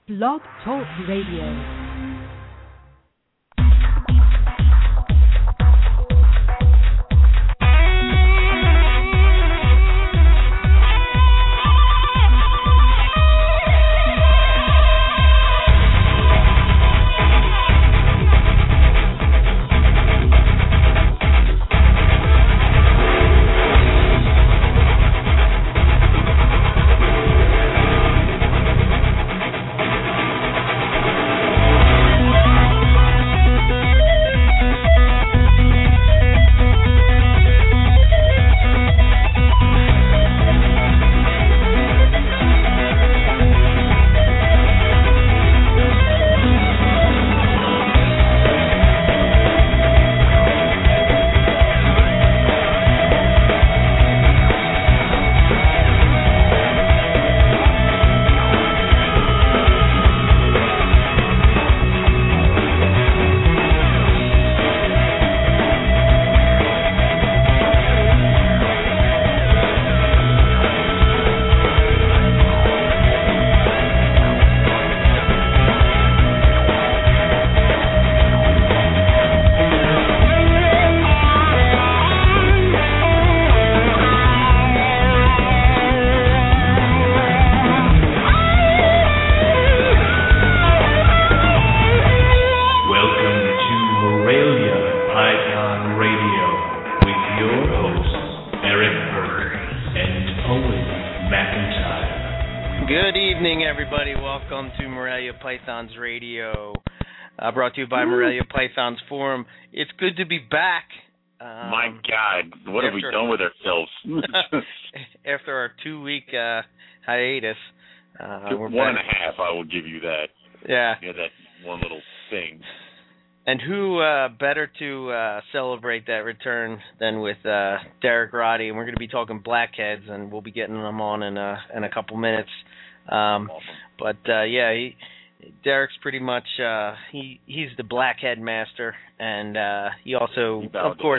Blog Talk Radio. Brought to you by Morelia Pythons Forum. It's good to be back. My God, what have we done with ourselves? After our 2-week hiatus. We're 1.5, I will give you that. Yeah. Yeah, that one little thing. And who better to celebrate that return than with Derek Roddy? And we're going to be talking blackheads, and we'll be getting them on in a couple minutes. Awesome. But, Derek's pretty much he's the blackhead master, and he also, of course,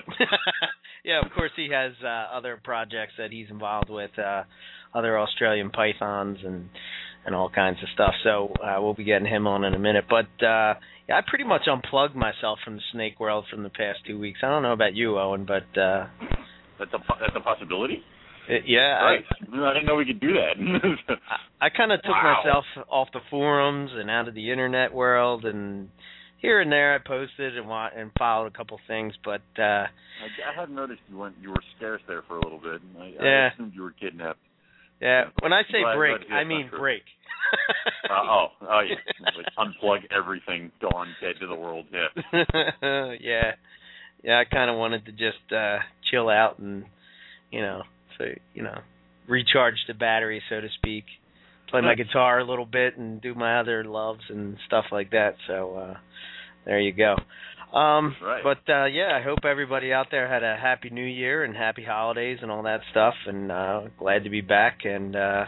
of course, he has other projects that he's involved with, other Australian pythons and all kinds of stuff. So we'll be getting him on in a minute. But I pretty much unplugged myself from the snake world from the past 2 weeks. I don't know about you, Owen, but that's a possibility. Yeah, right. I didn't know we could do that. I kind of took myself off the forums and out of the internet world, and here and there I posted and followed a couple things, but I had noticed you were scarce there for a little bit. I assumed you were kidnapped. Yeah, when I say break, I mean break. Yeah, like unplug everything, go on dead to the world. Yeah. Yeah. I kind of wanted to just chill out and recharge the battery, so to speak, play my guitar a little bit and do my other loves and stuff like that. So there you go. Right. But, I hope everybody out there had a happy new year and happy holidays and all that stuff, and glad to be back. And, I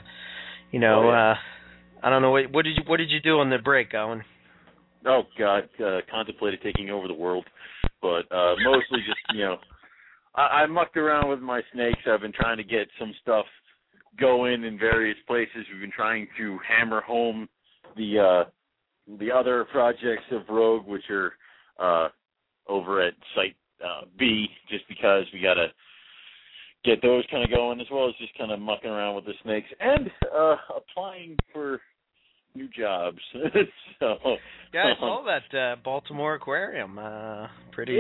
don't know, what did you do on the break, Owen? Oh, God, contemplated taking over the world, but mostly just, I mucked around with my snakes. I've been trying to get some stuff going in various places. We've been trying to hammer home the other projects of Rogue, which are over at Site B, just because we got to get those kind of going, as well as just kind of mucking around with the snakes and applying for new jobs. So, I saw that Baltimore Aquarium. Pretty.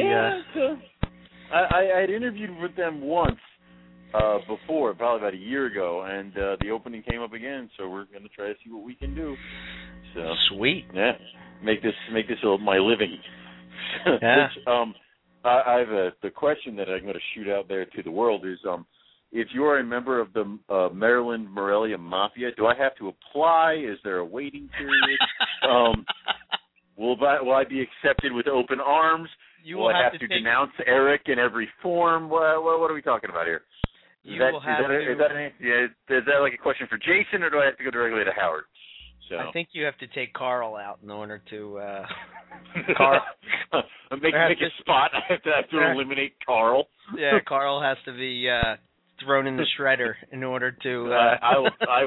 I had interviewed with them once before, probably about a year ago, and the opening came up again. So we're going to try to see what we can do. So sweet. Yeah, make this my living. Yeah. Which, I have the question that I'm going to shoot out there to the world is, if you are a member of the Maryland Morelia Mafia, do I have to apply? Is there a waiting period? Will I be accepted with open arms? Will I have to denounce Eric in every form? What are we talking about here? Is that like a question for Jason, or do I have to go directly to Howard? So I think you have to take Carl out in order to Carl. make a spot. I have to eliminate Carl. Yeah, Carl has to be thrown in the shredder in order to. I will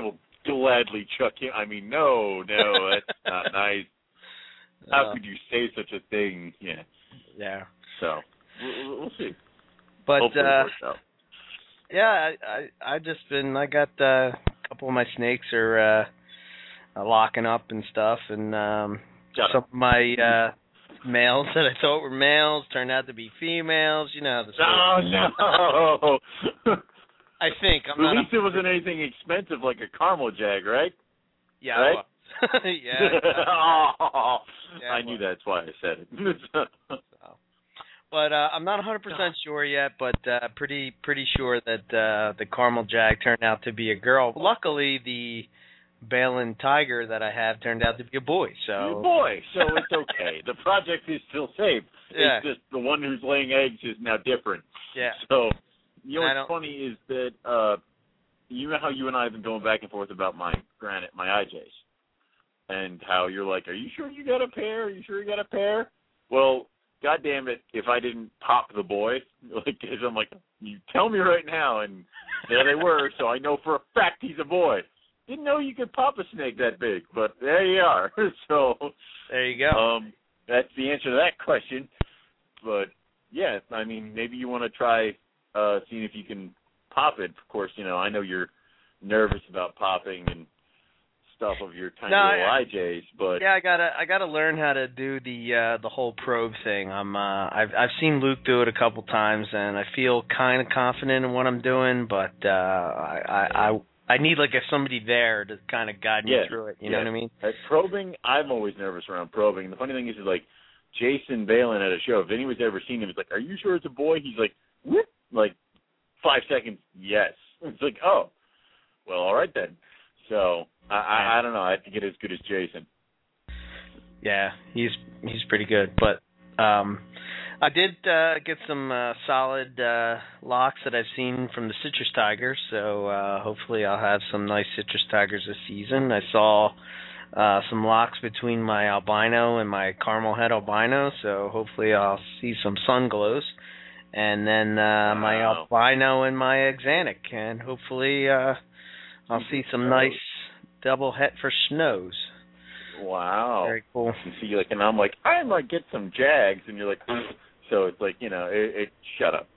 gladly chuck him. I mean, no, that's not nice. How could you say such a thing? Yeah. Yeah. So we'll see. But hopefully it works out. Yeah, I got a couple of my snakes are locking up and stuff, and some of my males that I thought were males turned out to be females. You know how the story. Oh no! I think At least it wasn't anything expensive like a caramel jag, right? Yeah. Right? Yeah. Oh, Yeah, I knew that's why I said it. But I'm not 100% sure yet, but pretty sure that the caramel jag turned out to be a girl. Luckily, the Balin tiger that I have turned out to be a boy. So it's okay. The project is still safe. Yeah. It's just the one who's laying eggs is now different. Yeah. So, you know what's funny is that you know how you and I have been going back and forth about my IJs, and how you're like, are you sure you got a pair? Are you sure you got a pair? Well, God damn it, if I didn't pop the boy, like, 'cause I'm like, you tell me right now, and there they were, so I know for a fact he's a boy. Didn't know you could pop a snake that big, but there you are. So there you go. That's the answer to that question. But yeah, I mean, maybe you want to try seeing if you can pop it. Of course, you know, I know you're nervous about popping and stuff of your tiny little IJs, but yeah, I gotta learn how to do the whole probe thing. I've seen Luke do it a couple times, and I feel kind of confident in what I'm doing, but I need like somebody there to kind of guide me through it. You know what I mean? At probing, I'm always nervous around probing. And the funny thing is like Jason Balin at a show. If anyone's ever seen him, he's like, "Are you sure it's a boy?" He's like, "Whoop!" Like 5 seconds. Yes. It's like, oh, well, all right then. So I don't know. I have to get as good as Jason. Yeah, he's pretty good. But I did get some solid locks that I've seen from the Citrus Tigers. So hopefully I'll have some nice Citrus Tigers this season. I saw some locks between my albino and my caramel head albino. So hopefully I'll see some sun glows. And then my albino and my axanthic. And hopefully I'll see some nice double het for snows. Wow. Very cool. You see, like, and I'm like, I might get some jags, and you're like, so it's like, you know, it shut up.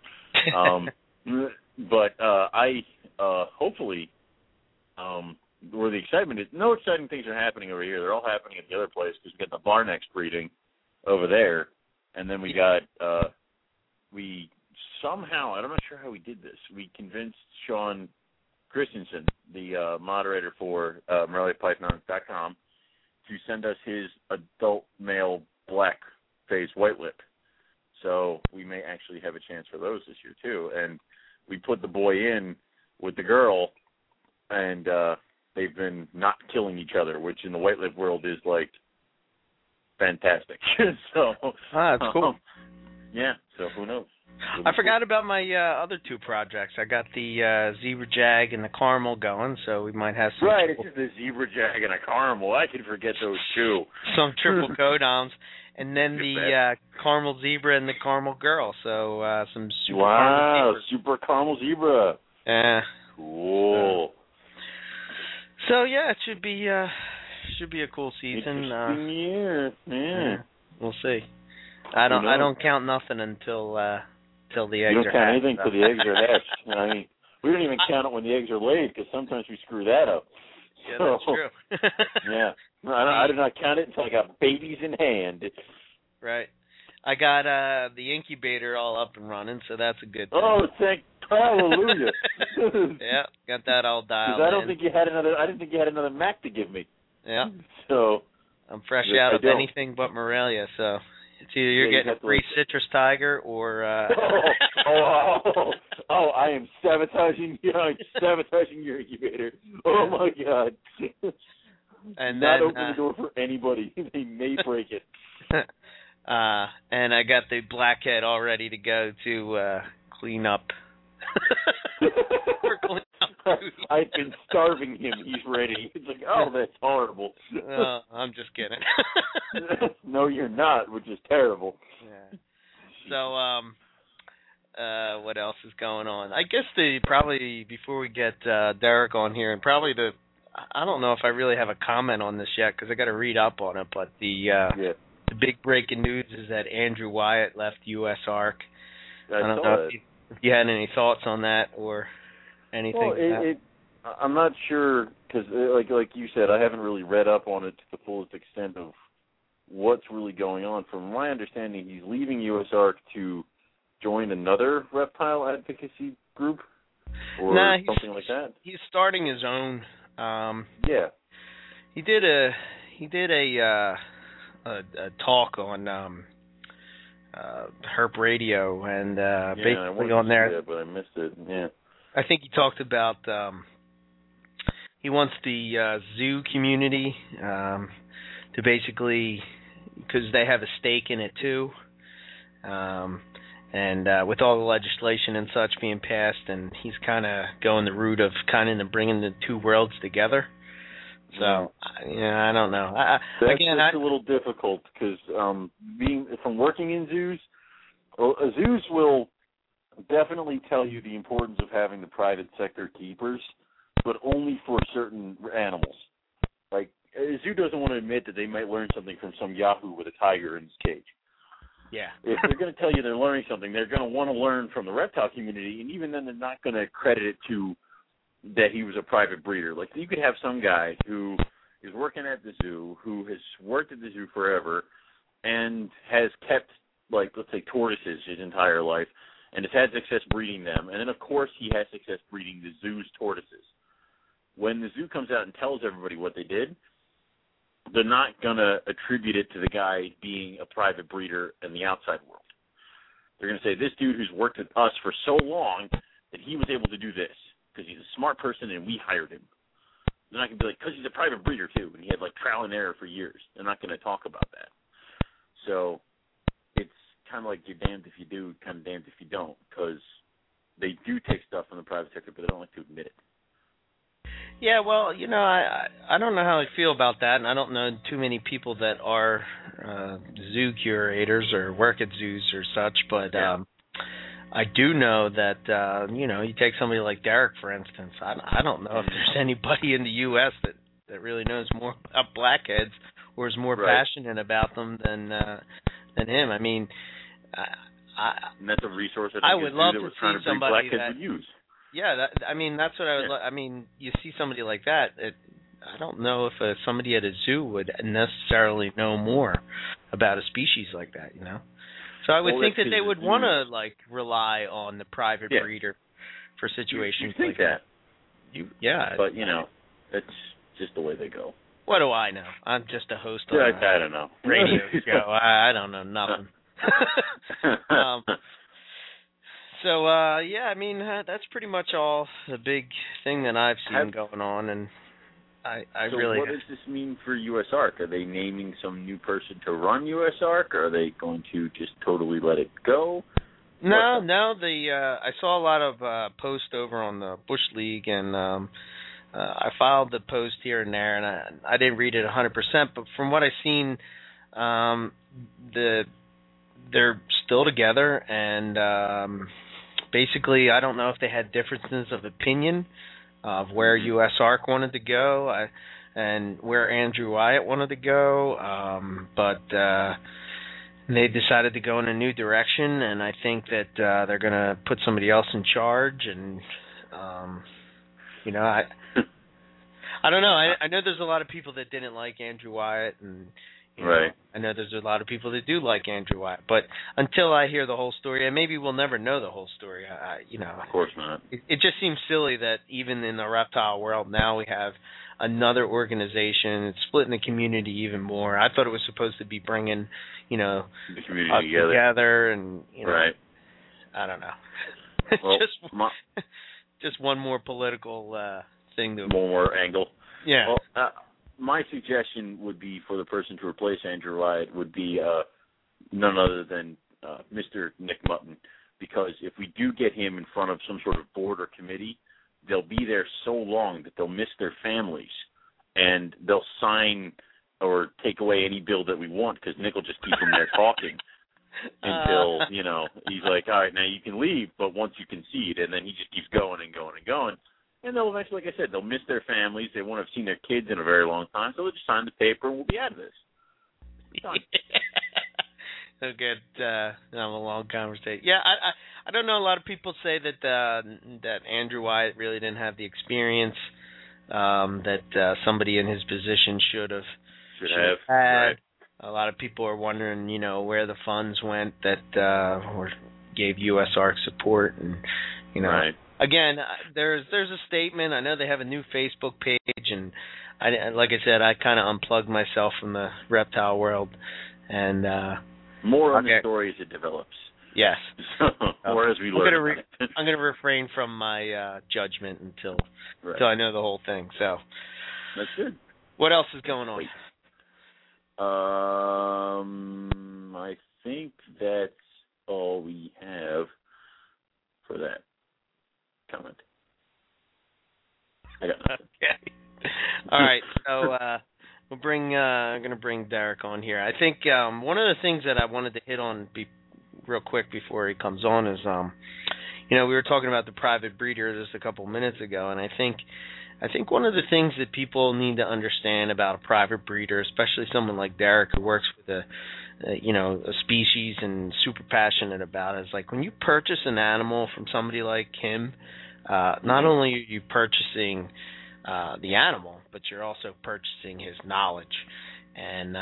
But I hopefully, where the excitement is, no exciting things are happening over here. They're all happening at the other place because we got the Bar Next breeding over there, and then we got we somehow, I'm not sure how we did this. We convinced Sean Christensen, the moderator for MoreliaPython.com, to send us his adult male black phase white lip. So we may actually have a chance for those this year too. And we put the boy in with the girl, and they've been not killing each other, which in the white lip world is like fantastic. So that's cool. Yeah, so who knows? I forgot about my other two projects. I got the Zebra Jag and the Caramel going, so we might have some. Right, it's just the Zebra Jag and a Caramel. I could forget those two. Some triple codoms, and then the Caramel Zebra and the Caramel Girl. So some super Caramel Zebra. Super Caramel Zebra. Yeah. Cool. So yeah, it should be a cool season. Interesting year. Yeah. We'll see. I don't count nothing until the eggs are hatched. You don't count anything till the eggs are hatched. I mean, we don't even count it when the eggs are laid because sometimes we screw that up. Yeah, that's true. Yeah. I do not count it until I got babies in hand. Right. I got the incubator all up and running, so that's a good thing. Oh, thank hallelujah. Yeah, got that all dialed in. I didn't think you had another Mac to give me. Yeah. So I'm fresh out of anything but Morelia, so it's either you're getting a free Citrus Tiger or I am sabotaging your incubator. Oh my God. And not then, open the door for anybody. They may break it. And I got the blackhead all ready to go to clean up. For clean up I've been starving him. He's ready. He's like, oh, that's horrible. I'm just kidding. No, you're not, which is terrible. Yeah. So, what else is going on? I guess probably before we get Derek on here, and probably I don't know if I really have a comment on this yet because I got to read up on it. But the big breaking news is that Andrew Wyatt left USARK. I don't know if you had any thoughts on that or anything. Well, I'm not sure because, like you said, I haven't really read up on it to the fullest extent of what's really going on. From my understanding, he's leaving USARK to join another reptile advocacy group or something like that. He's starting his own. He did a talk on Herp Radio and basically on there. Yeah, but I missed it. Yeah. I think he talked about he wants the zoo community to basically, because they have a stake in it too, and with all the legislation and such being passed, and he's kind of going the route of kind of bringing the two worlds together. So, I don't know. That's a little difficult because from working in zoos, zoos will definitely tell you the importance of having the private sector keepers, but only for certain animals. Like, a zoo doesn't want to admit that they might learn something from some yahoo with a tiger in his cage. Yeah. If they're going to tell you they're learning something, they're going to want to learn from the reptile community, and even then they're not going to credit it to that he was a private breeder. Like, you could have some guy who is working at the zoo, who has worked at the zoo forever, and has kept, like, let's say, tortoises his entire life, and has had success breeding them. And then, of course, he has success breeding the zoo's tortoises. When the zoo comes out and tells everybody what they did, they're not going to attribute it to the guy being a private breeder in the outside world. They're going to say, this dude who's worked with us for so long that he was able to do this because he's a smart person and we hired him. They're not going to be like, because he's a private breeder too, and he had, like, trial and error for years. They're not going to talk about that. So it's kind of like you're damned if you do, kind of damned if you don't, because they do take stuff from the private sector, but they don't like to admit it. Yeah, well, I don't know how I feel about that, and I don't know too many people that are zoo curators or work at zoos or such, but I do know that, you take somebody like Derek, for instance. I don't know if there's anybody in the U.S. that really knows more about blackheads or is more passionate about them than him. I mean, and that's a resource I would love to see somebody that would use. Yeah, that's what I would. I mean, you see somebody like that. I don't know if somebody at a zoo would necessarily know more about a species like that. So I would think that they would want to rely on the private breeder for situations you think like that. But it's just the way they go. What do I know? I'm just a host on I don't know. Radio show. I don't know nothing. So, I mean, that's pretty much all the big thing that I've seen going on, and I really... So what does this mean for USARK? Are they naming some new person to run USARK, or are they going to just totally let it go? No, I saw a lot of posts over on the Bush League, and I filed the post here and there, and I didn't read it 100%, but from what I've seen, they're still together, and... basically, I don't know if they had differences of opinion of where USARK wanted to go and where Andrew Wyatt wanted to go, but they decided to go in a new direction, and I think that they're going to put somebody else in charge, and, I don't know. I know there's a lot of people that didn't like Andrew Wyatt, and I know there's a lot of people that do like Andrew Wyatt, but until I hear the whole story, and maybe we'll never know the whole story, Of course not. It just seems silly that even in the reptile world now we have another organization. It's splitting the community even more. I thought it was supposed to be bringing, the community together, and, I don't know. Well, just one more political thing. One more angle. Yeah. Well, my suggestion would be for the person to replace Andrew Wyatt would be none other than Mr. Nick Mutton, because if we do get him in front of some sort of board or committee, they'll be there so long that they'll miss their families, and they'll sign or take away any bill that we want because Nick will just keep them there talking until, he's like, all right, now you can leave, but once you concede, and then he just keeps going and going and going. And they'll eventually, like I said, they'll miss their families. They won't have seen their kids in a very long time, so they'll just sign the paper and we'll be out of this. Done. They'll get a long conversation. Yeah, I don't know. A lot of people say that Andrew Wyatt really didn't have the experience that somebody in his position should have had. Right. A lot of people are wondering, where the funds went that gave U.S. ARC support, and Right. Again, there's a statement. I know they have a new Facebook page, and like I said, I kind of unplugged myself from the reptile world, and more on the story as it develops. Yes. Or as we learn. I'm going to refrain from my judgment until I know the whole thing. So that's good. What else is going on? I think that's all we have for that comment. I got nothing. Okay. All right. So I'm going to bring Derek on here. I think one of the things that I wanted to hit on real quick before he comes on is, we were talking about the private breeder just a couple minutes ago, and I think one of the things that people need to understand about a private breeder, especially someone like Derek who works with a species and super passionate about it, is like when you purchase an animal from somebody like him, not only are you purchasing the animal, but you're also purchasing his knowledge. And,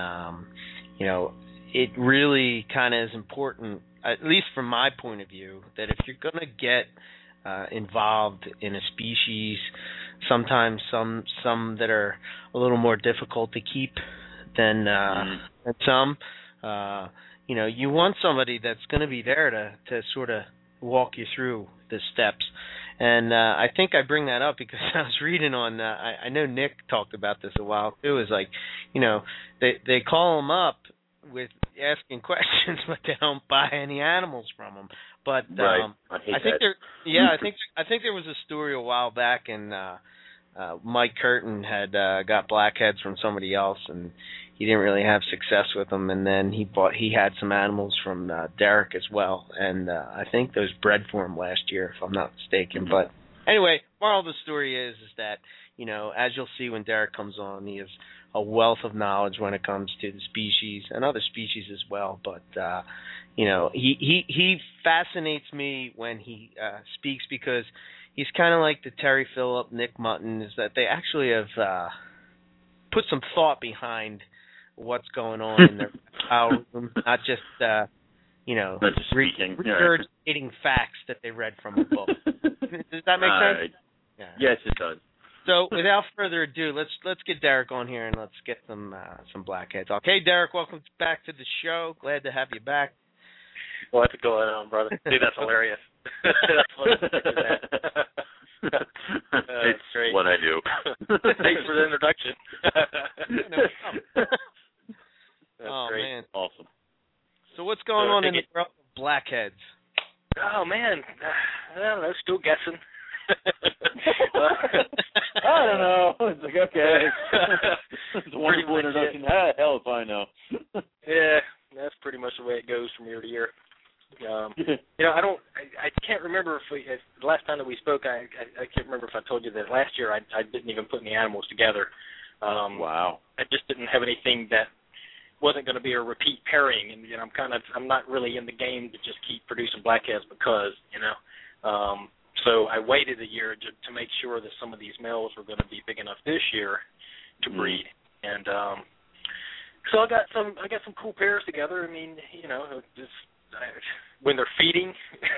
it really kind of is important, at least from my point of view, that if you're going to get involved in a species, sometimes some that are a little more difficult to keep than some, you want somebody that's going to be there to sort of walk you through the steps. And I think I bring that up because I was reading on, I know Nick talked about this a while too, is like, they call them up with asking questions, but they don't buy any animals from them. But I think there was a story a while back, and Mike Curtin had got blackheads from somebody else, and he didn't really have success with them. And then he had some animals from Derek as well, and I think those bred for him last year, if I'm not mistaken. Mm-hmm. But anyway, moral of the story is that as you'll see when Derek comes on, he has a wealth of knowledge when it comes to the species and other species as well. But he fascinates me when he speaks, because he's kind of like the Terry Phillip, Nick Mutton, is that they actually have put some thought behind what's going on in their power room, not just regurgitating facts that they read from a book. Does that make sense? Yeah. Yes, it does. So without further ado, let's get Derek on here and let's get some blackheads. Okay, Derek, welcome back to the show. Glad to have you back. What's going on, brother? Dude, that's hilarious. That's it's great. What I do. Thanks for the introduction. That's great. Man. Awesome. So what's going on in the world of blackheads? Oh, man. I don't know. Still guessing. I don't know. It's like, okay. It's a wonderful introduction. Hell if I know. Yeah, that's pretty much the way it goes from year to year. I can't remember if the last time that we spoke, I can't remember if I told you that last year I didn't even put any animals together. Wow. I just didn't have anything that wasn't going to be a repeat pairing, and I'm not really in the game to just keep producing blackheads because, so I waited a year to make sure that some of these males were going to be big enough this year to breed, and so I got some cool pairs together. I mean, when they're feeding,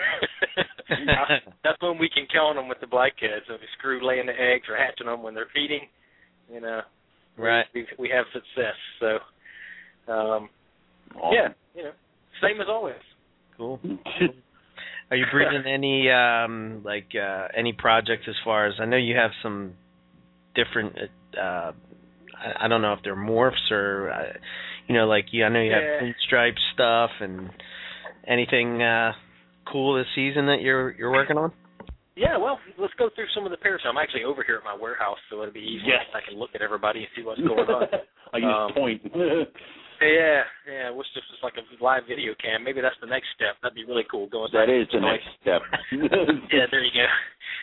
that's when we can count them with the blackheads. So if they screw laying the eggs or hatching them when they're feeding, right? We have success. So, awesome. Yeah, same as always. Cool. Are you breeding any any projects as far as, I know you have some different I don't know if they're morphs or I know you have pinstripe stuff, and anything cool this season that you're working on? Yeah, well, let's go through some of the pairs. I'm actually over here at my warehouse, so it'll be easy. Yes. I can look at everybody and see what's going on. I use point. Yeah, it was just like a live video cam. Maybe that's the next step. That'd be really cool. That is the next step. Yeah, there you go.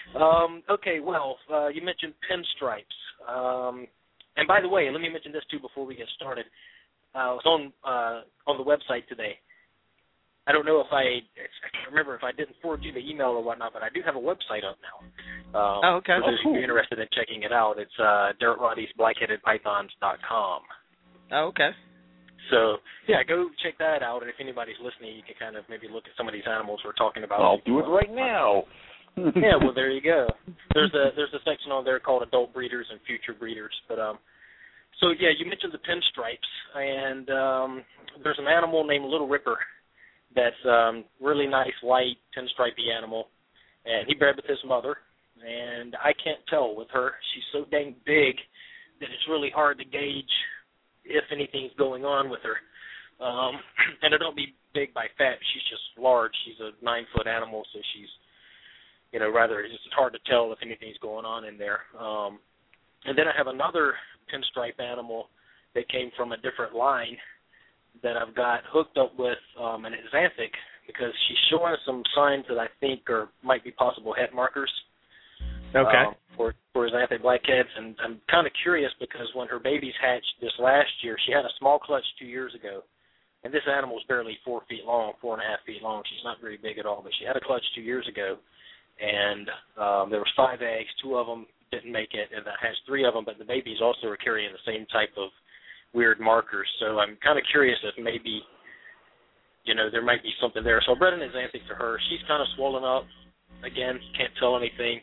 Okay, well, you mentioned pinstripes. And by the way, let me mention this too before we get started. I was on the website today. I don't know if I can't remember if I didn't forward you the email or whatnot, but I do have a website up now. Okay. For those who are interested in checking it out, it's Derek Roddy's blackheadedpythons.com. Oh, okay. So, yeah, go check that out, and if anybody's listening, you can kind of maybe look at some of these animals we're talking about. I'll do it right now. Yeah, well, there you go. There's a section on there called adult breeders and future breeders. But so yeah, you mentioned the pinstripes, and there's an animal named Little Ripper that's really nice white pinstripey animal, and he bred with his mother. And I can't tell with her; she's so dang big that it's really hard to gauge if anything's going on with her. And it don't be big by fat; she's just large. She's a 9-foot animal, so she's rather, it's hard to tell if anything's going on in there. And then I have another pinstripe animal that came from a different line that I've got hooked up with an axanthic because she's showing some signs that I think might be possible head markers. Okay. For axanthic blackheads. And I'm kind of curious because when her babies hatched this last year, she had a small clutch 2 years ago. And this animal's barely 4 feet long, 4.5 feet long. She's not very big at all, but she had a clutch 2 years ago. And there was 5 eggs, 2 of them didn't make it, and I hatched 3 of them, but the babies also are carrying the same type of weird markers. So I'm kind of curious if maybe, there might be something there. So I bred an axanthic to her. She's kind of swollen up. Again, can't tell anything.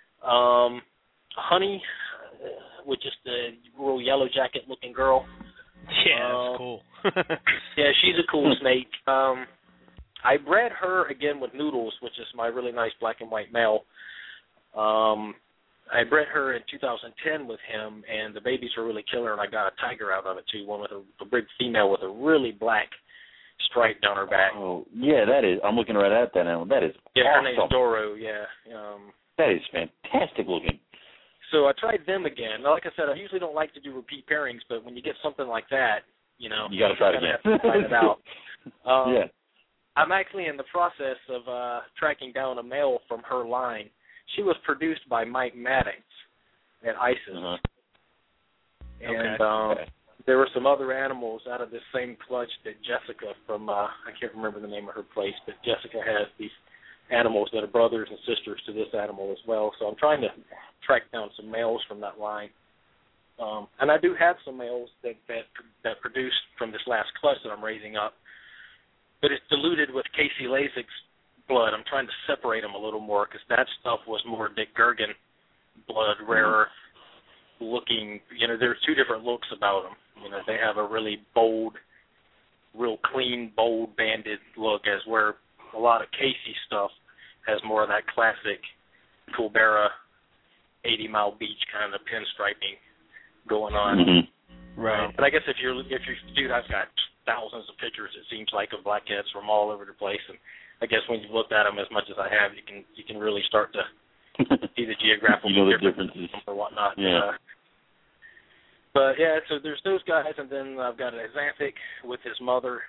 Honey, with just a real yellow jacket looking girl. Yeah, that's cool. Yeah, she's a cool snake. I bred her again with Noodles, which is my really nice black and white male. I bred her in 2010 with him, and the babies were really killer, and I got a tiger out of it too, one with a big female with a really black stripe down her back. Oh, yeah, that is. I'm looking right at that animal. That is yeah, awesome. her name's Doro, yeah. That is fantastic looking. So I tried them again. Now, like I said, I usually don't like to do repeat pairings, but when you get something like that, you got to try it again. Have to find it out. Yeah. I'm actually in the process of tracking down a male from her line. She was produced by Mike Maddox at ISIS. Uh-huh. And there were some other animals out of this same clutch that Jessica from, I can't remember the name of her place, but Jessica has these animals that are brothers and sisters to this animal as well. So I'm trying to track down some males from that line. And I do have some males that produced from this last clutch that I'm raising up. But it's diluted with Casey Lasic's blood. I'm trying to separate them a little more because that stuff was more Dick Gergen blood, rarer looking. There's 2 different looks about them. They have a really bold, real clean, bold banded look, as where a lot of Casey stuff has more of that classic Culbera 80 Mile Beach kind of pinstriping going on. Mm-hmm. Right. But I guess if you're dude, I've got thousands of pictures, it seems like, of blackheads from all over the place, and I guess when you've looked at them as much as I have, you can really start to see the geographical differences or whatnot. Yeah. But yeah, so there's those guys, and then I've got an axanthic with his mother.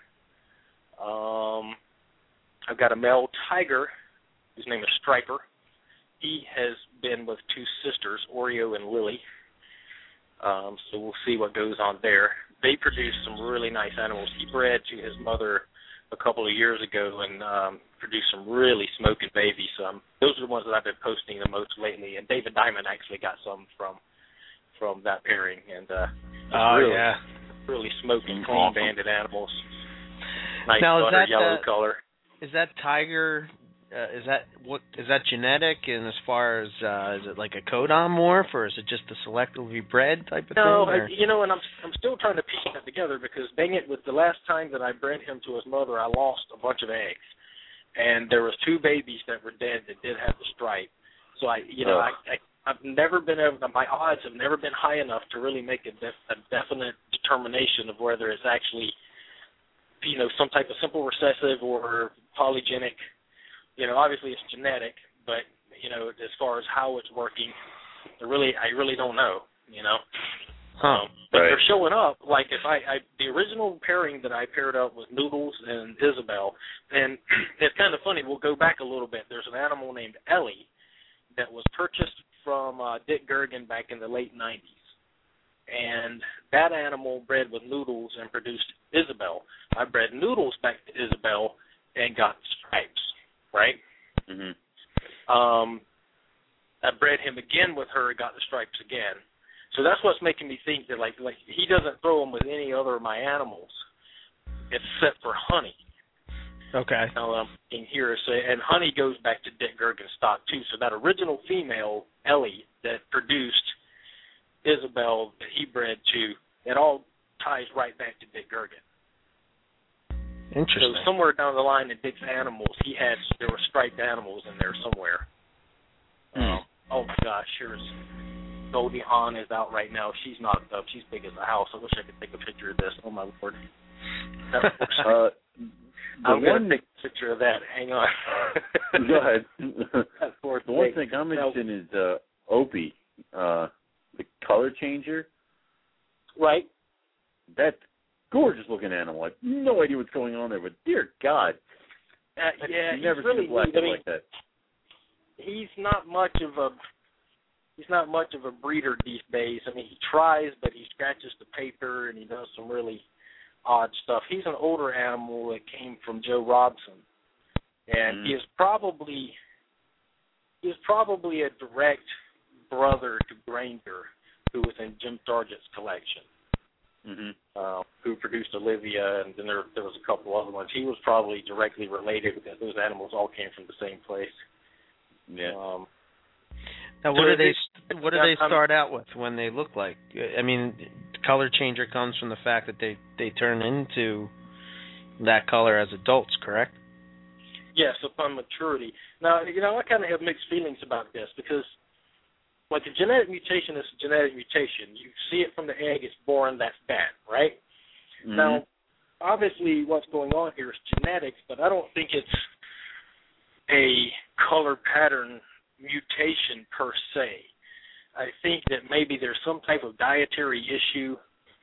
I've got a male tiger whose name is Striper. He has been with 2 sisters, Oreo and Lily. So we'll see what goes on there. They produce some really nice animals. He bred to his mother a couple of years ago and produced some really smoking babies. Those are the ones that I've been posting the most lately. And David Diamond actually got some from that pairing. And really smoking, clean banded animals. Nice now, butter yellow color. Is that tiger? Is that genetic? And as far as is it like a codon morph, or is it just a selectively bred type of thing? No, and I'm still trying to piece that together because dang it, with the last time that I bred him to his mother, I lost a bunch of eggs, and there was 2 babies that were dead that did have the stripe. So I've never been able. My odds have never been high enough to really make a definite determination of whether it's actually, some type of simple recessive or polygenic. Obviously it's genetic, but as far as how it's working, I really don't know. But they're showing up. Like if the original pairing that I paired up with Noodles and Isabel, and it's kind of funny. We'll go back a little bit. There's an animal named Ellie that was purchased from Dick Gergen back in the late 90s. And that animal bred with Noodles and produced Isabel. I bred Noodles back to Isabel and got stripes, right? Mhm. I bred him again with her and got the stripes again. So that's what's making me think that, like he doesn't throw them with any other of my animals except for Honey. Okay. Now I'm in here, and Honey goes back to Dick Gergen stock, too. So that original female, Ellie, that produced Isabel that he bred to, it all ties right back to Dick Gergen. Interesting. So somewhere down the line in Dick's animals, there were striped animals in there somewhere. Oh my gosh, here's Goldie Hawn is out right now. She's knocked up. She's big as a house. I wish I could take a picture of this. Oh my Lord. I'm going to take a picture of that. Hang on. Go ahead. The one thing I'm interested in is Opie, the color changer. Right. That gorgeous looking animal. I have no idea what's going on there, but dear God. Yeah, I've never really seen a black one like that. He's not much of a breeder these days. I mean, he tries, but he scratches the paper and he does some really odd stuff. He's an older animal that came from Joe Robson, and he is probably a direct brother to Granger, who was in Jim Sargent's collection, who produced Olivia, and then there was a couple other ones. He was probably directly related because those animals all came from the same place. Yeah. Now, what do they start out with when they look like? I mean, color changer comes from the fact that they turn into that color as adults, correct? Yes, upon maturity. Now, I kind of have mixed feelings about this because, like, a genetic mutation is a genetic mutation. You see it from the egg, it's born, that's that, right? Mm-hmm. Now, obviously what's going on here is genetics, but I don't think it's a color pattern mutation per se. I think that maybe there's some type of dietary issue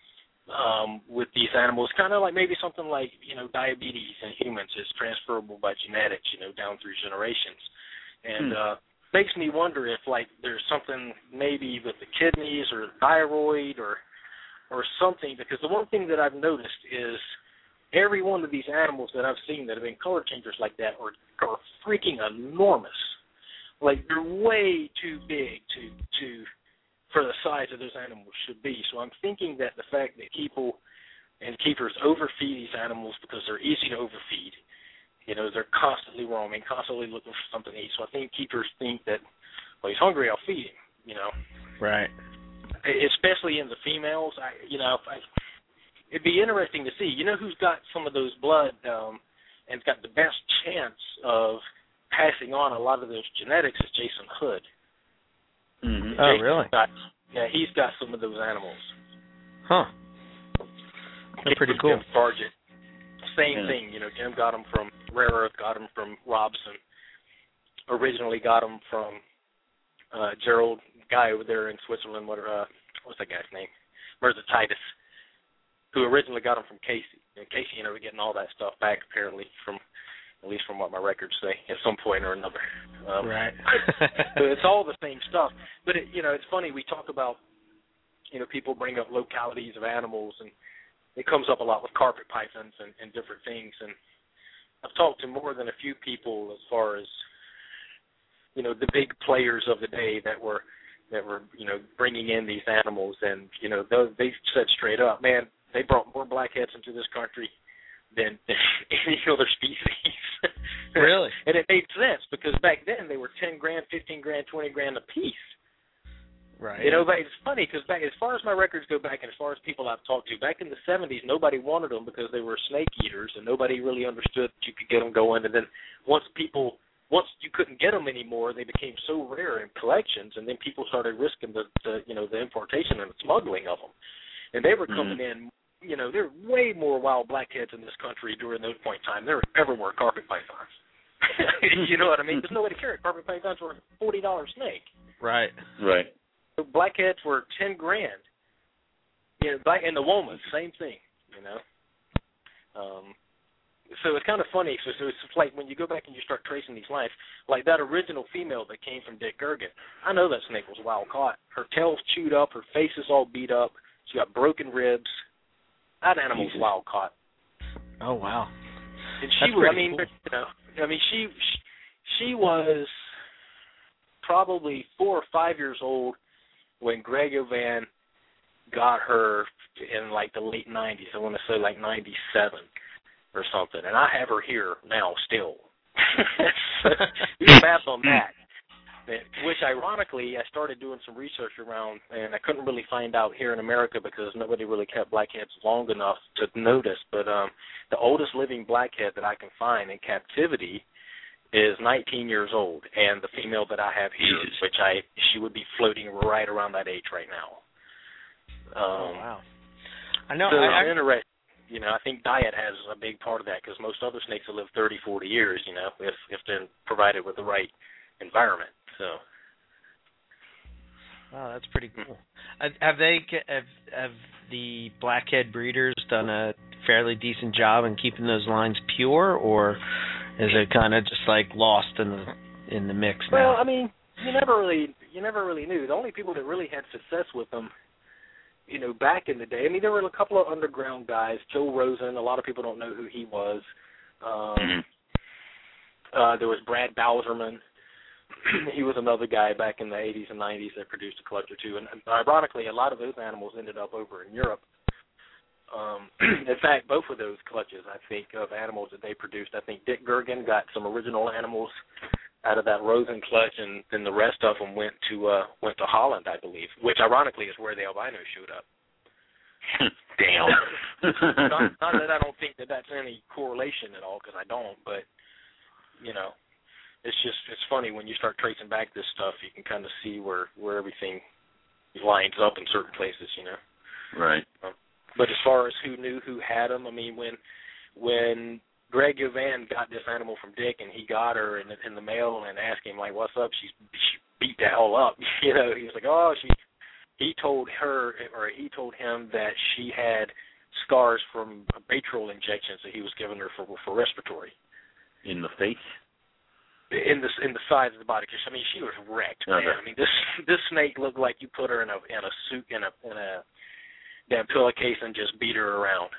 with these animals, kind of like maybe something like, diabetes in humans is transferable by genetics, down through generations. And makes me wonder if, like, there's something maybe with the kidneys or the thyroid or something, because the one thing that I've noticed is every one of these animals that I've seen that have been color changers like that are freaking enormous. Like, they're way too big for the size of those animals should be. So I'm thinking that the fact that people and keepers overfeed these animals because they're easy to overfeed, they're constantly roaming, constantly looking for something to eat. So I think keepers think that, well, he's hungry, I'll feed him, Right. Especially in the females. It'd be interesting to see, who's got some of those blood and's got the best chance of passing on a lot of those genetics is Jason Hood. Mm-hmm. Oh, really? He's got some of those animals. Huh. They're pretty cool. Jim Sargent. Same thing, Jim got them from Rare Earth, got them from Robson. Originally got them from Gerald, guy over there in Switzerland. What's that guy's name? Merzatitis, who originally got them from Casey. And Casey ended up getting all that stuff back, apparently, at least from what my records say, at some point or another. Right. So it's all the same stuff. But, it's funny, we talk about, people bring up localities of animals, and it comes up a lot with carpet pythons and different things. And I've talked to more than a few people as far as, the big players of the day that were bringing in these animals. And, they said straight up, man, they brought more blackheads into this country than any other species. Really? And it made sense because back then they were $10,000, $15,000, $20,000 a piece. Right. But it's funny because back as far as my records go back and as far as people I've talked to, back in the 70s, nobody wanted them because they were snake eaters and nobody really understood that you could get them going. And then once you couldn't get them anymore, they became so rare in collections, and then people started risking the importation and the smuggling of them. And they were coming in. There are way more wild blackheads in this country during those point in time. There ever were carpet pythons. You know what I mean? There's nobody to carry. Carpet pythons were a $40 snake. Right. Right. So blackheads were $10,000. And the womas, same thing. So it's kind of funny. So it's like when you go back and you start tracing these lines, like that original female that came from Dick Gergen, I know that snake was wild caught. Her tail's chewed up, her face is all beat up, she got broken ribs. That animal's wild caught. Oh wow! And she was, she was probably 4 or 5 years old when Greg Ovan got her in like the late 90s. I want to say like 97 or something. And I have her here now still. Do the math on that. Which, ironically, I started doing some research around, and I couldn't really find out here in America because nobody really kept blackheads long enough to notice. But the oldest living blackhead that I can find in captivity is 19 years old, and the female that I have here, she would be floating right around that age right now. Oh, wow. I know. So I'm interested. I think diet has a big part of that because most other snakes will live 30, 40 years, if they're provided with the right environment. So. Wow, that's pretty cool. Have the blackhead breeders done a fairly decent job in keeping those lines pure, or is it kind of just like lost in the mix now? Well, I mean, you never really knew. The only people that really had success with them, back in the day. I mean, there were a couple of underground guys. Joe Rosen. A lot of people don't know who he was. There was Brad Bowserman. He was another guy back in the 80s and 90s that produced a clutch or two. And ironically, a lot of those animals ended up over in Europe. In fact, both of those clutches, I think, of animals that they produced, I think Dick Gergen got some original animals out of that Rosen clutch, and then the rest of them went to Holland, I believe, which ironically is where the albino showed up. Damn. not that I don't think that that's any correlation at all, because I don't, but, it's funny when you start tracing back this stuff, you can kind of see where everything lines up in certain places, Right. But as far as who knew who had them, I mean, when Greg Ovan got this animal from Dick and he got her in the mail and asked him, like, what's up, she beat the hell up. He was like, oh, he told him that she had scars from Baytril injections that he was giving her for respiratory. In the face? In the sides of the body, because she was wrecked, man. I mean, this snake looked like you put her in a suit in a damn pillowcase and just beat her around.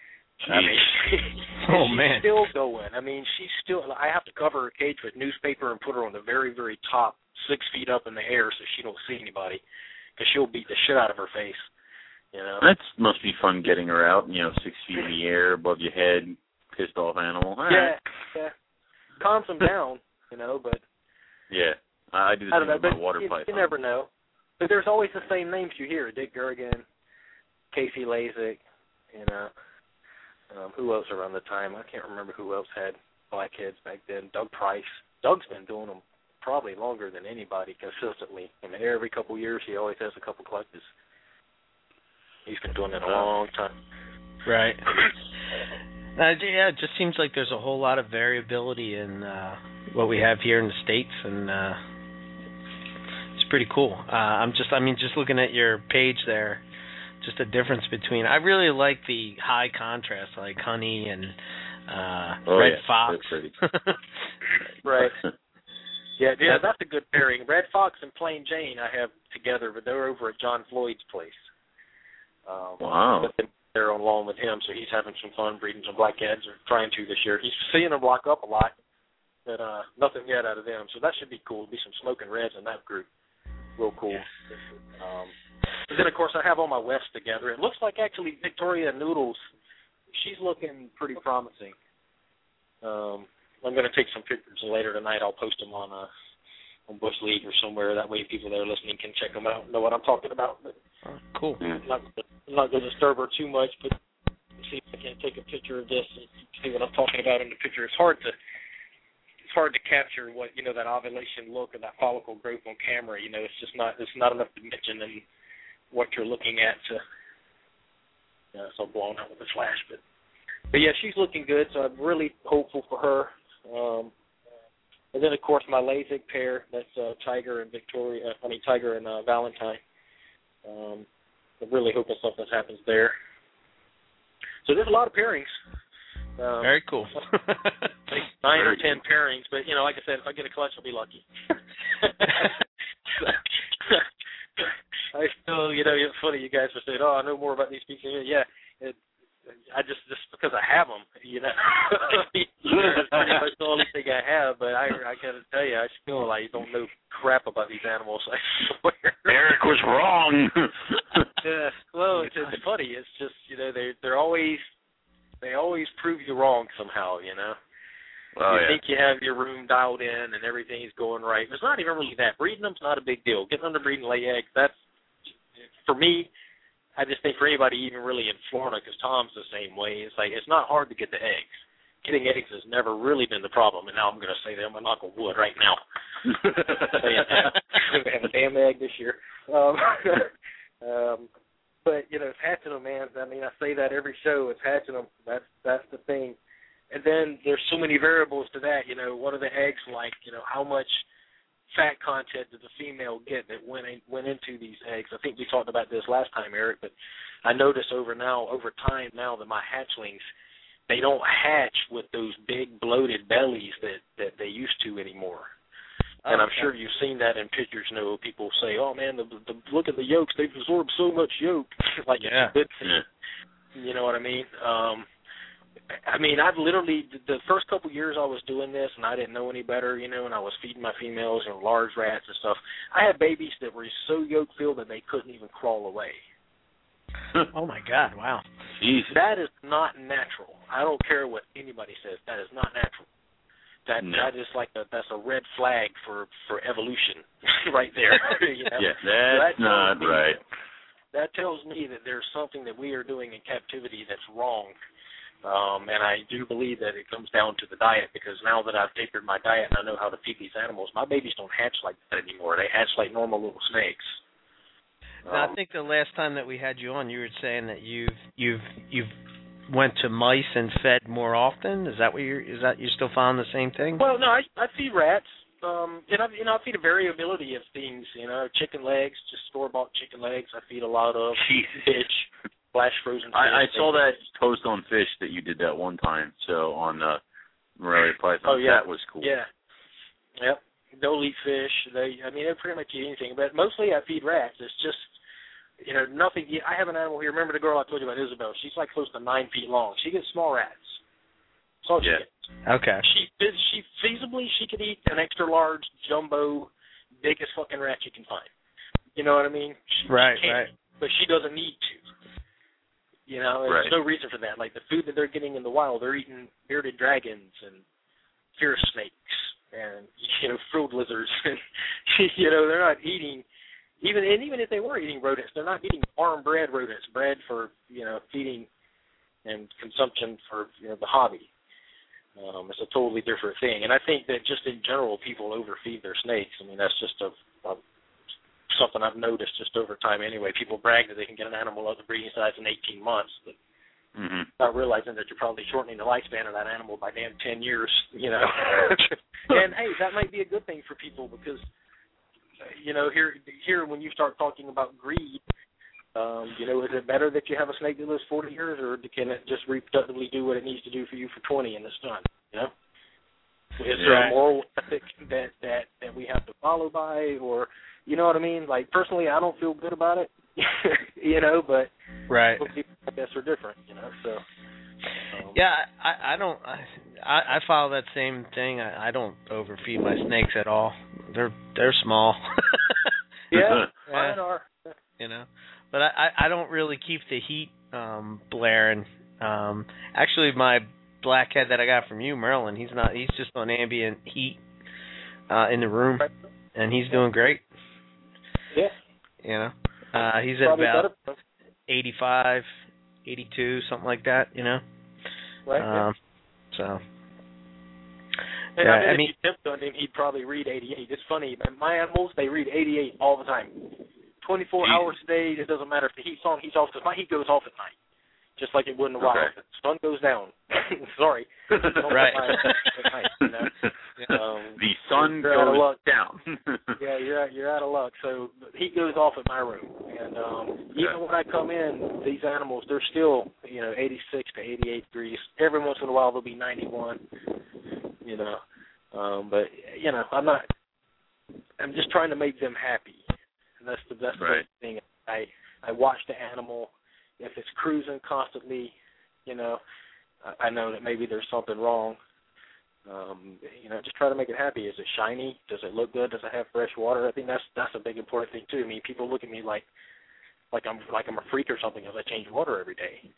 She's still going. I mean, I have to cover her cage with newspaper and put her on the very, very top, 6 feet up in the air so she don't see anybody, because she'll beat the shit out of her face. That must be fun getting her out. 6 feet in the air above your head, pissed off animal. Yeah. Calms them down. But yeah, I do the same with my water python. You never know. But there's always the same names you hear: Dick Gergen, Casey Lasik, who else around the time? I can't remember who else had blackheads back then. Doug Price. Doug's been doing them probably longer than anybody consistently. I mean, every couple of years he always has a couple clutches. He's been doing it a long time. Right. Yeah, it just seems like there's a whole lot of variability in what we have here in the States, and it's pretty cool. Just looking at your page there, just the difference between. I really like the high contrast, like Honey and Red Fox. Pretty. Right. Yeah, that's a good pairing. Red Fox and Plain Jane I have together, but they're over at John Floyd's place. Wow. They're on loan with him, so he's having some fun breeding some blackheads, or trying to this year. He's seeing them lock up a lot, but nothing yet out of them. So that should be cool. There'll be some smoking reds in that group. Real cool. And then, of course, I have all my Wests together. It looks like, actually, Victoria Noodles, she's looking pretty promising. I'm going to take some pictures, and later tonight I'll post them on Bush League or somewhere. That way people that are listening can check them out and know what I'm talking about. But cool. I'm not going to disturb her too much, but see if I can take a picture of this and see what I'm talking about in the picture. It's hard to capture what, that ovulation look and that follicle growth on camera. It's not enough dimension in what you're looking at to so blown out with the flash. But yeah, she's looking good, so I'm really hopeful for her. And then, of course, my Lasik pair, that's Tiger and Valentine. I'm really hoping something happens there. So there's a lot of pairings. Very cool. Like 9 or 10 pairings, but like I said, if I get a clutch, I'll be lucky. I still, it's funny. You guys are saying, "Oh, I know more about these people." Yeah, I just because I have them, That's pretty much the only thing I have. But I gotta tell you, I still don't know crap about these animals. I swear. Eric was wrong. Yeah. Well, it's funny. It's just they always prove you wrong somehow. Oh, you think you have your room dialed in and everything's going right. It's not even really that. Breeding them's not a big deal. Getting them to breed and lay eggs, that's, for me, I just think for anybody even really in Florida, because Tom's the same way, it's it's not hard to get the eggs. Getting eggs has never really been the problem, and now I'm going to say that I'm going to knock on wood right now. We have a damn egg this year. But, it's hatching them, man. I mean, I say that every show. It's hatching them. That's the thing. And then there's so many variables to that. What are the eggs like? How much fat content did the female get that went into these eggs? I think we talked about this last time, Eric, but I notice over time now that my hatchlings, they don't hatch with those big bloated bellies that they used to anymore. And I'm sure you've seen that in pictures. People say, "Oh man, the look at the yolks; they've absorbed so much yolk." It's a good thing. You know what I mean? I've literally, the first couple years I was doing this, and I didn't know any better, and I was feeding my females, large rats and stuff. I had babies that were so yolk-filled that they couldn't even crawl away. Oh, my God, wow. Jesus. That is not natural. I don't care what anybody says. That is not natural. That is that's a red flag for evolution right there. Yeah, that's not right. That tells me that there's something that we are doing in captivity that's wrong. And I do believe that it comes down to the diet, because now that I've tapered my diet and I know how to feed these animals, my babies don't hatch like that anymore. They hatch like normal little snakes. Now, I think the last time that we had you on, you were saying that you've went to mice and fed more often. Is that you still found the same thing? Well, no, I feed rats. And I feed a variability of things. Chicken legs, just store-bought chicken legs. I feed a lot of fish. Flash frozen fish. I saw that post on fish that you did that one time. So on Morelia Python, that was cool. Yeah. Yep. They'll eat fish. They pretty much eat anything. But mostly I feed rats. It's just, nothing. I have an animal here. Remember the girl I told you about, Isabel? She's like close to 9 feet long. She gets small rats. That's all she gets. Okay. She feasibly she could eat an extra large jumbo, biggest fucking rat you can find. You know what I mean? She can, but she doesn't need to. There's no reason for that. Like the food that they're getting in the wild, they're eating bearded dragons and fierce snakes and frilled lizards. And they're not eating even if they were eating rodents, they're not eating farm-bred rodents, bred for feeding and consumption for the hobby. It's a totally different thing. And I think that just in general, people overfeed their snakes. I mean, that's just something I've noticed just over time anyway. People brag that they can get an animal up to breeding size in 18 months, but not realizing that you're probably shortening the lifespan of that animal by 10 years, And, hey, that might be a good thing for people because, here when you start talking about greed, is it better that you have a snake that lives 40 years, or can it just reproductively do what it needs to do for you for 20 and it's done? Is there a moral ethic that we have to follow by, or you know what I mean? Like personally, I don't feel good about it, but people I guess are different, So I don't. I follow that same thing. I don't overfeed my snakes at all. They're small. Mine are. But I don't really keep the heat blaring. Actually, my blackhead that I got from you, Merlin, he's just on ambient heat in the room, and he's doing great. Yeah. He's at about 85, 82, something like that. Right. So. And if you tipped on him, he'd probably read 88. It's funny, my animals, they read 88 all the time. 24 hours a day, it doesn't matter if the heat's on, my heat goes off at night, just like it would in the wild. The sun goes down. Sorry. Right. At night, the sun goes down. Yeah, you're out of luck. So the heat goes off at my room, and even when I come in, these animals, they're still 86 to 88 degrees. Every once in a while they'll be 91. But I'm just trying to make them happy, and that's the right. thing. I watch the animal. If it's cruising constantly, I know that maybe there's something wrong. Just try to make it happy. Is it shiny? Does it look good? Does it have fresh water? I think that's a big important thing too. I mean, people look at me like I'm a freak or something because I change water every day.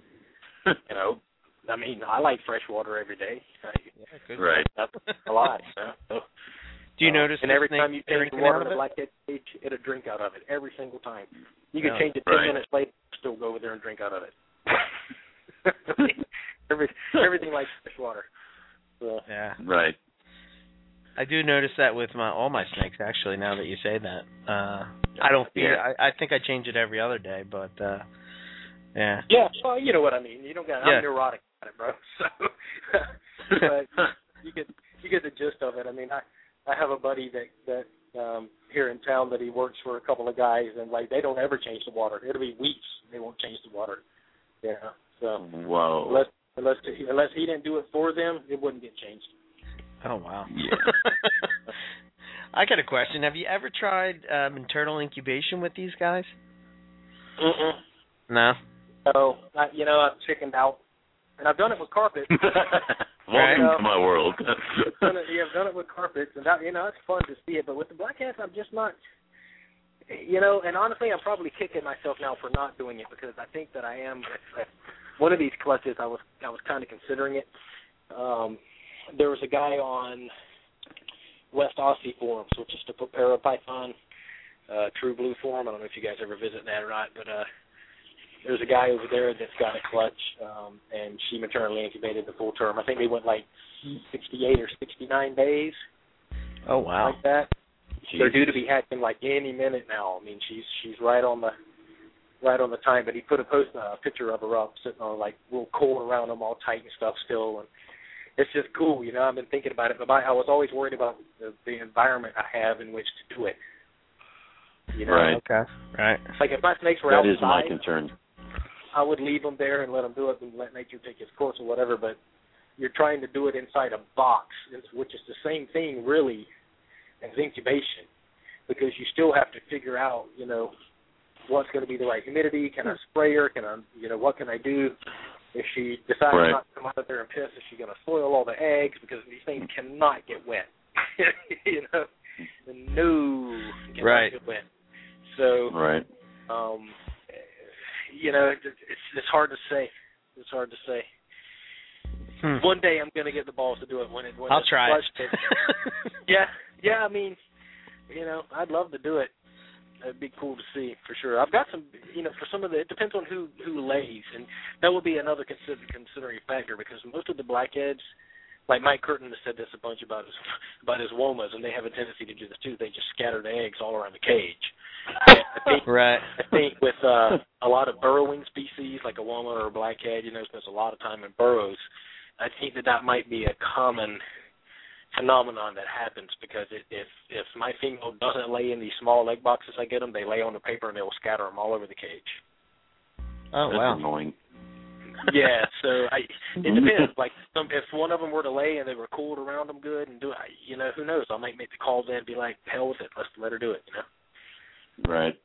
I mean, I like fresh water every day. Right. That's a lot. So, do you notice? And every time you change the water in the blackhead cage, it'll drink out of it every single time. You can change it 10 minutes later, still go over there and drink out of it. Everything likes fresh water. So. Yeah. Right. I do notice that with all my snakes. Actually, now that you say that, I don't. I think I change it every other day, but yeah. Yeah. Well, you know what I mean. You don't got. I'm neurotic about it, bro. So, but you get the gist of it. I mean, I have a buddy that here in town that he works for a couple of guys, and they don't ever change the water. It'll be weeks they won't change the water. Yeah. So. Whoa. Unless he didn't do it for them, it wouldn't get changed. Oh, wow. Yeah. I got a question. Have you ever tried internal incubation with these guys? Mm-mm. No? No. I've chickened out. And I've done it with carpets. Welcome to my world. I've done it with carpets. And, it's fun to see it. But with the blackheads, I'm just not, and honestly, I'm probably kicking myself now for not doing it because I think that I am. One of these clutches, I was kind of considering it. There was a guy on West Aussie forums, which is the Parapython True Blue forum. I don't know if you guys ever visit that or not, but there's a guy over there that's got a clutch, and she maternally incubated the full term. I think they went 68 or 69 days. Oh, wow. Like that. Jeez. They're due to be hatching any minute now. I mean, she's right on the time, but he put a picture of her up, sitting on little coal around them, all tight and stuff still, and it's just cool. I've been thinking about it, but I was always worried about the environment I have in which to do it. Right. Okay. Right. If my snakes were outside, that is my concern. I would leave them there and let them do it and let nature take its course or whatever. But you're trying to do it inside a box, which is the same thing really as incubation, because you still have to figure out, what's going to be the right humidity. Can I spray her? What can I do? If she decides not to come out there and piss, is she going to soil all the eggs? Because these things cannot get wet. No, cannot get wet. So, it's hard to say. It's hard to say. One day I'm going to get the balls to do it. When I'll try it. Yeah. I mean, I'd love to do it. It'd be cool to see for sure. I've got some, for some of the. It depends on who lays, and that would be another considering factor because most of the blackheads, like Mike Curtin has said this a bunch about his womas, and they have a tendency to do this too. They just scatter the eggs all around the cage. I think with a lot of burrowing species like a woma or a blackhead, spends a lot of time in burrows. I think that might be a common phenomenon that happens because if my female doesn't lay in these small egg boxes I get them, they lay on the paper and they will scatter them all over the cage. Oh, that's wow. annoying. Yeah, so it depends. If one of them were to lay and they were cooled around them good and do it, who knows? I might make the call then and be like, hell with it, let's let her do it. Right.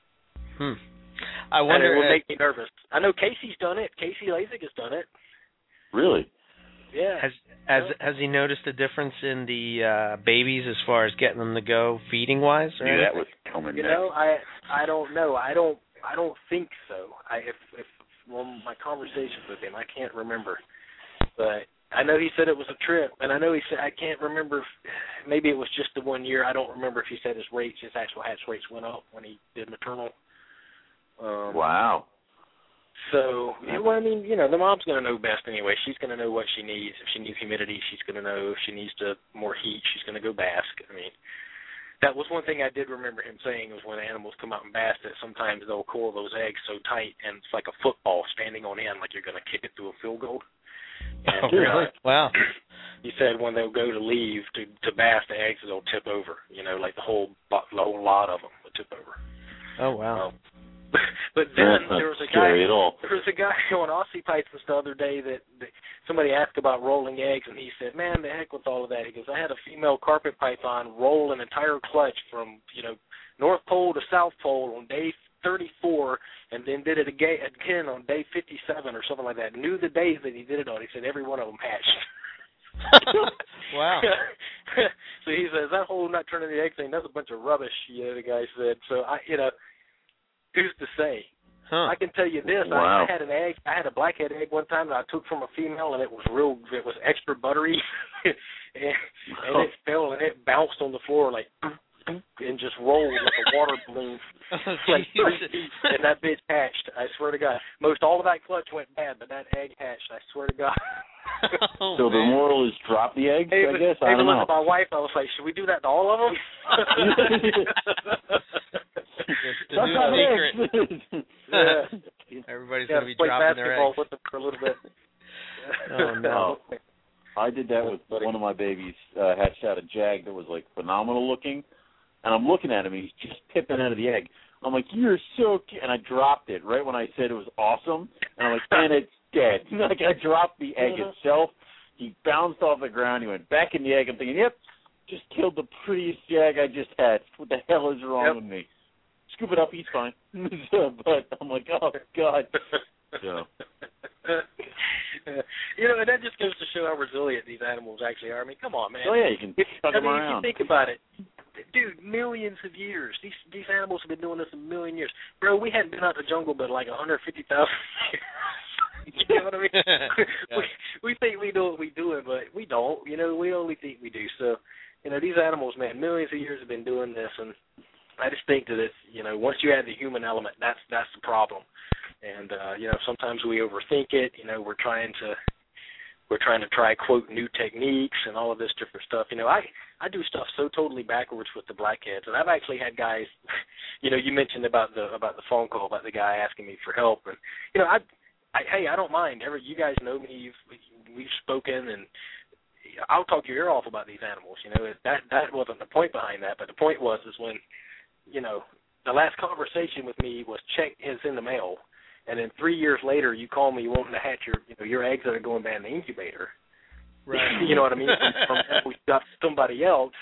I wonder. And it will make me nervous. I know Casey's done it. Casey Lasik has done it. Really? Yeah. Has he noticed a difference in the babies as far as getting them to go feeding wise? I knew that was coming. I don't know. I don't think so. If my conversations with him, I can't remember, but I know he said it was a trip, and I know he said I can't remember. Maybe it was just the 1 year. I don't remember if he said his actual hatch rates went up when he did maternal. Wow. So, well, I mean, the mom's going to know best anyway. She's going to know what she needs. If she needs humidity, she's going to know. If she needs more heat, she's going to go bask. I mean, that was one thing I did remember him saying was when animals come out and bask that sometimes they'll coil those eggs so tight and it's like a football standing on end, like you're going to kick it through a field goal. And, really? Wow. he said when they'll go to leave to bath, the eggs will tip over. Like the whole lot of them will tip over. Oh wow. But then there was a guy on Aussie Pythons the other day that somebody asked about rolling eggs, and he said, "Man, the heck with all of that." He goes, "I had a female carpet python roll an entire clutch from North Pole to South Pole on day 34, and then did it again on day 57 or something like that. Knew the days that he did it on. He said every one of them hatched." Wow. So he says that whole not turning the egg thing, that's a bunch of rubbish. The guy said. So who's to say? Huh. I can tell you this. Wow. I had an egg. I had a blackhead egg one time that I took from a female, and it was extra buttery, and it fell and it bounced on the floor like and just rolled like a water balloon. And that bitch hatched. I swear to God. Most all of that clutch went bad, but that egg hatched. I swear to God. So the moral is drop the eggs, I guess? I don't know. Looked at my wife, I was like, should we do that to all of them? Everybody's going to be dropping their eggs. With them for a little bit. Oh, no. I did that with one of my babies, hatched out a jag that was, like, phenomenal looking. And I'm looking at him, and he's just pipping out of the egg. I'm like, you're so cute. And I dropped it right when I said it was awesome. And I'm like, and it's dead. Like, I dropped the egg itself. He bounced off the ground. He went back in the egg. I'm thinking, yep, just killed the prettiest jag I just hatched. What the hell is wrong with me? Scoop it up, he's fine. But I'm like, oh, God. So. And that just goes to show how resilient these animals actually are. I mean, come on, man. Oh, yeah, you can chuck them around. If you think about it, dude, millions of years. These animals have been doing this a million years. Bro, we hadn't been out in the jungle but like 150,000 years. You know what I mean? Yeah. We think we know what we're doing, but we don't. We only think we do. So, these animals, man, millions of years have been doing this, and I just think that it's, once you add the human element, that's the problem. And sometimes we overthink it. We're trying to try quote new techniques and all of this different stuff. I do stuff so totally backwards with the blackheads, and I've actually had guys. You mentioned about the phone call about the guy asking me for help, and I don't mind. You guys know me. We've spoken, and I'll talk your ear off about these animals. That wasn't the point behind that, but the point was when the last conversation with me was check is in the mail. And then 3 years later, you call me wanting to hatch your eggs that are going bad in the incubator. Right. You know what I mean? From we got somebody else,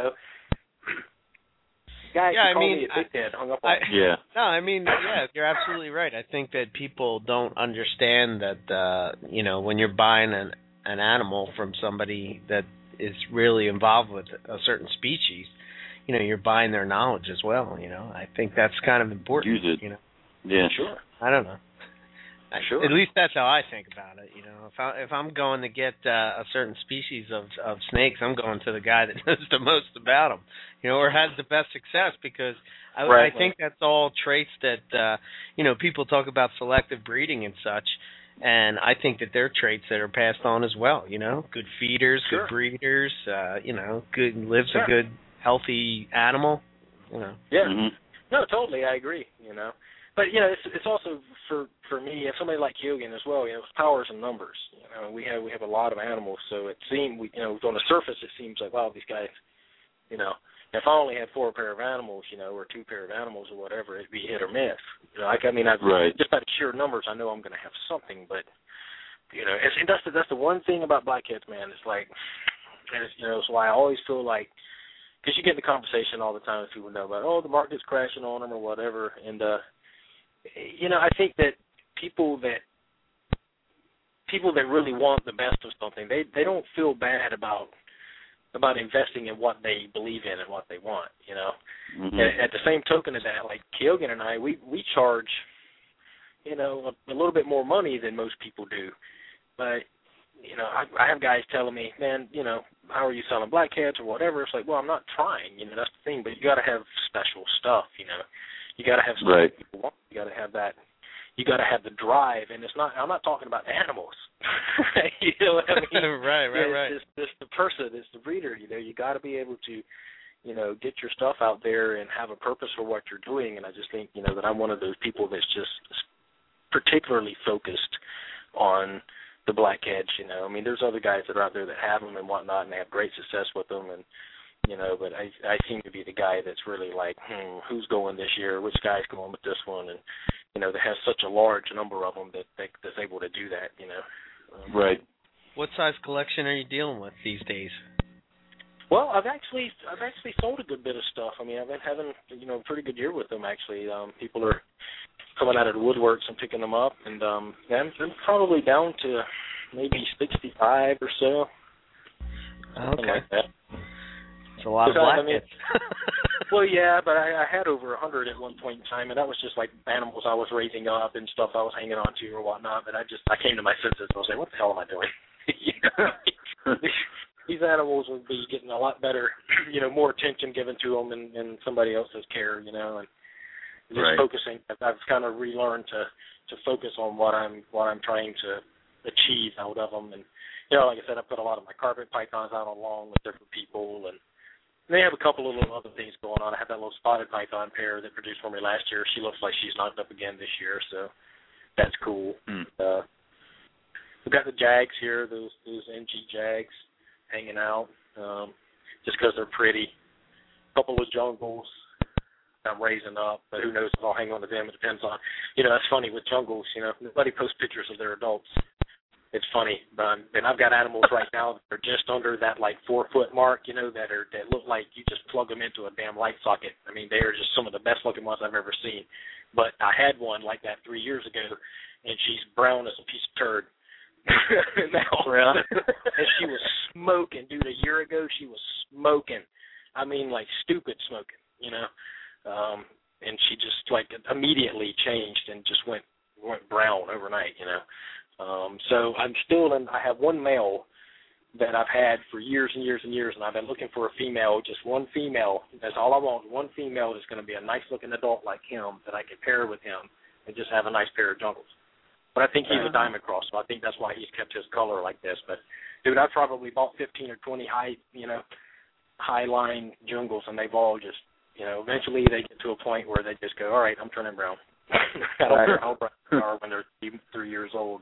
Guys, me a dickhead, hung up on me. Yeah. No, I mean, yeah, you're absolutely right. I think that people don't understand that, when you're buying an animal from somebody that is really involved with a certain species, you're buying their knowledge as well. I think that's kind of important. Use it. Yeah, sure. I don't know. Sure. At least that's how I think about it. If I'm going to get a certain species of snakes, I'm going to the guy that knows the most about them, or has the best success, because I think that's all traits that people talk about selective breeding and such, and I think that they're traits that are passed on as well. Good feeders, sure. Good breeders, lives a good healthy animal. Yeah. Mm-hmm. No, totally, I agree. But it's also for me and somebody like Keoghan as well. It's powers and numbers. We have a lot of animals, so it seems on the surface it seems like, wow, these guys. If I only had 4 pair of animals, or 2 pair of animals or whatever, it'd be hit or miss. Just by the sheer numbers, I know I'm going to have something. But and that's the one thing about blackheads, man. It's like, it's why I always feel like. Because you get in the conversation all the time with people know about, the market's crashing on them or whatever, and I think that people that really want the best of something, they don't feel bad about investing in what they believe in and what they want. Mm-hmm. And at the same token of that, like Keoghan and I, we charge, a little bit more money than most people do, but. I have guys telling me, man, how are you selling blackheads or whatever? It's like, well, I'm not trying, that's the thing, but you got to have special stuff, You got to have something people want. You got to have that. You got to have the drive, and I'm not talking about animals. You know what I mean? Right. It's the person, it's the breeder. You got to be able to, get your stuff out there and have a purpose for what you're doing. And I just think, that I'm one of those people that's just particularly focused on the blackheads. You know, I mean, there's other guys that are out there that have them and whatnot, and they have great success with them, and you know, but I seem to be the guy that's really like, who's going this year? Which guy's going with this one? And you know, that has such a large number of them that's able to do that. You know, right. What size collection are you dealing with these days? Well, I've actually sold a good bit of stuff. I mean, I've been having a pretty good year with them actually. People are coming out of the woodworks and picking them up, and I'm probably down to maybe 65 or so. Something like that. It's a lot of blackheads. Well, yeah, but I had over 100 at one point in time, and that was just like animals I was raising up and stuff I was hanging on to or whatnot. But I came to my senses and I was like, what the hell am I doing? These animals would be getting a lot better, more attention given to them in somebody else's care, and just focusing. I've kind of relearned to focus on what I'm trying to achieve out of them, and like I said, I put a lot of my carpet pythons out on loan with different people, and they have a couple of little other things going on. I had that little spotted python pair that produced for me last year. She looks like she's knocked up again this year, so that's cool. We've got the Jags here, those NG Jags hanging out, just because they're pretty. A couple of jungles I'm raising up, but who knows if I'll hang on to them. It depends on, that's funny with jungles, nobody posts pictures of their adults. It's funny, and I've got animals right now that are just under that 4-foot mark, that look like you just plug them into a damn light socket. I mean, they are just some of the best looking ones I've ever seen. But I had one like that 3 years ago, and she's brown as a piece of turd. Now, and she was smoking, dude. A year ago, she was smoking. I mean, like stupid smoking, and she just immediately changed and just went brown overnight, So I have one male that I've had for years and years and years, and I've been looking for a female, just one female. That's all I want, one female that's going to be a nice-looking adult like him that I can pair with him and just have a nice pair of jungles. But I think he's a diamond cross, so I think that's why he's kept his color like this. But, dude, I've probably bought 15 or 20 high-line jungles, and they've all just, eventually they get to a point where they just go, all right, I'm turning brown. I don't care how brown they are when they're 3 years old,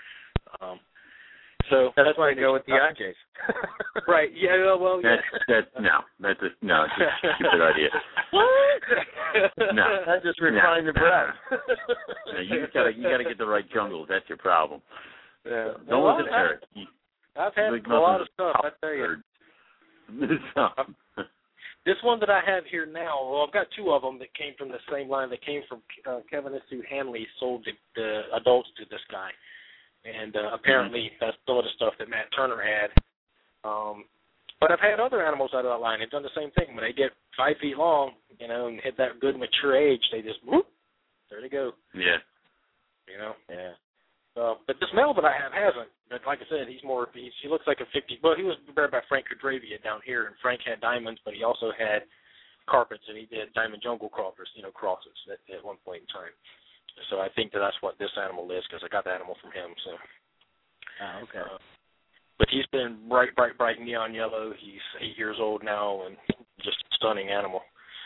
So that's why I go with the IJs. Right? Yeah. Well, yeah. That's it's a stupid idea. What? No, I just refined the breath. No, you gotta get the right jungles. That's your problem. Yeah. Don't look at Eric. I've had a lot of stuff. I tell you. This one that I have here now, well, I've got two of them that came from the same line. They came from Kevin and Sue Hanley, sold the adults to this guy. And apparently that's some of the stuff that Matt Turner had. But I've had other animals out of that line. They've done the same thing. When they get 5 feet long, and hit that good mature age, they just, whoop, there they go. Yeah. Yeah. But this male that I have hasn't. But like I said, he looks like a 50. Well, he was bred by Frank Cadravia down here, and Frank had diamonds, but he also had carpets, and he did diamond jungle crosses at one point in time. So I think that's what this animal is, because I got the animal from him. So. Oh, okay. But he's been bright neon yellow. He's 8 years old now, and just a stunning animal.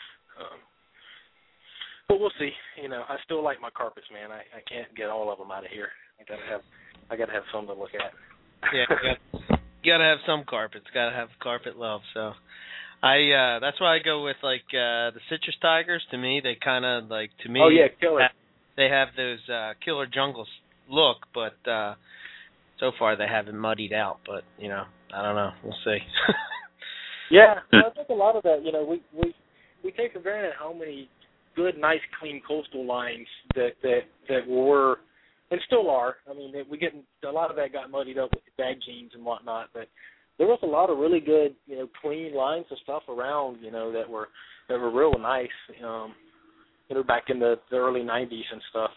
But we'll see. I still like my carpets, man. I can't get all of them out of here. I gotta have some to look at. Yeah, you gotta have some carpets. Gotta have carpet love. So, that's why I go with the citrus tigers. To me, they kind of to me. Oh yeah, killer. They have those killer jungles look, but so far they haven't muddied out. But I don't know. We'll see. Yeah, I think a lot of that. We take for granted how many good, nice, clean coastal lines that were and still are. I mean, a lot of that got muddied up with the bag genes and whatnot, but there was a lot of really good, clean lines of stuff around, that were real nice. Back in the early '90s and stuff.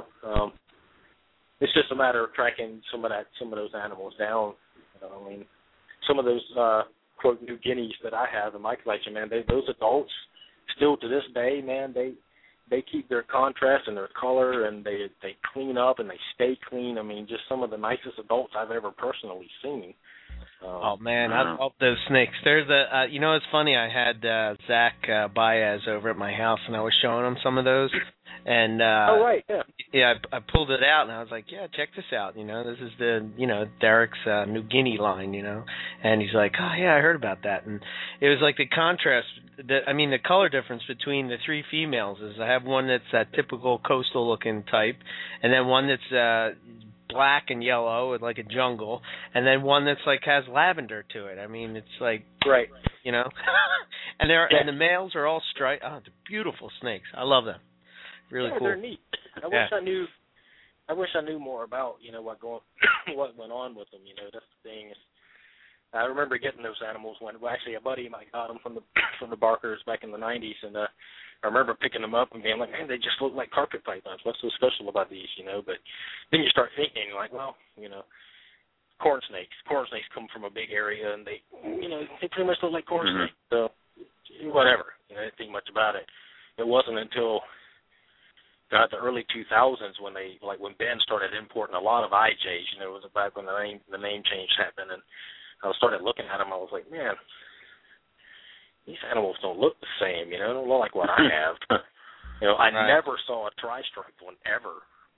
It's just a matter of tracking some of those animals down. I mean, some of those quote New Guineas that I have in my collection, man, those adults still to this day, man, they keep their contrast and their color, and they clean up and they stay clean. I mean, just some of the nicest adults I've ever personally seen. Oh man, I love those snakes. There's a, it's funny. I had Zach Baez over at my house, and I was showing him some of those. And I pulled it out, and I was like, yeah, check this out. This is the Derek's New Guinea line. And he's like, oh yeah, I heard about that. And it was like the contrast. The color difference between the three females is I have one that's that typical coastal looking type, and then one that's black and yellow with like a jungle, and then one that's like has lavender to it. It's like right, and and the males are all striped. Oh, they're beautiful snakes. I love them. Really cool. They're neat. I wish I knew more about what went on with them. That's the thing. I remember getting those animals when actually a buddy of mine got them from the Barkers back in the '90s, and I remember picking them up and being like, man, they just look like carpet pythons. What's so special about these, But then you start thinking, like, well, corn snakes. Corn snakes come from a big area, and they pretty much look like corn snakes. So whatever, I didn't think much about it. It wasn't until the early 2000s when Ben started importing a lot of IJs. It was back when the name change happened, and I started looking at them. I was like, man, these animals don't look the same, They don't look like what I have. I never saw a tri-striped one ever.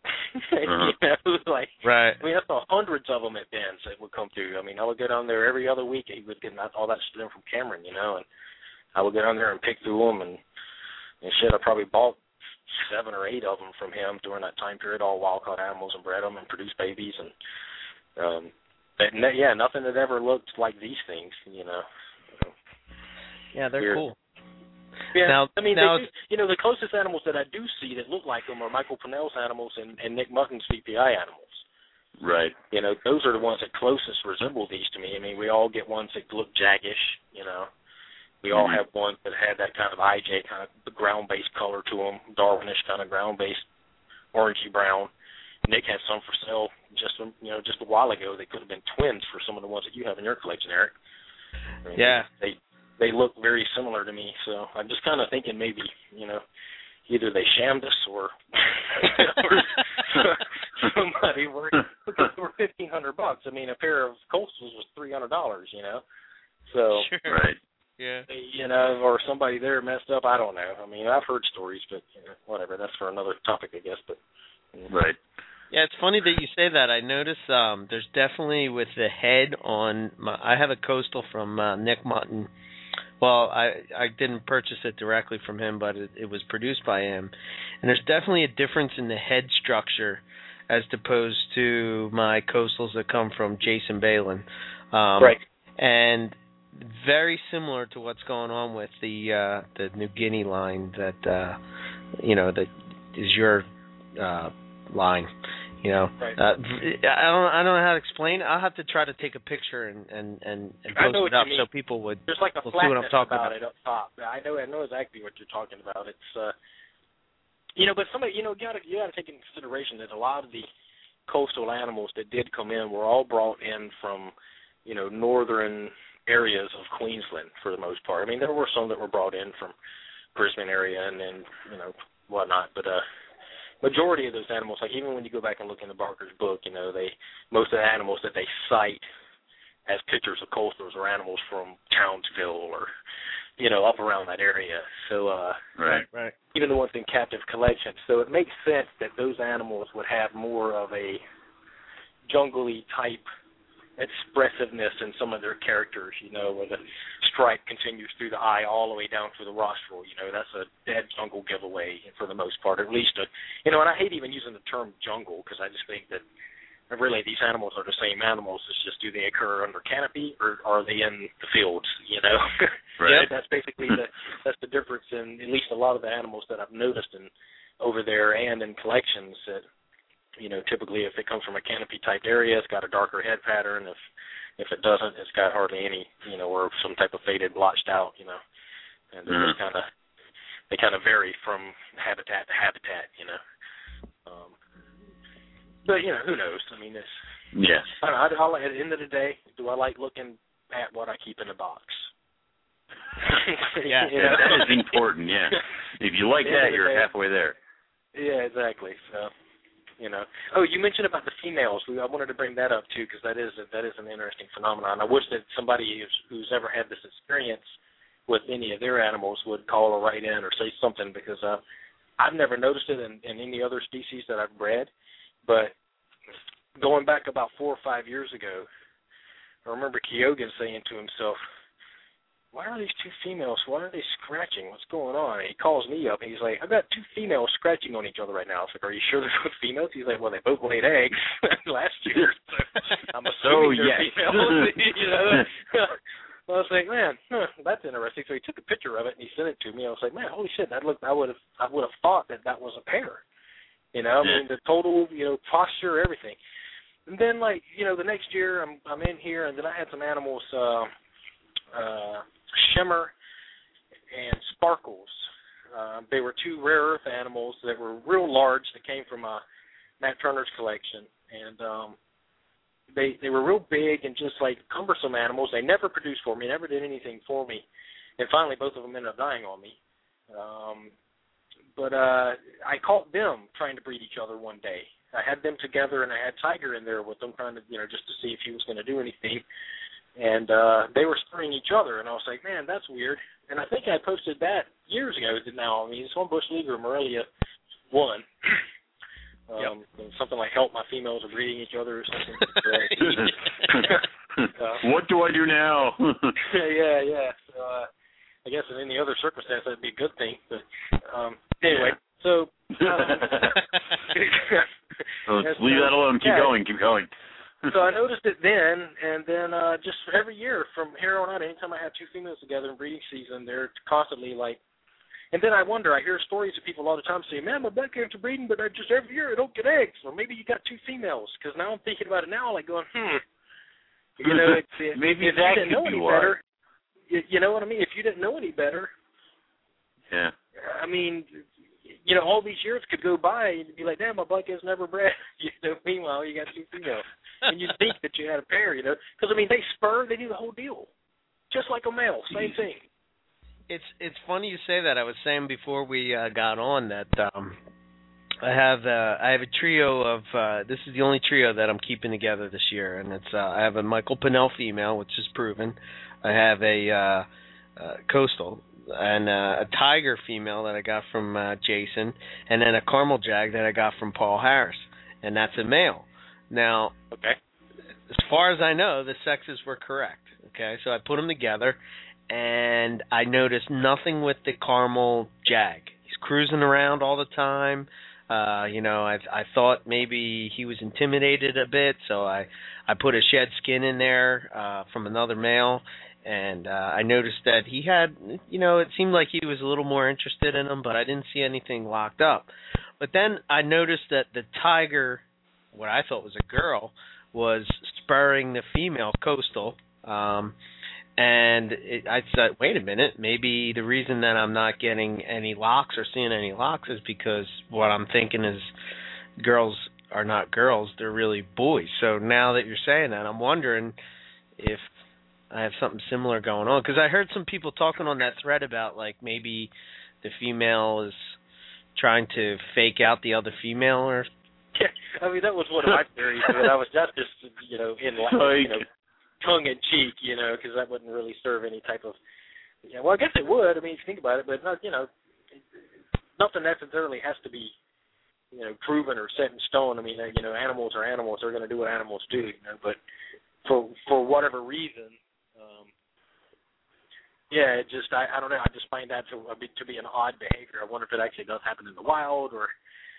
Right. I saw hundreds of them at Ben's that would come through. I would go down there every other week. He would get all that stuff from Cameron, and I would go down there and pick through them and shit. I probably bought 7 or 8 of them from him during that time period, all wild-caught animals, and bred them and produced babies. And nothing that ever looked like these things, Yeah, they're cool. Yeah, the closest animals that I do see that look like them are Michael Pennell's animals and Nick Mutton's VPI animals. Right. Those are the ones that closest resemble these to me. We all get ones that look jaggish, We all have ones that had that kind of IJ, kind of the ground-based color to them, Darwinish kind of ground-based, orangey brown. Nick had some for sale just a while ago. They could have been twins for some of the ones that you have in your collection, Eric. They look very similar to me, so I'm just kind of thinking maybe, either they shammed us or somebody were $1,500. A pair of coastals was $300, So sure. Right. Yeah. Or somebody there messed up. I don't know. I've heard stories, but whatever. That's for another topic, I guess. But right. Yeah, it's funny that you say that. I notice there's definitely with the head on. I have a coastal from Nick Mutton. Well, I didn't purchase it directly from him, but it was produced by him. And there's definitely a difference in the head structure as opposed to my coastals that come from Jason Balin. Right. And very similar to what's going on with the New Guinea line that that is your line. Right. I don't know how to explain. I'll have to try to take a picture and post it up so people would. There's like a see what I'm talking about it up top. I know exactly what you're talking about. It's but somebody you got to take into consideration that a lot of the coastal animals that did come in were all brought in from northern areas of Queensland for the most part. There were some that were brought in from Brisbane area and then whatnot, but majority of those animals, like even when you go back and look in the Barker's book, most of the animals that they cite as pictures of coastals are animals from Townsville or up around that area. So right. Even the ones in captive collection. So it makes sense that those animals would have more of a jungle-y type expressiveness in some of their characters, where the stripe continues through the eye all the way down to the rostral. That's a dead jungle giveaway for the most part, at least. And I hate even using the term jungle because I just think that really these animals are the same animals. It's just do they occur under canopy or are they in the fields, Right. That's basically that's the difference in at least a lot of the animals that I've noticed over there and in collections that typically if it comes from a canopy-type area, it's got a darker head pattern. If it doesn't, it's got hardly any, or some type of faded, blotched out, And they kind of vary from habitat to habitat, But, who knows? It's... Yes. I don't know. At the end of the day, do I like looking at what I keep in the box? Yeah. That is important, yeah. If you like that, you're halfway there. Yeah, exactly, so... You know. Oh, you mentioned about the females. I wanted to bring that up too, because that is an interesting phenomenon. I wish that somebody who's ever had this experience with any of their animals would call or write in or say something, because I've never noticed it in any other species that I've bred. But going back about 4 or 5 years ago, I remember Kyogen saying to himself, "Why are these two females? Why are they scratching? What's going on?" And he calls me up, and he's like, "I've got two females scratching on each other right now." I was like, "Are you sure they're both females?" He's like, "Well, they both laid eggs last year, so I'm assuming they're females." You know? I was like, "Man, that's interesting." So he took a picture of it and he sent it to me. I was like, "Man, holy shit! I would have thought that was a pair." You know, I mean, the total, posture, everything. And then, the next year I'm in here, and then I had some animals. Shimmer and Sparkles. They were two rare earth animals that were real large that came from Matt Turner's collection, and they were real big and just cumbersome animals. They never produced for me, never did anything for me, and finally both of them ended up dying on me. But I caught them trying to breed each other one day. I had them together, and I had Tiger in there with them, trying to just to see if he was going to do anything. And they were spurring each other, and I was like, "Man, that's weird." And I think I posted that years ago. Now, I mean, it's on Bush League or Morelia 1. Something like "Help, my females are breeding each other" or something. What do I do now? yeah. So I guess in any other circumstance that'd be a good thing. But anyway, so let's leave that alone. Keep going. So I noticed it then, and then just every year from here on out, anytime I have two females together in breeding season, they're constantly and then I wonder, I hear stories of people all the time saying, "Man, my blackheads are breeding, but just every year I don't get eggs." Or maybe you got two females, because now I'm thinking about it now, going, maybe if that you didn't know any better, you know what I mean? If you didn't know any better, yeah. I mean, all these years could go by and you'd be like, "Damn, my blackhead's never bred." Meanwhile, you got two females. And you'd think that you had a pair, because, I mean, they spur, they do the whole deal. Just like a male, same thing. It's funny you say that. I was saying before we got on that I have a trio of this is the only trio that I'm keeping together this year, and it's I have a Michael Pinnell female, which is proven. I have a Coastal and a Tiger female that I got from Jason, and then a Caramel Jag that I got from Paul Harris, and that's a male. Now, okay, as far as I know, the sexes were correct. Okay, so I put them together, and I noticed nothing with the Caramel Jag. He's cruising around all the time. I thought maybe he was intimidated a bit, so I put a shed skin in there from another male, and I noticed that he had, it seemed like he was a little more interested in him, but I didn't see anything locked up. But then I noticed that the Tiger, what I thought was a girl, was spurring the female Coastal, and I said, wait a minute, maybe the reason that I'm not getting any locks or seeing any locks is because what I'm thinking is girls are not girls, they're really boys. So now that you're saying that, I'm wondering if I have something similar going on, because I heard some people talking on that thread about maybe the female is trying to fake out the other female or. Yeah, I mean, that was one of my theories, but I was just tongue in cheek, because that wouldn't really serve any type of. Well, I guess it would. I mean, if you think about it, but not, nothing necessarily has to be, proven or set in stone. I mean, animals are animals; they're going to do what animals do. But for whatever reason, it just I don't know. I just find that to be an odd behavior. I wonder if it actually does happen in the wild, or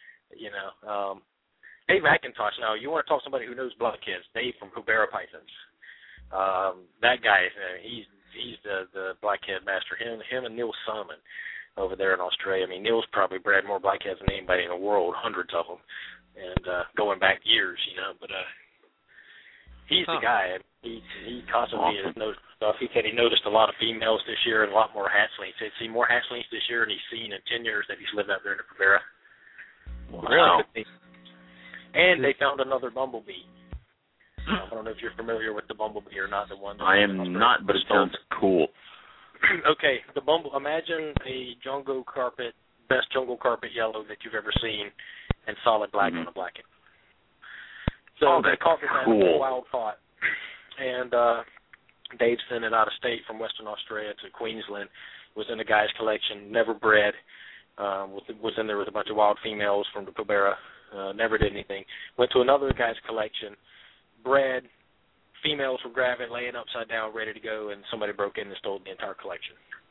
Dave McIntosh. Now, you want to talk to somebody who knows blackheads? Dave from Hubera Pythons. That guy, he's the blackhead master. Him and Neil Salmon over there in Australia. I mean, Neil's probably bred more blackheads than anybody in the world, hundreds of them, and going back years, But he's the guy. He constantly has noticed stuff. He said he noticed a lot of females this year and a lot more hatchlings. He'd seen more hatchlings this year than he's seen in 10 years that he's lived out there in the Hubera. Wow. And they found another bumblebee. I don't know if you're familiar with the bumblebee or not. The one. I am not, but it sounds cool. Okay, imagine a jungle carpet, best jungle carpet yellow that you've ever seen, and solid black on the blanket. So the caucus animal, wild caught. And Dave sent it out of state from Western Australia to Queensland. Was in the guy's collection, never bred. Was in there with a bunch of wild females from the Pobera. Never did anything. Went to another guy's collection, bred. Females were gravid, laying upside down, ready to go, and somebody broke in and stole the entire collection.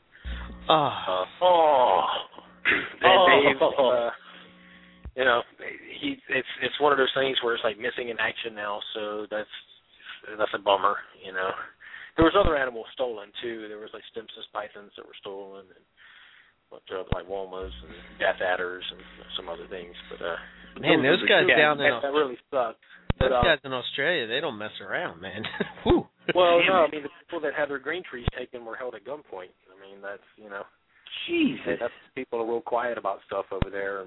Dave, you know, it's one of those things where it's like missing in action now. So that's a bummer. You know, there was other animals stolen too. There was like Stimps's pythons that were stolen, and a bunch of like womas and death adders and some other things. But man, those guys down in that really sucked. Those guys in Australia, they don't mess around, man. Whew. Well, no, I mean the people that had their green trees taken were held at gunpoint. I mean that's Jesus. That's people are real quiet about stuff over there.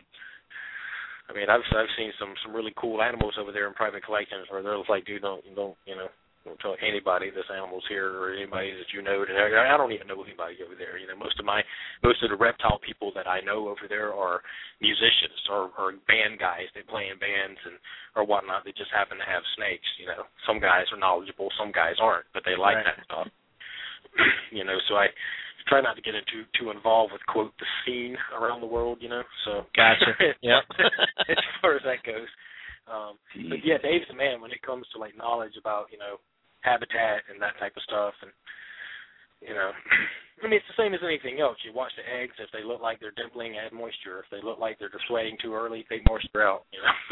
I've seen some really cool animals over there in private collections where they're like, dude, don't tell anybody this animal's here or anybody that you know. I don't even know anybody over there. You know, most of the reptile people that I know over there are musicians or band guys. They play in bands or whatnot. They just happen to have snakes. You know, some guys are knowledgeable, some guys aren't, but they like that stuff. You know, so I try not to get too involved with, quote, the scene around the world, you know. So gotcha. Yep. As far as that goes. But yeah, Dave's the man when it comes to like knowledge about, you know, habitat and that type of stuff. And you know, I mean, it's the same as anything else. You watch the eggs. If they look like they're dimpling, add moisture. If they look like they're sweating too early, take moisture out. You know,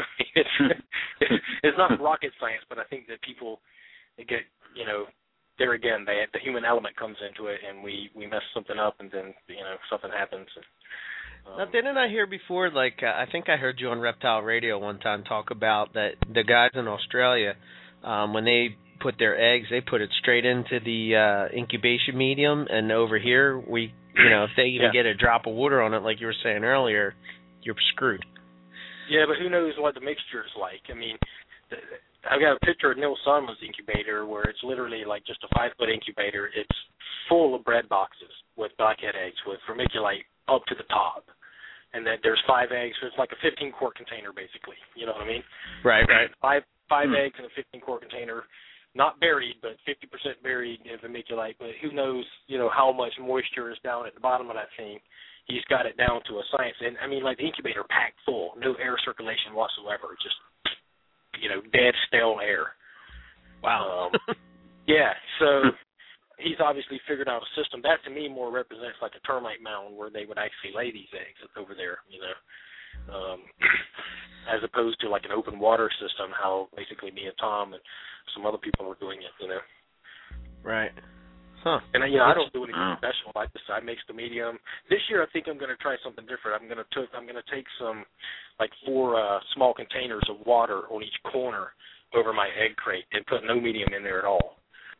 it's not rocket science, but I think that people get, you know, there again, the human element comes into it, and we mess something up, and then, you know, something happens. Now, didn't I hear before, like, I think I heard you on Reptile Radio one time talk about that the guys in Australia, when they put their eggs, they put it straight into the incubation medium, and over here, we, you know, if they even get a drop of water on it, like you were saying earlier, you're screwed. Yeah, but who knows what the mixture is like? I mean, I've got a picture of Neil Sonmund's incubator where it's literally like just a 5-foot incubator. It's full of bread boxes with blackhead eggs with vermiculite up to the top. And then there's 5 eggs. So it's like a 15-quart container, basically. You know what I mean? Right. Five eggs in a 15-quart container, not buried, but 50% buried in vermiculite. But who knows, you know, how much moisture is down at the bottom of that thing. He's got it down to a science. And, I mean, like the incubator packed full, no air circulation whatsoever, just, you know, dead, stale air. Wow. Yeah, so he's obviously figured out a system. That, to me, more represents like a termite mound where they would actually lay these eggs over there, you know, as opposed to like an open water system, how basically me and Tom and some other people were doing it, you know. Right. Huh. And, you know, I don't do anything special. I mix the medium. This year I think I'm going to try something different. I'm going to take some, like 4 small containers of water on each corner over my egg crate and put no medium in there at all.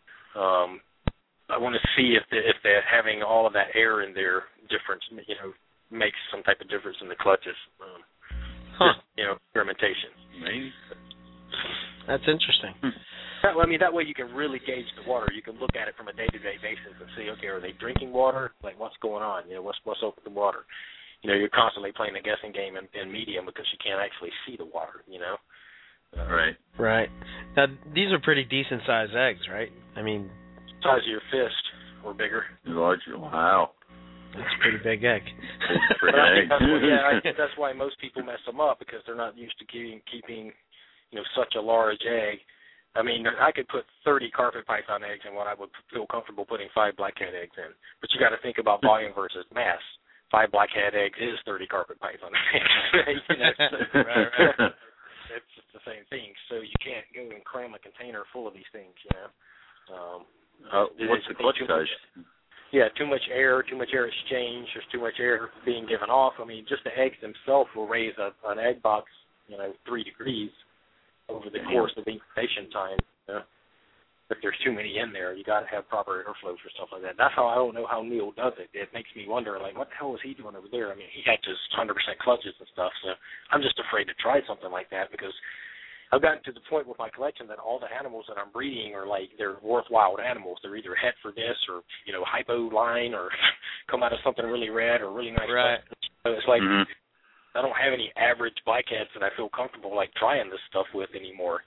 I want to see if they're having all of that air in there difference, you know, makes some type of difference in the clutches. Just, you know, experimentation. Maybe. That's interesting. I mean, that way you can really gauge the water. You can look at it from a day-to-day basis and see, okay, are they drinking water? Like, what's going on? You know, what's up with the water? You know, you're constantly playing a guessing game in medium because you can't actually see the water, you know? Right. Now, these are pretty decent-sized eggs, right? I mean... size of your fist or bigger. Larger. Wow. That's a pretty big egg. I think that's why most people mess them up, because they're not used to keeping, you know, such a large egg. I mean, I could put 30 carpet python eggs in what I would feel comfortable putting 5 blackhead eggs in. But you got to think about volume versus mass. 5 blackhead eggs is 30 carpet python eggs. You know, right. It's the same thing. So you can't go and cram a container full of these things, you know. What's the clutch size? Yeah, too much air exchange. There's too much air being given off. I mean, just the eggs themselves will raise an egg box, you know, 3 degrees over the course of incubation time. You know? If there's too many in there, you got to have proper airflow for stuff like that. That's how I don't know how Neil does it. It makes me wonder, like, what the hell is he doing over there? I mean, he had just 100% clutches and stuff, so I'm just afraid to try something like that because I've gotten to the point with my collection that all the animals that I'm breeding are like, they're worthwhile animals. They're either het for this or, you know, hypo line or come out of something really red or really nice. Right. So it's like, I don't have any average blackheads that I feel comfortable like trying this stuff with anymore.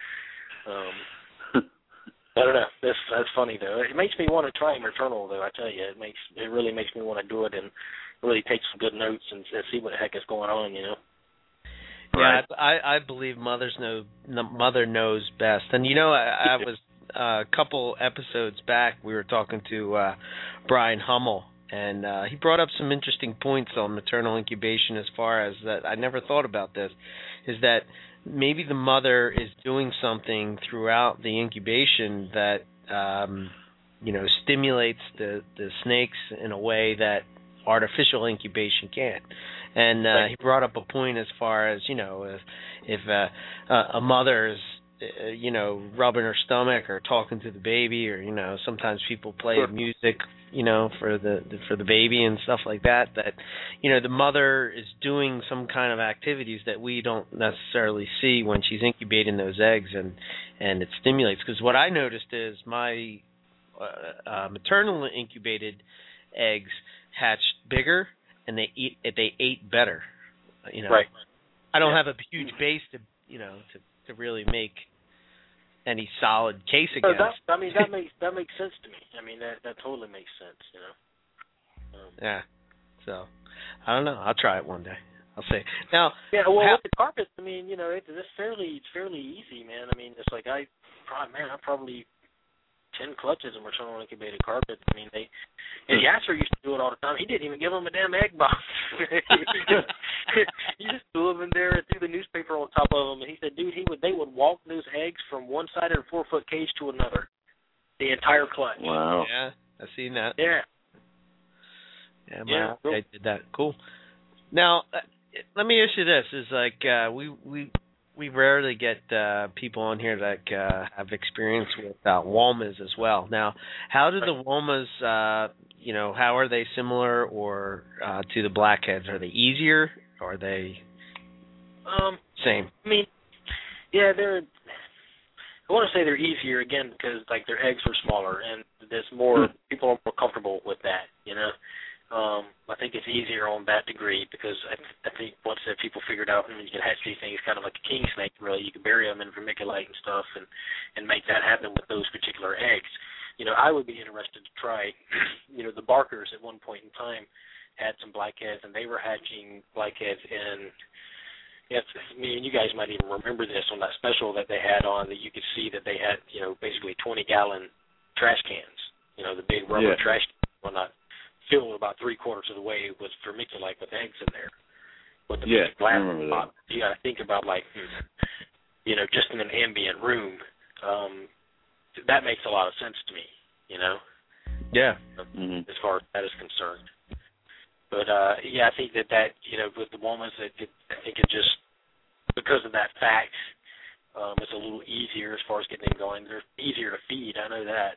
I don't know. That's funny though. It makes me want to try maternal though. I tell you, it really makes me want to do it and really take some good notes and see what the heck is going on. Yeah, I believe mother knows best. And I was a couple episodes back. We were talking to Brian Hummel, and he brought up some interesting points on maternal incubation. As far as that, I never thought about this. Is that maybe the mother is doing something throughout the incubation that stimulates the snakes in a way that artificial incubation can't. And he brought up a point as far as if a mother is rubbing her stomach or talking to the baby, or sometimes people play music for the baby and stuff like that the mother is doing some kind of activities that we don't necessarily see when she's incubating those eggs, and it stimulates. Because what I noticed is my maternal incubated eggs hatched bigger and they ate better. Right. I don't have a huge base to really make any solid case against. That makes sense to me. I mean that totally makes sense. Yeah. So I don't know. I'll try it one day. I'll see. Now. Yeah. Well, with the carpets, I mean, it's fairly easy, man. I mean, it's like I probably 10 clutches of maternal incubated carpets. I mean, and Yasser used to do it all the time. He didn't even give them a damn egg box. He just threw them in there and threw the newspaper on top of them. And he said, dude, they would walk those eggs from one side of the 4-foot cage to another, the entire clutch. Wow. Yeah, I've seen that. Yeah. Yeah, I did that. Cool. Now, let me ask you this: is like we rarely get people on here that have experience with WOMAs as well. Now, how do the WOMAs, how are they similar or to the blackheads? Are they easier? Or are they same? I mean, yeah, I want to say they're easier again because like their eggs are smaller and there's more people are more comfortable with that. I think it's easier on that degree because I think once that people figured out, you can hatch these things kind of like a king snake, really. You can bury them in vermiculite and stuff and make that happen with those particular eggs. I would be interested to try, the Barkers at one point in time had some blackheads, and they were hatching blackheads in, and you guys might even remember this on that special that they had on that you could see that they had, basically 20-gallon trash cans, the big rubber trash cans, not filled about 3/4 of the way with vermiculite with eggs in there. With the big glass pot. You got to think about just in an ambient room. That makes a lot of sense to me. Yeah. As far as that is concerned. But I think that with the WOMAs, I think it just because of that fact, it's a little easier as far as getting them going. They're easier to feed. I know that.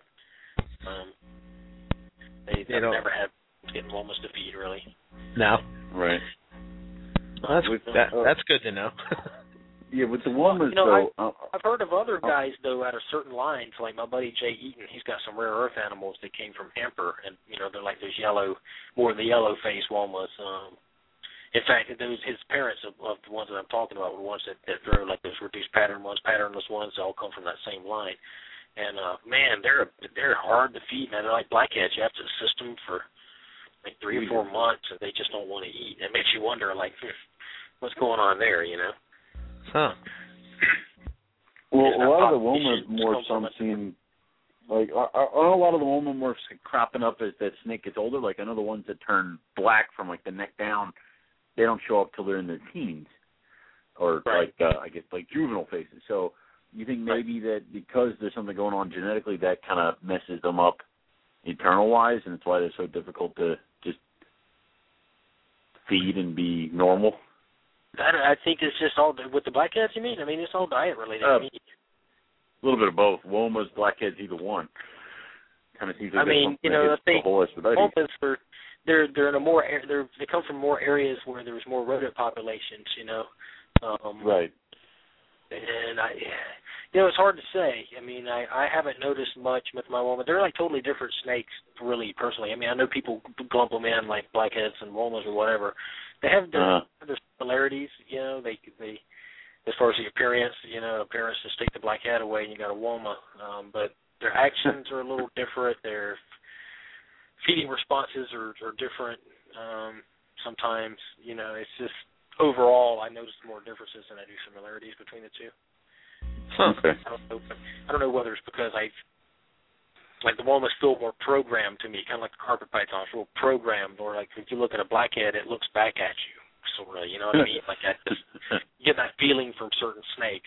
They've never had getting WOMAs to feed really. No. Right. Well, that's good to know. Yeah, with the WOMAs, I've heard of other guys though out of certain lines, like my buddy Jay Eaton. He's got some rare earth animals that came from Hamper, and they're like those more of the yellow face WOMAs. In fact, his parents of the ones that I'm talking about were ones that throw like those reduced pattern ones, patternless ones. They all come from that same line. And man, they're hard to feed. Man, they're like blackheads. You have to assist them for like 3 or 4 months, and they just don't want to eat. It makes you wonder, like, what's going on there, Huh. Well, a lot of the WOMA morphs I'm seeing, like, are a lot of the WOMA morphs cropping up as that snake gets older? Like, I know the ones that turn black from, like, the neck down, they don't show up till they're in their teens, or, I guess, like juvenile phases. So you think maybe that because there's something going on genetically that kind of messes them up internal-wise, and it's why they're so difficult to just feed and be normal? I think it's just all with the blackheads. You mean? I mean, it's all diet related. A little bit of both. WOMAs, blackheads, either one. Kind of seems like I think WOMAs they're in they come from more areas where there's more rodent populations. Right. And It's hard to say. I mean, I haven't noticed much with my Woma. They're like totally different snakes, really, personally. I mean, I know people lump them in like blackheads and Womas or whatever. They have their similarities, they as far as the appearance, appearance just take the blackhead away and you got a Woma. But their actions are a little different. Their feeding responses are different. Sometimes, it's just overall I notice more differences than I do similarities between the two. Okay. I don't know whether it's because like the Womas feel more programmed to me, kind of like the carpet python, feel programmed, or like if you look at a blackhead, it looks back at you, sort of. You know what I mean? Like you get that feeling from certain snakes.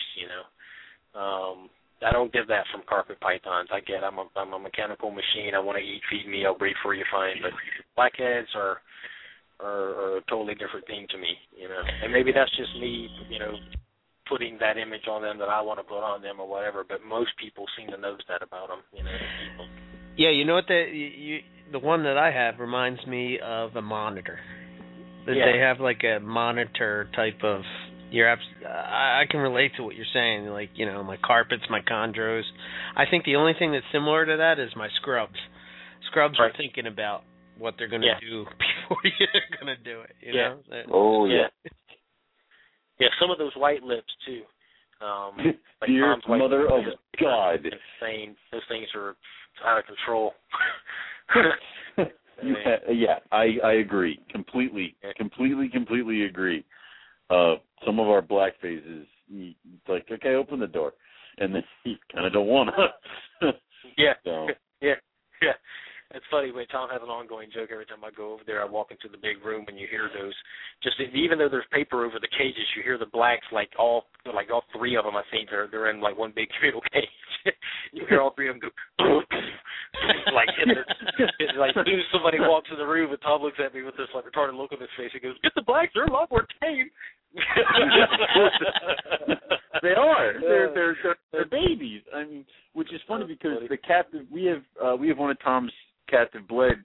I don't get that from carpet pythons. I'm a mechanical machine. I want to eat, feed me, I'll breed for you, fine. But blackheads are a totally different thing to me. And maybe that's just me, putting that image on them that I want to put on them or whatever, but most people seem to notice that about them, people. Yeah, you know what, the one that I have reminds me of a monitor. They have like a monitor type of, I can relate to what you're saying, like, my carpets, my chondros. I think the only thing that's similar to that is my scrubs. Scrubs are thinking about what they're going to do before you're going to do it, you know? Oh, yeah. Yeah, some of those white lips, too. Like Dear mother of God. Insane. Those things are out of control. I agree. Completely agree. Some of our black phases, it's like, okay, open the door. And then you kind of don't want to. Yeah. It's funny, Tom has an ongoing joke every time I go over there. I walk into the big room and you hear those, just even though there's paper over the cages, you hear the blacks, like all three of them, I think, they're in like one big communal cage. You hear all three of them go, like, as soon as somebody walks in the room and Tom looks at me with this like retarded look on his face, he goes, get the blacks, they're a lot more tame. They are. They're babies. I mean, which is funny because the captive we have one of Tom's captive bred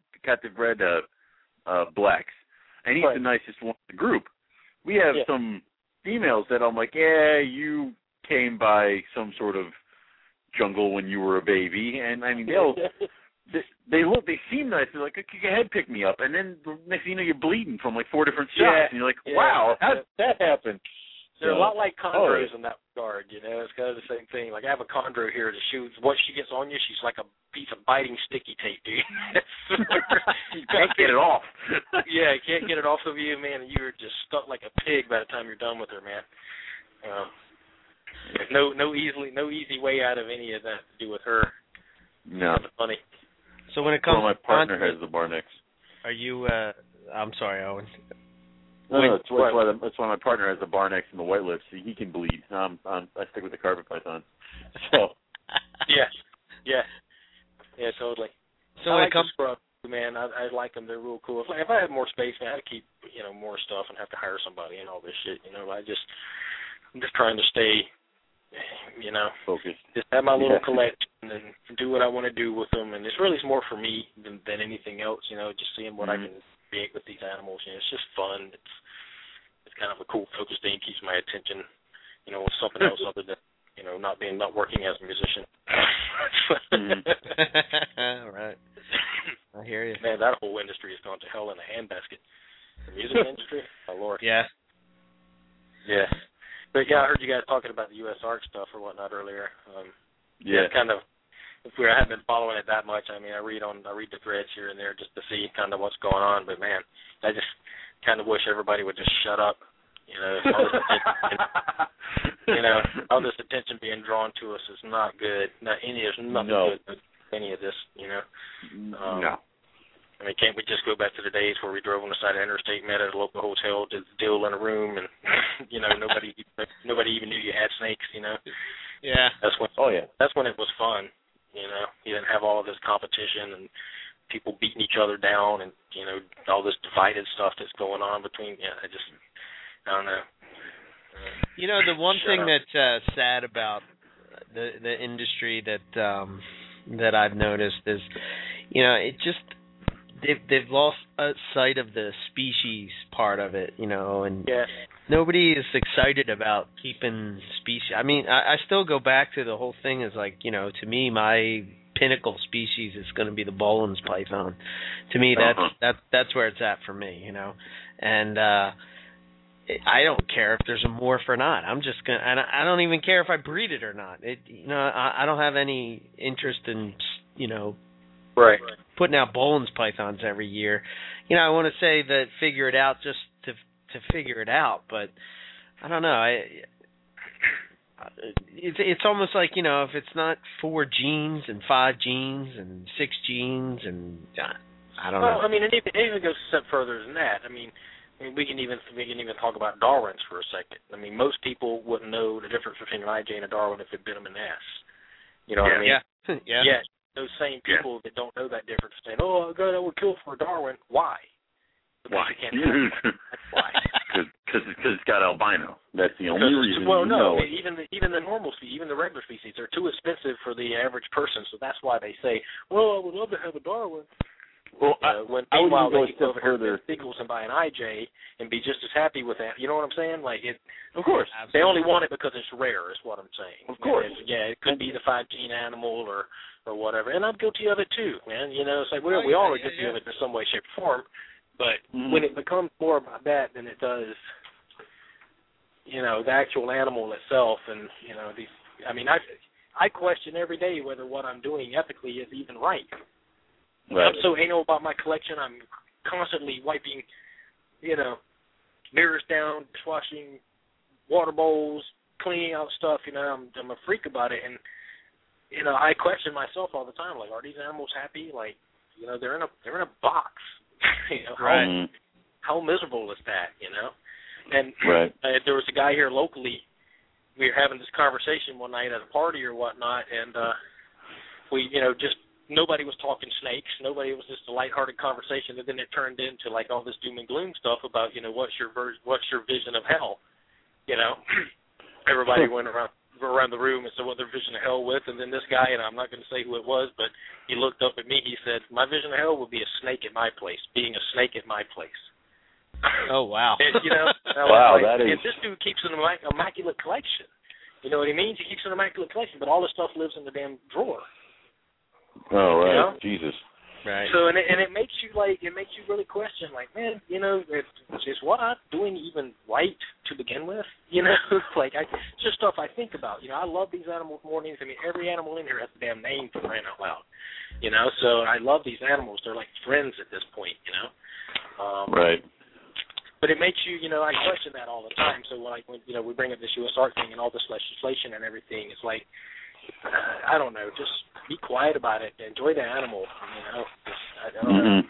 blacks, and he's the nicest one in the group. We have some females that I'm like, you came by some sort of jungle when you were a baby, and I mean they seem nice. They're like, okay, go ahead, pick me up, and then next thing you know, you're bleeding from like 4 different shots, and you're like, wow, how did that happen? They're a lot like chondros in that regard, It's kind of the same thing. Like I have a chondro here that once she gets on you, she's like a piece of biting sticky tape, dude. You can't get it off. Yeah, you can't get it off of you, man, and you're just stuck like a pig by the time you're done with her, man. No easy way out of any of that to do with her. No. It's funny. So when it comes my partner has the Barnecks. Are you, I'm sorry, Owen. No, that's why my partner has the Barnecks and the white lips. He can bleed. I stick with the carpet python. So. Yeah, totally. So when it comes, scrubs, man, I like them. They're real cool. If I had more space, man, I'd keep more stuff and have to hire somebody and all this shit. I'm just trying to stay, focused. Just have my little collection and do what I want to do with them. And it's more for me than anything else. Just seeing what I can create with these animals. It's just fun. It's kind of a cool focus thing. Keeps my attention, with something else other than not working as a musician. Right. I hear you. Man, that whole industry has gone to hell in a handbasket. The music industry, my lord. Yeah. Yeah. But I heard you guys talking about the U.S. Ark stuff or whatnot earlier. Kind of. I haven't been following it that much. I mean, I read the threads here and there just to see kind of what's going on. But man, I just kind of wish everybody would just shut up. All this attention being drawn to us is not good. There's nothing good with any of this. No. I mean, can't we just go back to the days where we drove on the side of the interstate, met at a local hotel, did the deal in a room, and nobody even knew you had snakes. Yeah. That's when it was fun. You didn't have all of this competition and people beating each other down and all this divided stuff that's going on between. I don't know. The one thing that's sad about the industry that I've noticed is, it just they've lost sight of the species part of it, and nobody is excited about keeping species. I mean, I still go back to the whole thing is like, you know, to me, my pinnacle species is going to be the Boelen's python. To me, that's where it's at for me, you know. And I don't care if there's a morph or not. I'm just gonna. I don't even care if I breed it or not. I don't have any interest in, you know, putting out Boelen's pythons every year. You know, I want to say that figure it out just to figure it out, but I don't know. It's almost like, you know, if it's not 4 genes and 5 genes and 6 genes and I don't know. Well, I mean, it even goes a step further than that. I mean, we can even talk about Darwins for a second. I mean, most people wouldn't know the difference between an IJ and a Darwin if it bit them in the ass. You know what I mean? Yeah. Yet those same people that don't know that difference saying, "Oh, God, I would kill for a Darwin." Why? Why? Why? Because it's got albino. That's the only reason. Well, no, I mean, even the normal species, even the regular species, they're too expensive for the average person. So that's why they say, "Well, I would love to have a Darwin." Well, when I would meanwhile go they a go step over further. to Eagles and buy an IJ and be just as happy with that. You know what I'm saying? Like it. Of course. They only want it because it's rare. Is what I'm saying. Of course. It could be the 5-gene animal or whatever. And I'm guilty of it too, man. You know, it's like we all are guilty of it in some way, shape, or form. But when it becomes more about that than it does, you know, the actual animal itself, and you know, I question every day whether what I'm doing ethically is even right. Right. I'm so anal about my collection. I'm constantly wiping, you know, mirrors down, dishwashing, water bowls, cleaning out stuff. You know, I'm a freak about it, and you know, I question myself all the time. Like, are these animals happy? Like, you know, they're in a box. You know, how miserable is that? You know, and there was a guy here locally. We were having this conversation one night at a party or whatnot, and we, you know, just nobody was talking snakes. Nobody, it was just a lighthearted conversation, and then it turned into like all this doom and gloom stuff about, you know, what's your vision of hell? You know, everybody went around the room and said what their vision of hell with, and then this guy, and I'm not going to say who it was, but he looked up at me. He said, "My vision of hell would be a snake at my place, being a snake at my place." Oh wow! And, you know, wow, like, that is. And this dude keeps an immaculate collection. You know what he means? He keeps an immaculate collection, but all the stuff lives in the damn drawer. Oh right, you know? Jesus. Right. So and it makes you really question, like, man, you know, is what I'm doing even right to begin with? You know, like it's just stuff I think about. You know, I love these animals more than anything. I mean, every animal in here has a damn name for crying out loud. You know, so I love these animals. They're like friends at this point. You know. Right. But it makes you, you know, I question that all the time. So when you know, we bring up this U.S. art thing and all this legislation and everything, it's like, I don't know, just be quiet about it. Enjoy the animal. You know, I don't know.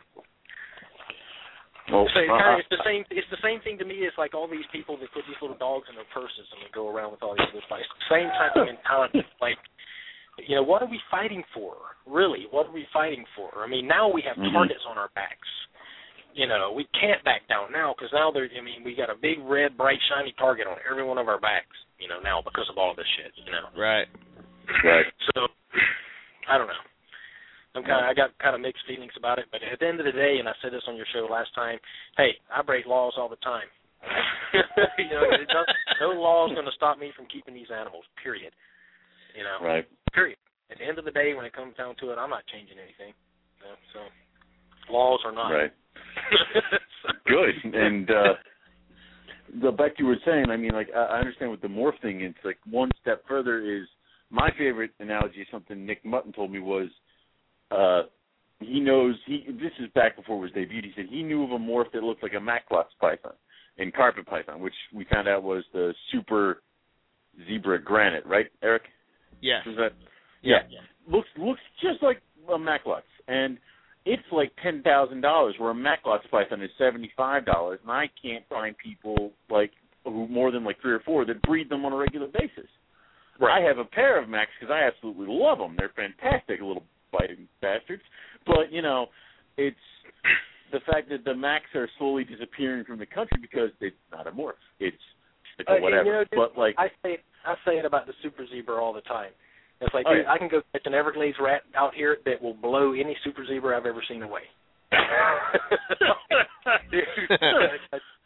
Well, So it's the same. It's the same thing to me. It's like all these people that put these little dogs in their purses and they go around with all these little fights. Same type of mentality. Like, you know, what are we fighting for? Really, what are we fighting for? I mean, now we have targets on our backs. You know, we can't back down now because now we got a big red, bright, shiny target on every one of our backs. You know, now because of all this shit. You know. Right. So, I don't know. I got kind of mixed feelings about it, but at the end of the day, and I said this on your show last time, hey, I break laws all the time. You know, no law is going to stop me from keeping these animals, period. You know, period. At the end of the day, when it comes down to it, I'm not changing anything. You know, so, laws are not. Right. Good. And back to you were saying, I mean, like, I understand with the morph thing, it's like one step further is, my favorite analogy, something Nick Mutton told me was, this is back before it was debuted, he said he knew of a morph that looked like a Macklot's python and carpet python, which we found out was the super zebra granite, right, Eric? Yeah. Was that? Yeah. Looks just like a Macklot's, and it's like $10,000, where a Macklot's python is $75, and I can't find people like who more than like 3 or 4 that breed them on a regular basis. Right. I have a pair of Macs because I absolutely love them. They're fantastic little biting bastards. But, you know, it's the fact that the Macs are slowly disappearing from the country because it's not a morph. It's whatever. You know, dude, but like, I say it about the super zebra all the time. It's like, dude, I can go catch an Everglades rat out here that will blow any super zebra I've ever seen away. Dude,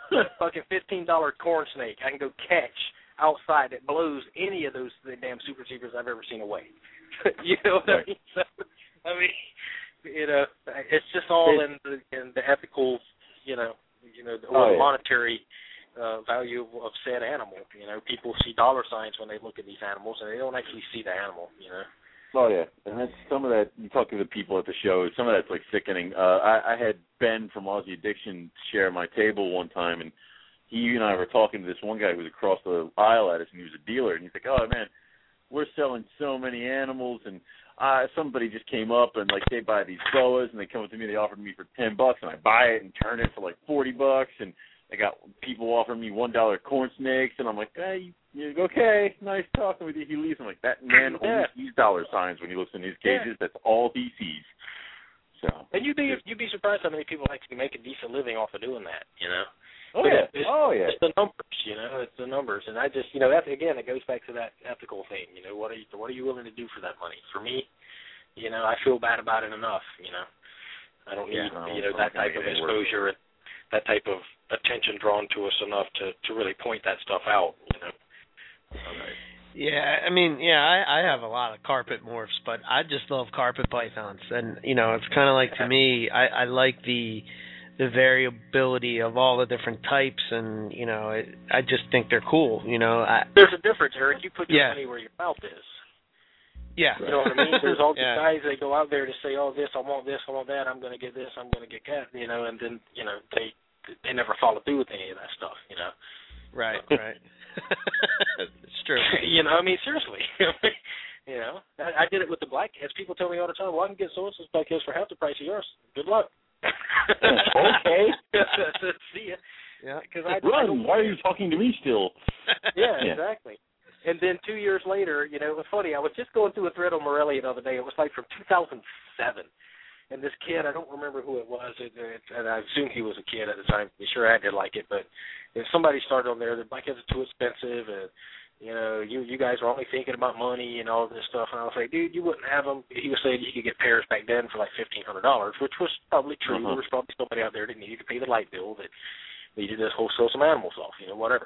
a fucking $15 corn snake I can go catch outside that blows any of those damn super seekers I've ever seen away. You know what I mean? So, I mean, you know, it's just all in the ethical, or the monetary value of said animal. You know, people see dollar signs when they look at these animals, and they don't actually see the animal. You know. Oh yeah, and that's some of that. You talk to the people at the show. Some of that's like sickening. I had Ben from Aussie Addiction share my table one time, and he and I were talking to this one guy who was across the aisle at us, and he was a dealer, and he's like, "Oh man, we're selling so many animals, and somebody just came up and like they buy these boas, and they come up to me, they offered me for $10, and I buy it and turn it for like $40, and I got people offering me $1 corn snakes, and I'm like, hey, okay, nice talking with you. He leaves. I'm like, that man only sees dollar signs when he looks in his cages. That's all he sees. So. And you'd be surprised how many people actually make a decent living off of doing that. You know. Oh yeah. It's the numbers, you know. It's the numbers, and I just, that again, it goes back to that ethical thing. You know, what are you willing to do for that money? For me, I feel bad about it enough. I don't need that type of exposure, and that type of attention drawn to us enough to really point that stuff out. Yeah, I mean, I have a lot of carpet morphs, but I just love carpet pythons, and it's kind of like, to me, I like the variability of all the different types, and I just think they're cool. There's a difference, Eric. You put your money where your mouth is. Yeah. You know what I mean? There's all these guys that go out there to say, oh, I want this, that, I'm going to get this, I'm going to get that, and then, they never follow through with any of that stuff, Right, right. It's true. I mean, seriously. I did it with the blackheads. People tell me all the time, well, I can get so-and-so's blackheads for half the price of yours. Good luck. Okay. See ya. Yeah. Run. Why are you talking to me still? Yeah, exactly. And then 2 years later, it was funny. I was just going through a thread on Morelli the other day. It was like from 2007. And this kid, I don't remember who it was, and I assume he was a kid at the time. I'm sure I did like it, but somebody started on there, the blackheads are too expensive, and you guys are only thinking about money and all this stuff. And I was like, dude, you wouldn't have them. He was saying you could get pairs back then for like $1,500, which was probably true. There was probably somebody out there that needed to pay the light bill that needed to wholesale some animals off, whatever.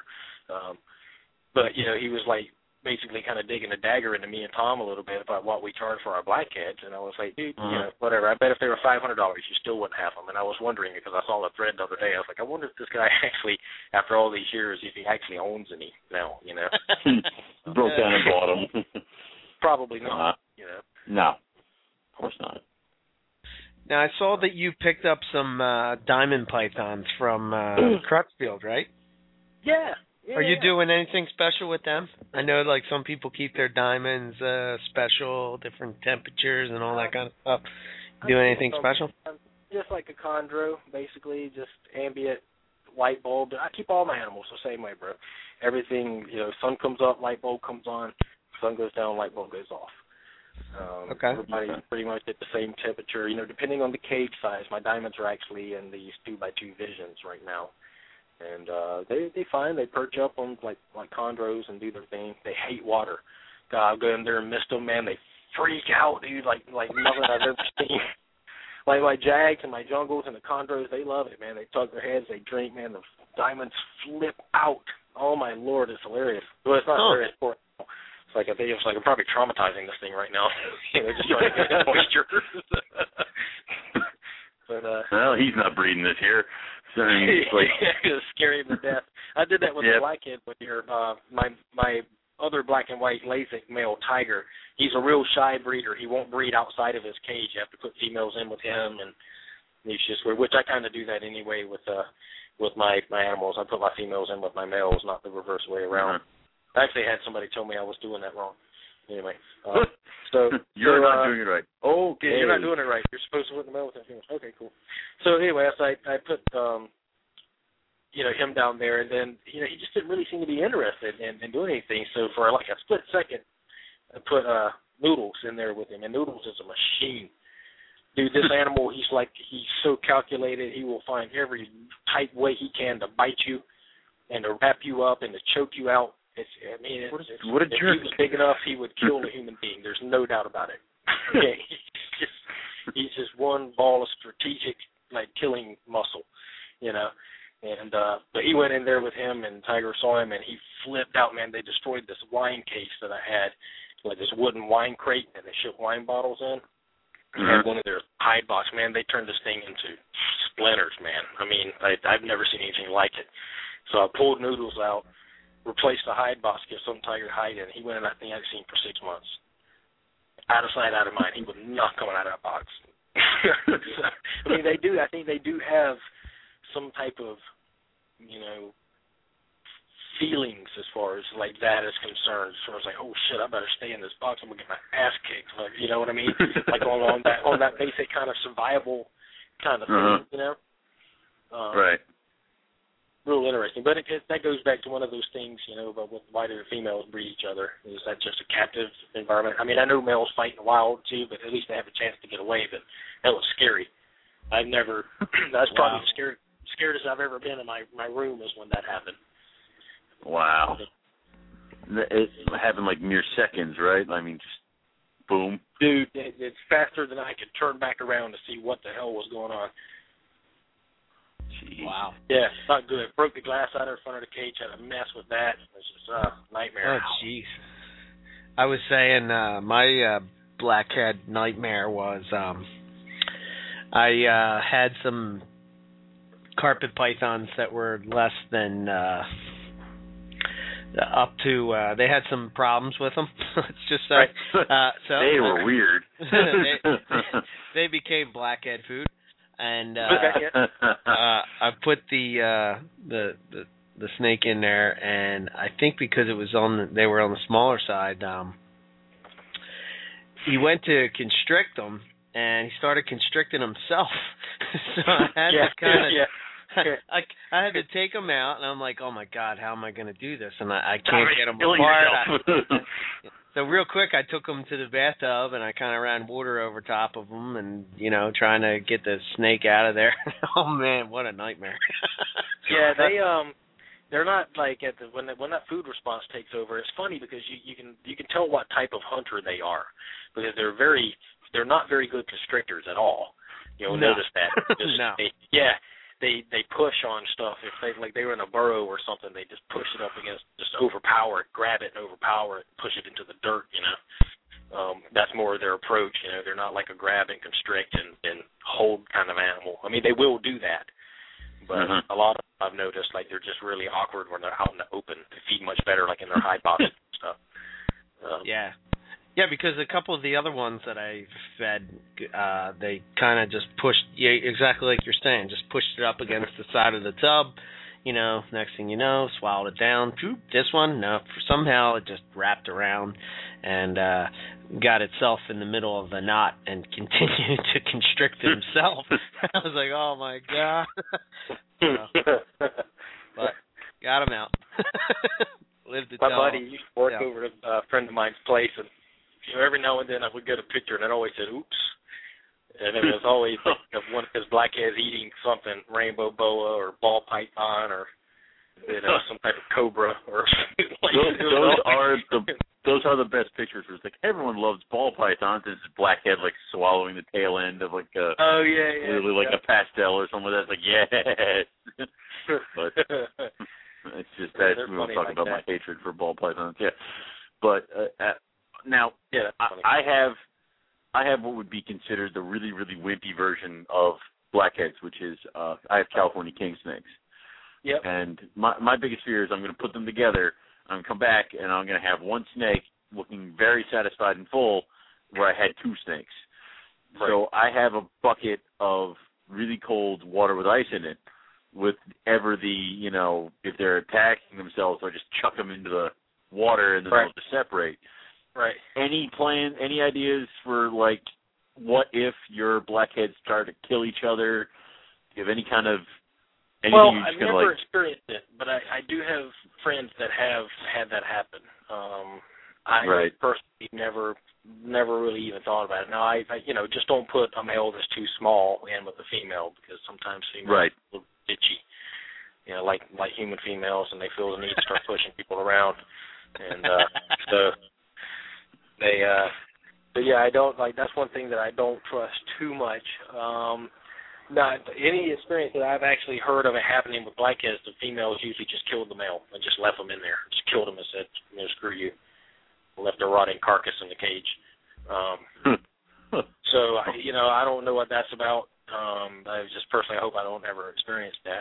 But he was like basically kind of digging a dagger into me and Tom a little bit about what we charge for our blackheads, and I was like, dude, whatever. I bet if they were $500, you still wouldn't have them. And I was wondering, because I saw the thread the other day, I was like, I wonder if this guy actually, after all these years, if he actually owns any now, Broke down and bought them. Probably not, No, of course not. Now, I saw that you picked up some diamond pythons from Crutchfield, right? Yeah. Are you doing anything special with them? I know, like, some people keep their diamonds special, different temperatures and all that kind of stuff. Doing anything special? Just like a chondro, basically, just ambient light bulb. I keep all my animals the same way, bro. Everything, sun comes up, light bulb comes on. Sun goes down, light bulb goes off. Okay. Everybody pretty much at the same temperature. Depending on the cage size, my diamonds are actually in these 2x2 visions right now. And they perch up on like chondros and do their thing. They hate water. God, I'll go in there and mist them, man. They freak out, dude, like nothing I've ever seen. Like my jags and my jungles and the chondros, they love it, man. They tug their heads, they drink, man. The diamonds flip out. Oh my Lord, it's hilarious. Well, it's not hilarious for it. It's like I'm probably traumatizing this thing right now. Just trying to get moisture. But well, he's not breeding this here. So it's scary to death. I did that with the blackhead one year. My other black and white LASIK male tiger, he's a real shy breeder. He won't breed outside of his cage. You have to put females in with him, and he's just weird, which I kind of do that anyway with my animals. I put my females in with my males, not the reverse way around. I actually had somebody tell me I was doing that wrong. Anyway, you're not doing it right. Okay, you're not doing it right. You're supposed to put the male with the females. Okay, cool. So anyway, so I put him down there, and then he just didn't really seem to be interested in doing anything. So for like a split second, I put Noodles in there with him, and Noodles is a machine. Dude, this animal, he's so calculated. He will find every tight way he can to bite you and to wrap you up and to choke you out. What a jerk. If he was big enough, he would kill a human being. There's no doubt about it. He's just one ball of strategic, killing muscle, And And but he went in there with him, and Tiger saw him, and he flipped out, man. They destroyed this wine case that I had, like this wooden wine crate that they ship wine bottles in. I had one of their hide box, man. They turned this thing into splinters, man. I mean, I've never seen anything like it. So I pulled Noodles out, replaced the hide box, get some Tiger hide in. He went in that thing I'd seen for 6 months. Out of sight, out of mind. He was not coming out of that box. So, I mean, they do. I think they do have some type of, you know, feelings as far as like that is concerned. So I was like, oh shit, I better stay in this box. I'm gonna get my ass kicked. Like, you know what I mean? Like on that basic kind of survival kind of thing, you know? Right. Real interesting, but that goes back to one of those things, you know, about why do females breed each other? Is that just a captive environment? I mean, I know males fight in the wild too, but at least they have a chance to get away. But that was scary. I've never. That's probably the scariest I've ever been in my room is when that happened. Wow. It happened like mere seconds, right? I mean, just boom. Dude, it's faster than I could turn back around to see what the hell was going on. Jeez. Wow. Yeah, not good. Broke the glass out in front of the cage. Had a mess with that. It was just a nightmare. Oh, jeez. I was saying my blackhead nightmare was I had some carpet pythons that were less than up to they had some problems with them. Let's just say. Right. So they were weird. they became blackhead food. And I put the snake in there, and I think because it was they were on the smaller side, he went to constrict them, and he started constricting himself. So I had to kind of, I had to take him out, and I'm like, oh my God, how am I going to do this? And I can't get them apart. So real quick, I took them to the bathtub, and I kind of ran water over top of them, and trying to get the snake out of there. Oh man, what a nightmare! Yeah, they're not like when that food response takes over. It's funny because you can tell what type of hunter they are because they're not very good constrictors at all. You'll notice that. No. They push on stuff. If they were in a burrow or something, they just push it up against, just overpower it, grab it and overpower it, push it into the dirt, That's more their approach, They're not like a grab and constrict and hold kind of animal. I mean, they will do that, but a lot of them I've noticed, like, they're just really awkward when they're out in the open. They feed much better, like, in their hide box and stuff. Yeah, because a couple of the other ones that I fed, they kind of just pushed, exactly like you're saying, just pushed it up against the side of the tub. Next thing you know, swallowed it down. This one, no, somehow it just wrapped around and got itself in the middle of the knot and continued to constrict himself. I was like, oh my God. But got him out. Lived to tell. My buddy used to work over at a friend of mine's place, and every now and then I would get a picture, and it always said, oops. And it was always like one of his blackheads eating something, rainbow boa or ball python or some type of cobra or something like that. Those are the best pictures. It's like everyone loves ball pythons. It's a blackhead like swallowing the tail end of like a really like a pastel or something. That's like yes. But it's just that's we were talking about my hatred for ball pythons. Yeah, but now I have what would be considered the really, really wimpy version of blackheads, which is I have California king snakes. Yep. And my biggest fear is I'm going to put them together, I'm going to come back, and I'm going to have one snake looking very satisfied and full where I had two snakes. Right. So I have a bucket of really cold water with ice in it with if they're attacking themselves, I just chuck them into the water and then they'll just separate. Right. Any ideas for, like, what if your blackheads start to kill each other? Do you have any kind of anything? Well, I've never experienced it, but I do have friends that have had that happen. I personally never really even thought about it. Now, I just don't put a male that's too small in with a female because sometimes females are a little bitchy, like human females, and they feel the need to start pushing people around. And so I don't, that's one thing that I don't trust too much. Not any experience that I've actually heard of it happening with blackheads, the females usually just killed the male and just left them in there. Just killed them and said, screw you. Left a rotting carcass in the cage. So, I don't know what that's about. I just personally hope I don't ever experience that.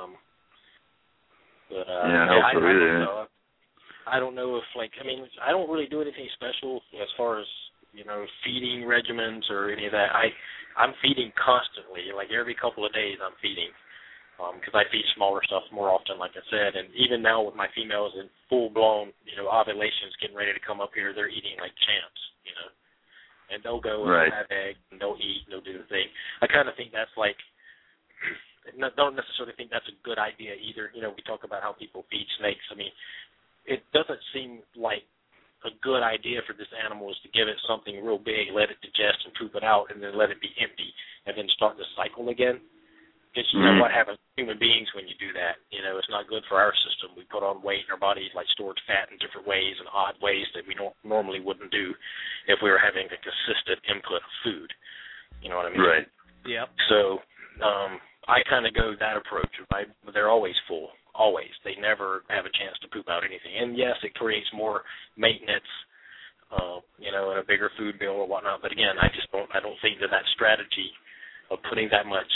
I don't know. I don't know if, I don't really do anything special as far as, feeding regimens or any of that. I'm feeding constantly. Like every couple of days I'm feeding because I feed smaller stuff more often, like I said. And even now with my females in full-blown, ovulations getting ready to come up here, they're eating like champs, And they'll go and have eggs, and they'll eat, and they'll do the thing. I kind of think that's don't necessarily think that's a good idea either. We talk about how people feed snakes. I mean, it doesn't seem like a good idea for this animal is to give it something real big, let it digest and poop it out, and then let it be empty, and then start the cycle again. Because you know what happens to human beings when you do that. It's not good for our system. We put on weight in our bodies, like stored fat in different ways and odd ways that we normally wouldn't do if we were having a consistent input of food. You know what I mean? Right. Yep. So I kind of go that approach. They're always full. Always. They never have a chance to poop out anything. And, yes, it creates more maintenance, and a bigger food bill or whatnot. But, again, I don't think that strategy of putting that much,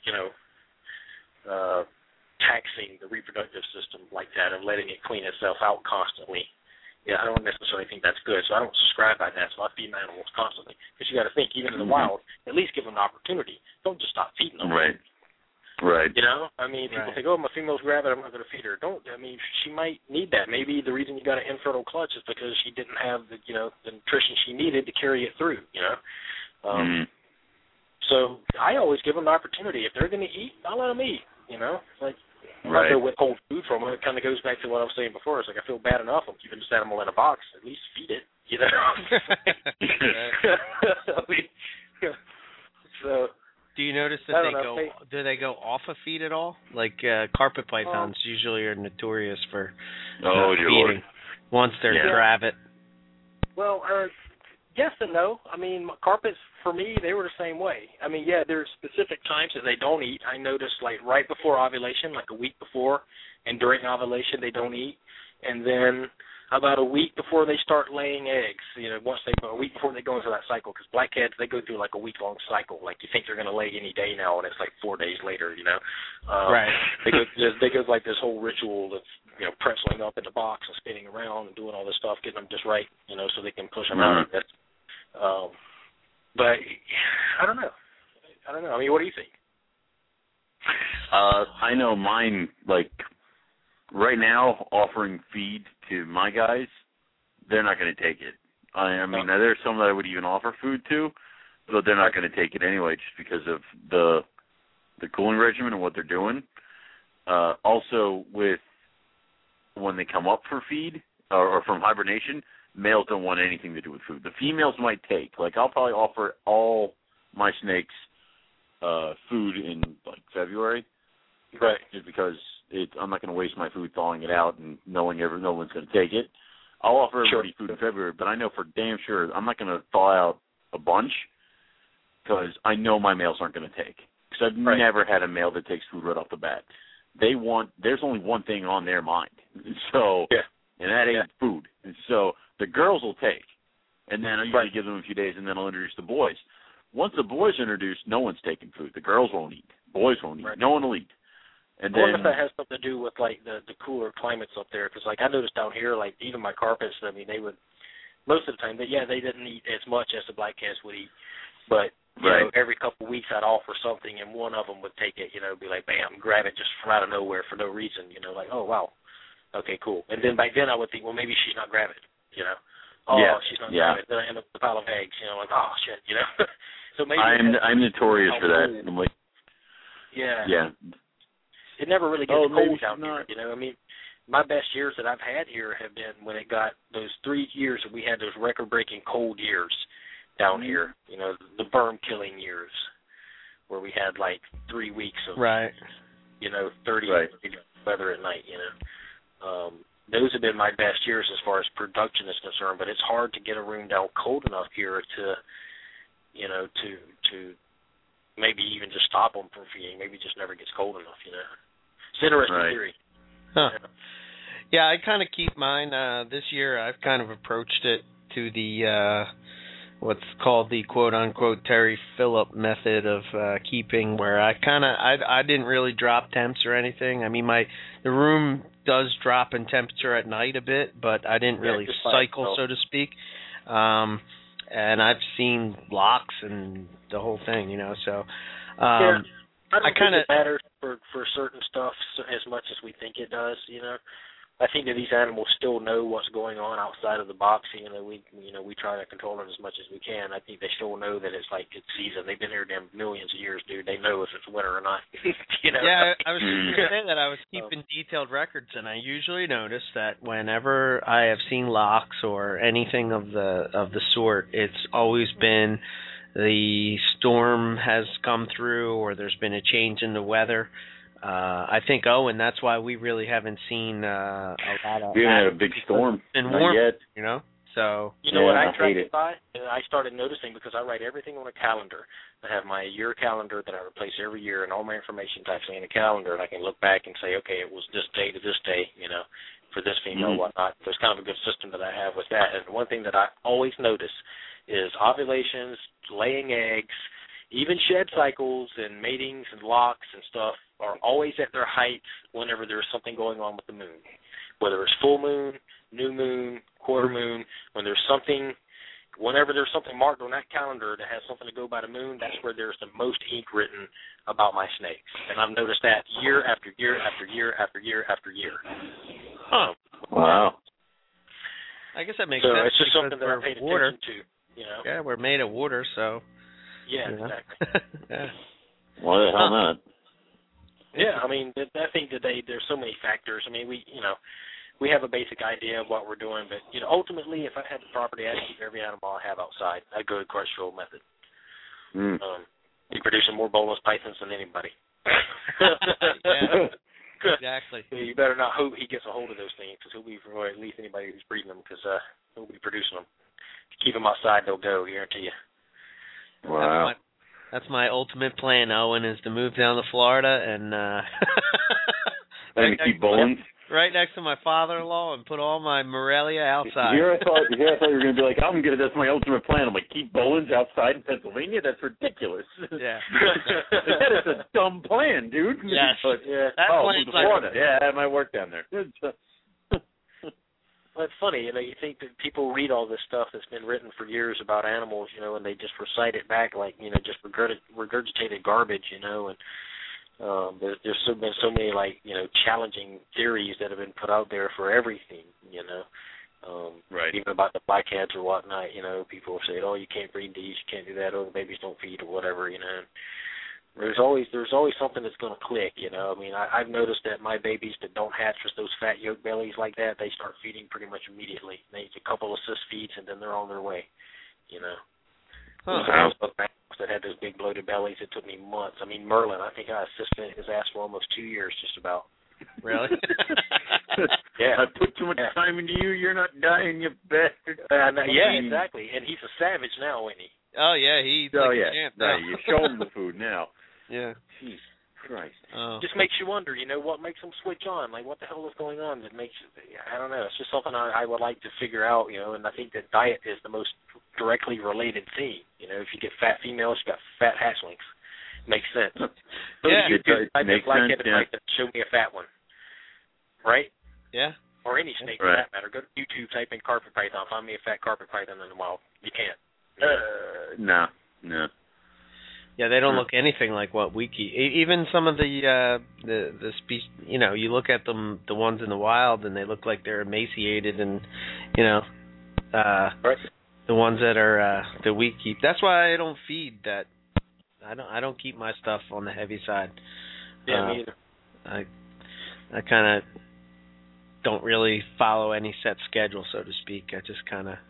taxing the reproductive system like that and letting it clean itself out constantly, I don't necessarily think that's good. So I don't subscribe by that. So I feed my animals constantly. Because you got to think, even in the wild, at least give them an opportunity. Don't just stop feeding them. Right. People think, my female's gravid, I'm not going to feed her. She might need that. Maybe the reason you got an infertile clutch is because she didn't have the nutrition she needed to carry it through, So I always give them an opportunity. If they're going to eat, I'll let them eat, I'm not going to withhold food from them. It kind of goes back to what I was saying before. It's like I feel bad enough I'm keeping this animal in a box. At least feed it, So... Do you notice that do they go off of feed at all? Like carpet pythons usually are notorious for feeding once they're gravid. Well, yes and no. I mean, carpets, for me, they were the same way. I mean, there's specific times that they don't eat. I noticed, right before ovulation, like a week before, and during ovulation they don't eat. And then about a week before they start laying eggs, a week before they go into that cycle, because blackheads, they go through like a week-long cycle. Like you think they're going to lay any day now, and it's like 4 days later, Right. They go like this whole ritual of, pretzeling up in the box and spinning around and doing all this stuff, getting them just right, so they can push them out. But I don't know. I mean, what do you think? I know mine, right now, offering feed to my guys, they're not going to take it. I mean, there's some that I would even offer food to, but they're not going to take it anyway just because of the cooling regimen and what they're doing. Also, with when they come up for feed or from hibernation, males don't want anything to do with food. The females might take. I'll probably offer all my snakes food in, February. Right. Just because I'm not going to waste my food thawing it out and knowing no one's going to take it. I'll offer everybody food in February, but I know for damn sure I'm not going to thaw out a bunch because I know my males aren't going to take. Because I've never had a male that takes food right off the bat. There's only one thing on their mind, and that ain't food. And so the girls will take, and then I usually give them a few days, and then I'll introduce the boys. Once the boys are introduced, no one's taking food. The girls won't eat. Boys won't eat. No one will eat. And I wonder if that has something to do with the cooler climates up there, because I noticed down here, even my carpets, I mean, they would most of the time, they didn't eat as much as the blackheads would eat, but you know, every couple of weeks I'd offer something, and one of them would take it, be like, bam, grab it just from out of nowhere for no reason, like, oh wow, okay, cool. And then back then I would think, well, maybe she's not gravid, she's not gravid. Then I end up with a pile of eggs, like, oh shit, So maybe I'm notorious for that. I'm like, It never really gets cold down here, I mean, my best years that I've had here have been when it got those 3 years that we had those record-breaking cold years down here, the worm-killing years, where we had 3 weeks of, 30 weather at night, Those have been my best years as far as production is concerned, but it's hard to get a room down cold enough here to maybe even just stop them from feeding. Maybe it just never gets cold enough, you know. It's an interesting theory. Huh. Yeah, I kind of keep mine. This year I've kind of approached it to the what's called the quote-unquote Terry Phillip method of keeping, where I didn't really drop temps or anything. I mean, the room does drop in temperature at night a bit, but I didn't really cycle, so to speak. And I've seen locks and the whole thing, you know. So I don't think it matters for certain stuff as much as we think it does, you know. I think that these animals still know what's going on outside of the box. You know, we try to control them as much as we can. I think they still know that it's like it's season. They've been here damn millions of years, dude. They know if it's winter or not. You know. Yeah, I was just going to say that I was keeping detailed records, and I usually notice that whenever I have seen locks or anything of the sort, it's always been the storm has come through or there's been a change in the weather. I think, and that's why we really haven't seen a lot of... We haven't had a big storm. Not warm, yet. You know? So... You know what I tracked it by? And I started noticing because I write everything on a calendar. I have my year calendar that I replace every year, and all my information is actually in a calendar, and I can look back and say, okay, it was this day to this day, you know, for this female, whatnot. There's kind of a good system that I have with that. And one thing that I always notice is ovulations, laying eggs, even shed cycles and matings and locks and stuff are always at their height whenever there's something going on with the moon. Whether it's full moon, new moon, quarter moon, whenever there's something marked on that calendar that has something to go by the moon, that's where there's the most ink written about my snakes. And I've noticed that year after year after year after year after year. Huh. Wow. I guess that makes sense. So it's just something that I paid attention to, you know. Yeah, we're made of water, so... Yeah, exactly. Yeah. Why the hell not? Yeah, I mean, I think that there's so many factors. I mean, we have a basic idea of what we're doing, but, you know, ultimately, if I had the property, I'd keep every animal I have outside. I'd go the Crutchfield method. You're producing more boneless pythons than anybody. Yeah, exactly. You better not hope he gets a hold of those things, or at least anybody who's breeding them, because he'll be producing them. If you keep them outside, they'll go, I guarantee you. Wow. That's my ultimate plan, Owen, is to move down to Florida and keep Bolins right next to my father-in-law and put all my Morelia outside. Here I thought you were going to be like, that's my ultimate plan. I'm like, keep Bolins outside in Pennsylvania? That's ridiculous. Yeah. That is a dumb plan, dude. Yes. But, Florida. Yeah, that might work down there. Well, it's funny, you know, you think that people read all this stuff that's been written for years about animals, you know, and they just recite it back like, you know, just regurgitated garbage, you know, and there's been so many, like, you know, challenging theories that have been put out there for everything, you know. Right. Even about the blackheads or whatnot, you know, people have said, you can't breed these, you can't do that, the babies don't feed or whatever, you know. There's always something that's going to click, you know. I mean, I've noticed that my babies that don't hatch with those fat yolk bellies like that, they start feeding pretty much immediately. They eat a couple of cyst feeds, and then they're on their way, you know. Wow. That had those big bloated bellies, it took me months. I mean, Merlin, I think I assisted his ass for almost 2 years just about. Really? Yeah. I put too much time into you, you're not dying, you bastard. Yeah, exactly. And he's a savage now, isn't he? Oh, yeah, he's like a champ now. You show him the food now. Yeah. Jesus Christ. Just makes you wonder, you know, what makes them switch on? Like, what the hell is going on that makes, I don't know. It's just something I would like to figure out, you know, and I think that diet is the most directly related thing. You know, if you get fat females, you got fat hatchlings. Makes sense. Yeah. Show me a fat one. Right? Yeah. Or any snake for that matter. Go to YouTube, type in carpet python, find me a fat carpet python in the wild. You can't. No. Yeah, they don't look anything like what we keep. Even some of the species, you know, you look at them, the ones in the wild, and they look like they're emaciated, and you know, the ones that are that we keep. That's why I don't feed that. I don't keep my stuff on the heavy side. Yeah, me either. I kind of don't really follow any set schedule, so to speak. I just kind of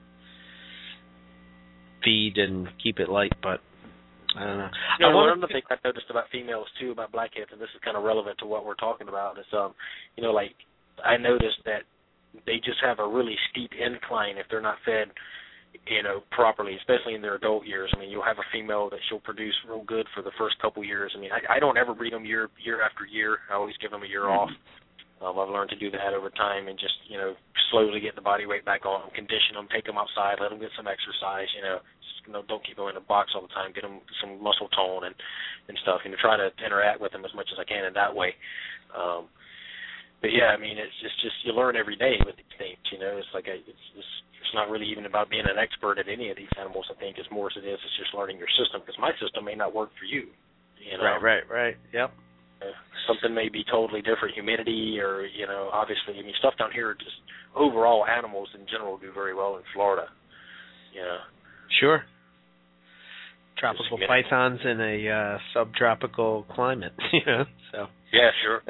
feed and keep it light, but I don't know. You know, one of the things I noticed about females too, about blackheads, and this is kind of relevant to what we're talking about, is you know, like I noticed that they just have a really steep incline if they're not fed, properly, especially in their adult years. I mean, you'll have a female that she'll produce real good for the first couple years. I mean, I don't ever breed them year after year. I always give them a year off. I've learned to do that over time and just, slowly get the body weight back on them, condition them, take them outside, let them get some exercise, don't keep them in a box all the time, get them some muscle tone and stuff, try to interact with them as much as I can in that way. But yeah, I mean, it's just you learn every day with these things, it's like it's not really even about being an expert at any of these animals, I think, as more as it is, it's just learning your system, because my system may not work for you, Right, yep. Something may be totally different, humidity or, obviously, I mean, stuff down here, just overall animals in general do very well in Florida, Sure. Tropical pythons in a subtropical climate, so. Yeah, sure.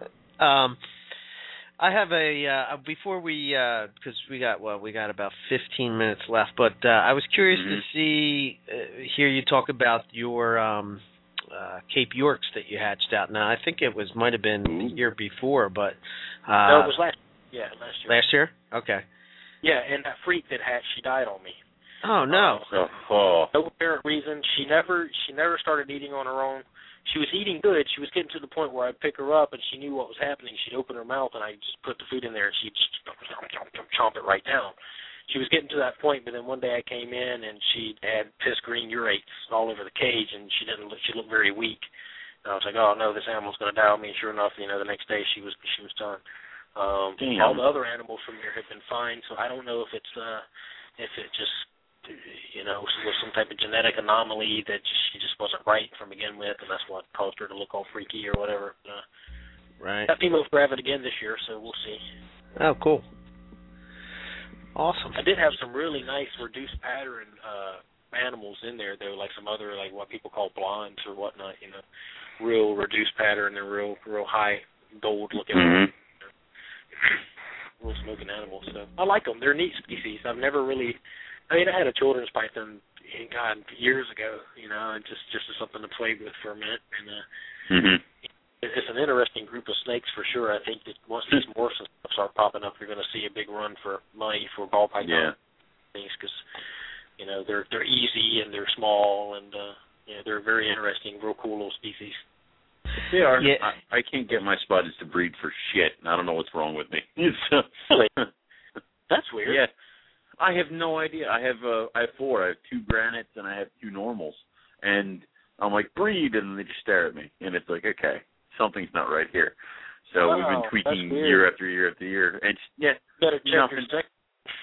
I have before we, because we got about 15 minutes left, but I was curious to hear you talk about your Cape Yorks that you hatched out. Now, I think might have been the year before, but no, it was last year. Last year? Okay. Yeah, and that freak that hatched, she died on me. Oh no! No apparent reason. She never started eating on her own. She was eating good. She was getting to the point where I'd pick her up, and she knew what was happening. She'd open her mouth, and I'd just put the food in there, and she'd just chomp it right down. She was getting to that point, but then one day I came in, and she had piss green urates all over the cage, and she looked very weak. And I was like, oh no, this animal's going to die on me. And sure enough, the next day she was done. All the other animals from here have been fine, so I don't know if it just was some type of genetic anomaly that she just wasn't right from begin with, and that's what caused her to look all freaky or whatever. Right. That female's grab it again this year, so we'll see. Oh, cool. Awesome. I did have some really nice reduced pattern animals in there, though, like some other, like what people call blondes or whatnot, real reduced pattern and real high gold looking, real smoking animals. So I like them. They're neat species. I've never really. I mean, I had a children's python, years ago, and just as something to play with for a minute. And it's an interesting group of snakes for sure. I think that once these morphs and stuff start popping up, you're going to see a big run for money for ball python things because, they're easy and they're small and they're very interesting, real cool little species. They are. Yeah. I can't get my spuds to breed for shit. I don't know what's wrong with me. That's weird. Yeah. I have no idea. I have 4. I have 2 granites and I have 2 normals. And I'm like, breed, and they just stare at me. And it's like, okay, something's not right here. So we've been tweaking year after year after year. And better check your stick.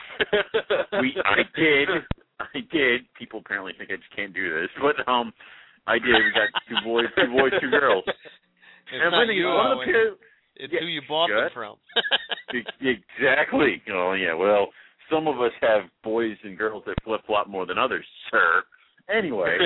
I did. People apparently think I just can't do this, but I did. We got 2 boys, 2 girls. It's and not you, it's who you bought them from. Exactly. Oh yeah. Well, some of us have boys and girls that flip-flop more than others, sir. Anyway,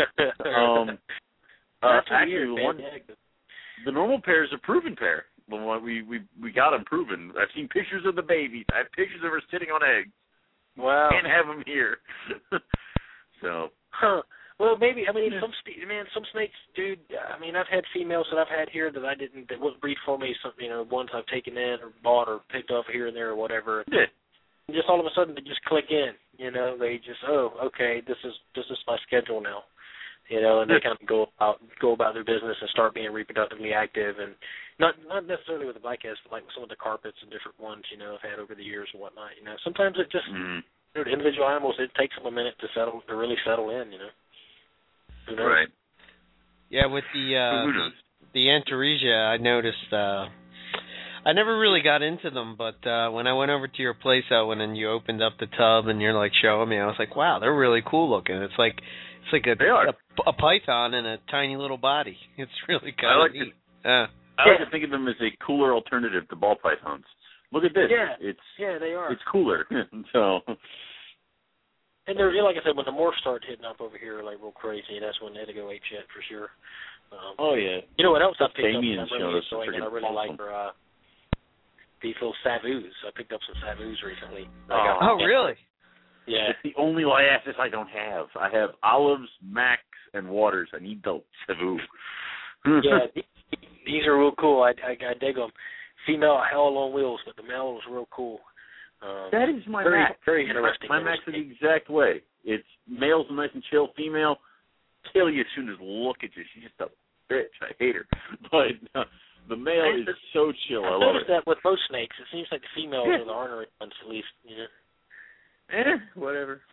actually, the normal pair is a proven pair. We got them proven. I've seen pictures of the babies. I have pictures of her sitting on eggs. Wow. Can't have them here. So. Huh. Well, maybe. I mean, some snakes, dude. I mean, I've had females that I've had here that wouldn't breed for me. Some, ones I've taken in or bought or picked up here and there or whatever. Yeah. Just all of a sudden they just click in, they just, okay, this is my schedule now, and they kind of go about their business and start being reproductively active, and not necessarily with the blackheads, but like with some of the carpets and different ones, I've had over the years and whatnot, Sometimes it just, individual animals, it takes them a minute to really settle in, Who knows? Right. Yeah, with the Antaresia, I noticed. I never really got into them, but when I went over to your place, Owen, and you opened up the tub and you're like showing me, I was like, wow, they're really cool looking. It's like a python in a tiny little body. It's really kind of neat. I like to think of them as a cooler alternative to ball pythons. Look at this. Yeah, they are. It's cooler. So. And they're, like I said, when the morphs start hitting up over here like real crazy, that's when they go ape shit for sure. You know what else I picked up? I really like her. These little savus. I picked up some savus recently. Really? Yeah. It's the only liasis I don't have. I have olives, macs, and waters. I need the savu. Yeah, these are real cool. I dig them. Female hell on wheels, but the male is real cool. That is my very, mac. Very interesting. My mac's are the exact way. It's male's nice and chill. Female, kill you as soon as look at you. She's just a bitch. I hate her. But the male is so chill. I love it. That with most snakes, it seems like the females are the ornery ones, at least. Whatever.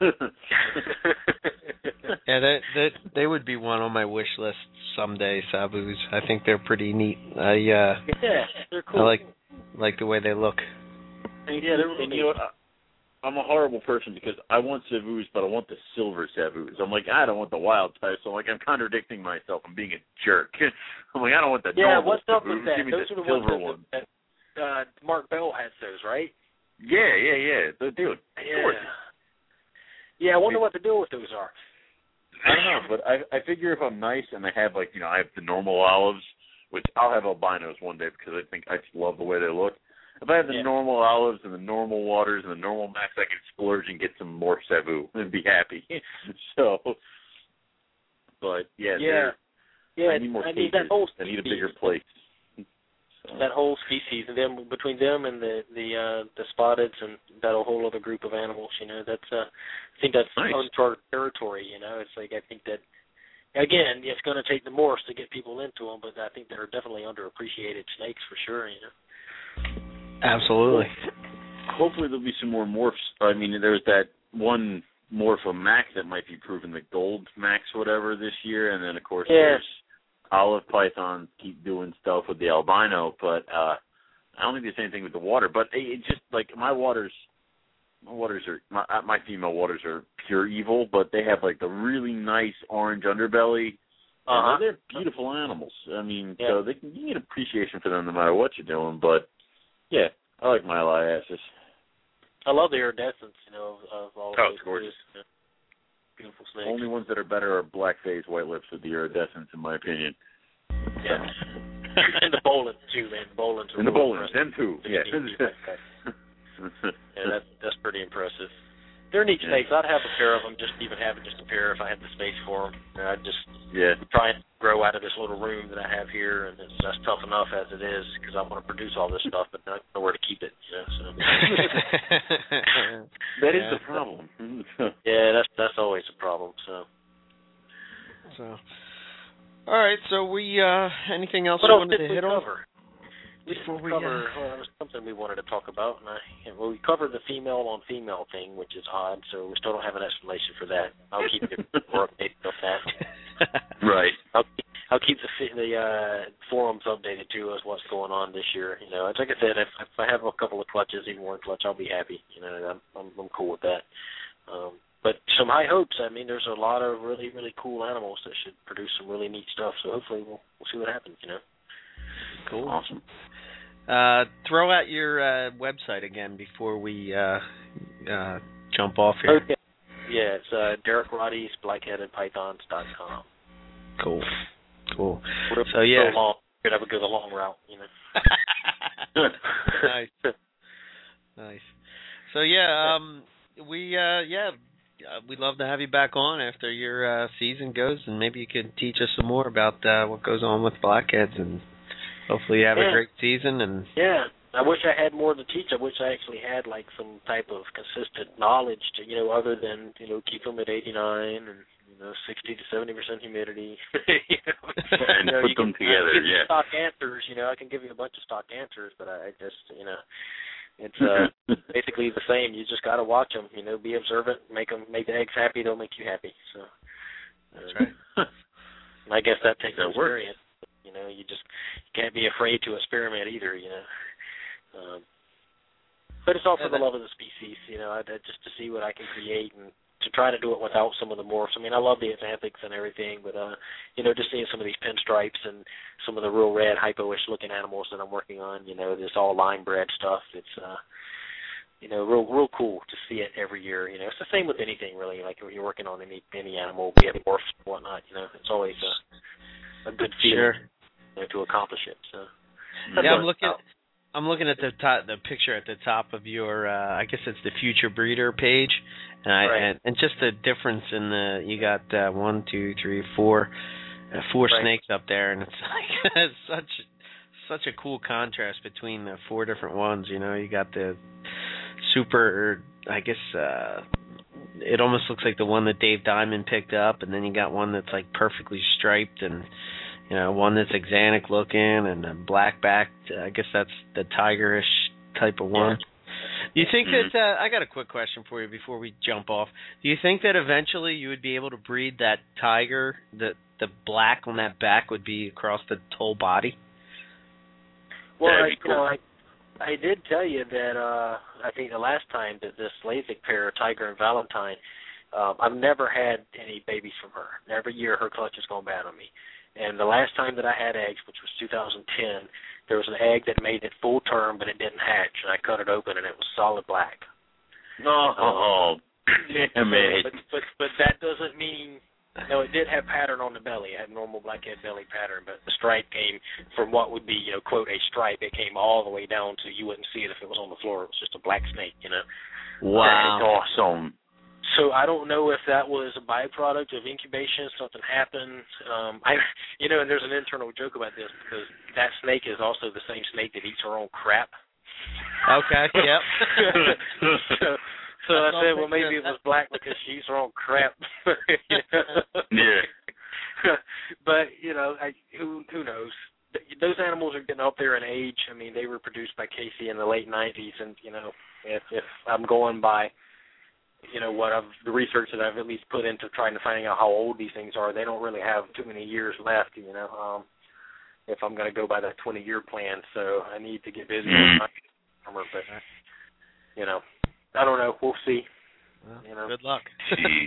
Yeah, they would be one on my wish list someday. Sabus. I think they're pretty neat. Yeah, they're cool. I like the way they look. Yeah, they're really and you know what? I'm a horrible person because I want Savus, but I want the silver Savus. I'm like, I don't want the wild type, so I'm contradicting myself. I'm being a jerk. I'm like, I don't want the normal what's up Savus. with that? Give me those the are the silver ones one. that Mark Bell has those, right? Yeah. Dude, Yeah. Yeah, I wonder what the deal with those are. I don't know, but I figure if I'm nice and I have I have the normal olives, which I'll have albinos one day because I just love the way they look. If I have the normal olives and the normal waters and the normal max, I can splurge and get some more Savu and be happy. So, but I need more cages. That whole I need a bigger place. So. That whole species, and then between them and the spotteds and that whole other group of animals, that's I think that's nice. uncharted territory. It's like I think that again, it's going to take the morphs to get people into them, but I think they're definitely underappreciated snakes for sure. Absolutely. Hopefully there'll be some more morphs. I mean, there's that one morph of Max that might be proven the gold Max whatever this year, and then of course there's olive pythons keep doing stuff with the albino, but I don't think there's anything with the water. But it just like my female waters are pure evil, but they have like the really nice orange underbelly. They're beautiful animals. I mean, so you get appreciation for them no matter what you're doing. But yeah, I like my Eliasis. I love the iridescence, of all of those. It's gorgeous. Beautiful snakes. Only ones that are better are black phase white lips with the iridescence, in my opinion. Yeah. And the Bolins too, man. The Bolins are and the Bolins, them too. Yeah. That's pretty impressive. They're neat snakes. I'd have a pair of them, just a pair if I had the space for them. I'd just try and grow out of this little room that I have here, and that's tough enough as it is because I want to produce all this stuff, but I don't know where to keep it. So. That is the problem. That's always a problem. So. All right. So we anything else we wanted to hit on? Before we cover, there was something we wanted to talk about, and we covered the female on female thing, which is odd. So we still don't have an explanation for that. I'll keep you more updated on that. Right. I'll keep the forums updated too as what's going on this year. It's like I said, if I have a couple of clutches, even one clutch, I'll be happy. I'm cool with that. But some high hopes. I mean, there's a lot of really, really cool animals that should produce some really neat stuff. So hopefully we'll see what happens. Cool. Awesome. Throw out your website again before we jump off here. Okay. Yeah, it's Derek Roddy's blackheadedpythons.com. Cool. So long. Could have a good long route, Nice. So we'd love to have you back on after your season goes, and maybe you could teach us some more about what goes on with blackheads, and hopefully you have a great season. And I wish I had more to teach. I wish I actually had like some type of consistent knowledge to, other than, keep them at 89 and, 60 to 70% humidity. And put them together, stock answers, I can give you a bunch of stock answers, but I just, it's basically the same. You just got to watch them, be observant, make the eggs happy, they'll make you happy. So that's right. And I guess that takes that experience. You just can't be afraid to experiment either, But it's all for the love of the species, just to see what I can create and to try to do it without some of the morphs. I mean, I love the Xanthics and everything, but, just seeing some of these pinstripes and some of the real red, hypo-ish looking animals that I'm working on, this all line bred stuff, it's, real cool to see it every year. It's the same with anything, really. Like when you're working on any animal, be it morphs and whatnot, it's always a good feeling to accomplish it. So I'm looking at the picture at the top of your I guess it's the Future Breeder page, and just the difference in you got 1, 2, 3, 4 snakes up there, and it's like it's such a cool contrast between the 4 different ones. You got the super, I guess it almost looks like the one that Dave Diamond picked up, and then you got one that's like perfectly striped, and one that's axanthic looking and a black backed. I guess that's the tigerish type of one. Do you think that I got a quick question for you before we jump off? Do you think that eventually you would be able to breed that tiger, the black on that back would be across the whole body? Well, I did tell you that I think the last time that this Lasik pair, Tiger and Valentine, I've never had any babies from her. Every year her clutch has gone bad on me. And the last time that I had eggs, which was 2010, there was an egg that made it full term, but it didn't hatch, and I cut it open, and it was solid black. Damn it. But that doesn't mean, it did have pattern on the belly. It had normal blackhead belly pattern, but the stripe came from what would be, quote, a stripe. It came all the way down to you wouldn't see it if it was on the floor. It was just a black snake, Wow. That's awesome. So I don't know if that was a byproduct of incubation, something happened. And there's an internal joke about this because that snake is also the same snake that eats her own crap. Okay, yep. so I said, well, maybe it was black because she eats her own crap. Yeah. But, who knows? Those animals are getting up there in age. I mean, they were produced by Casey in the late 90s, and, if I'm going by the research that I've at least put into trying to finding out how old these things are, they don't really have too many years left, if I'm going to go by that 20-year plan. So I need to get busy with my armor, but, I don't know. We'll see. Well, good luck. Jeez.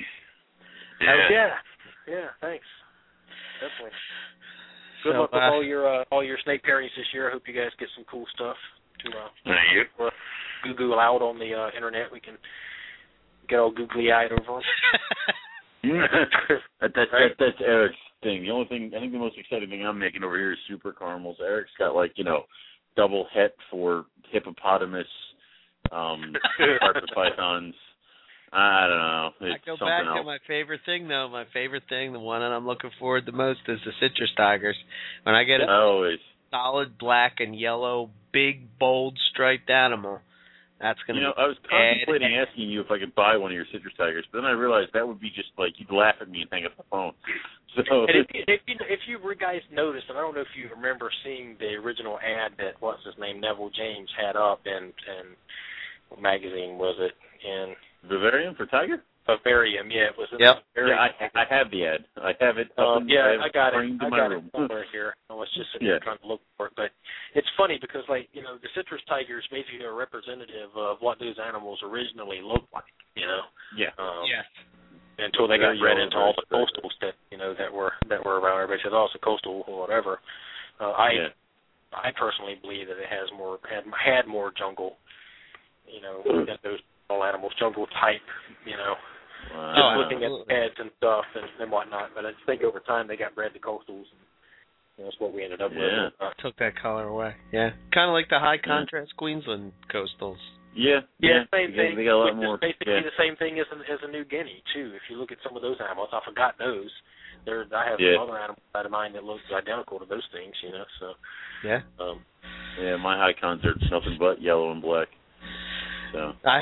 Yeah, thanks. Definitely. Good luck with all your snake pairings this year. I hope you guys get some cool stuff to Google out on the internet. We can get all googly-eyed over them. That's Eric's thing. The only thing, I think the most exciting thing I'm making over here is super caramels. Eric's got double het for hippopotamus, carpet pythons. I don't know. It's I go something back else. to my favorite thing, though. My favorite thing, the one that I'm looking forward the most, is the citrus tigers. When I get a solid black and yellow, big, bold, striped animal, that's going to be I was contemplating asking you if I could buy one of your citrus tigers, but then I realized that would be just you'd laugh at me and hang up the phone. So and if you guys noticed, and I don't know if you remember seeing the original ad that Neville James had up in what magazine was it? In Vivarium for tiger? Vivarium, yeah, it was. Yep. I have the ad. I have it. I got it. In I my got room. it somewhere here. I was just sitting here trying to look for it, but it's funny because, the citrus tigers basically are representative of what those animals originally looked like. Yeah. Until they got bred into all the coastals that that were around. Everybody says, "Oh, it's a coastal or whatever." I personally believe that it had more jungle. Than those animals, jungle type. Just looking at the heads and stuff and whatnot. But I think over time they got bred to coastals. And that's what we ended up with. Took that color away. Yeah. Kind of like the high contrast Queensland coastals. Yeah, same thing. They got a lot more. Basically the same thing as a New Guinea too. If you look at some of those animals, I forgot those. I have some other animals out of mind that looks identical to those things. So. Yeah. My high cons are nothing but yellow and black. So. I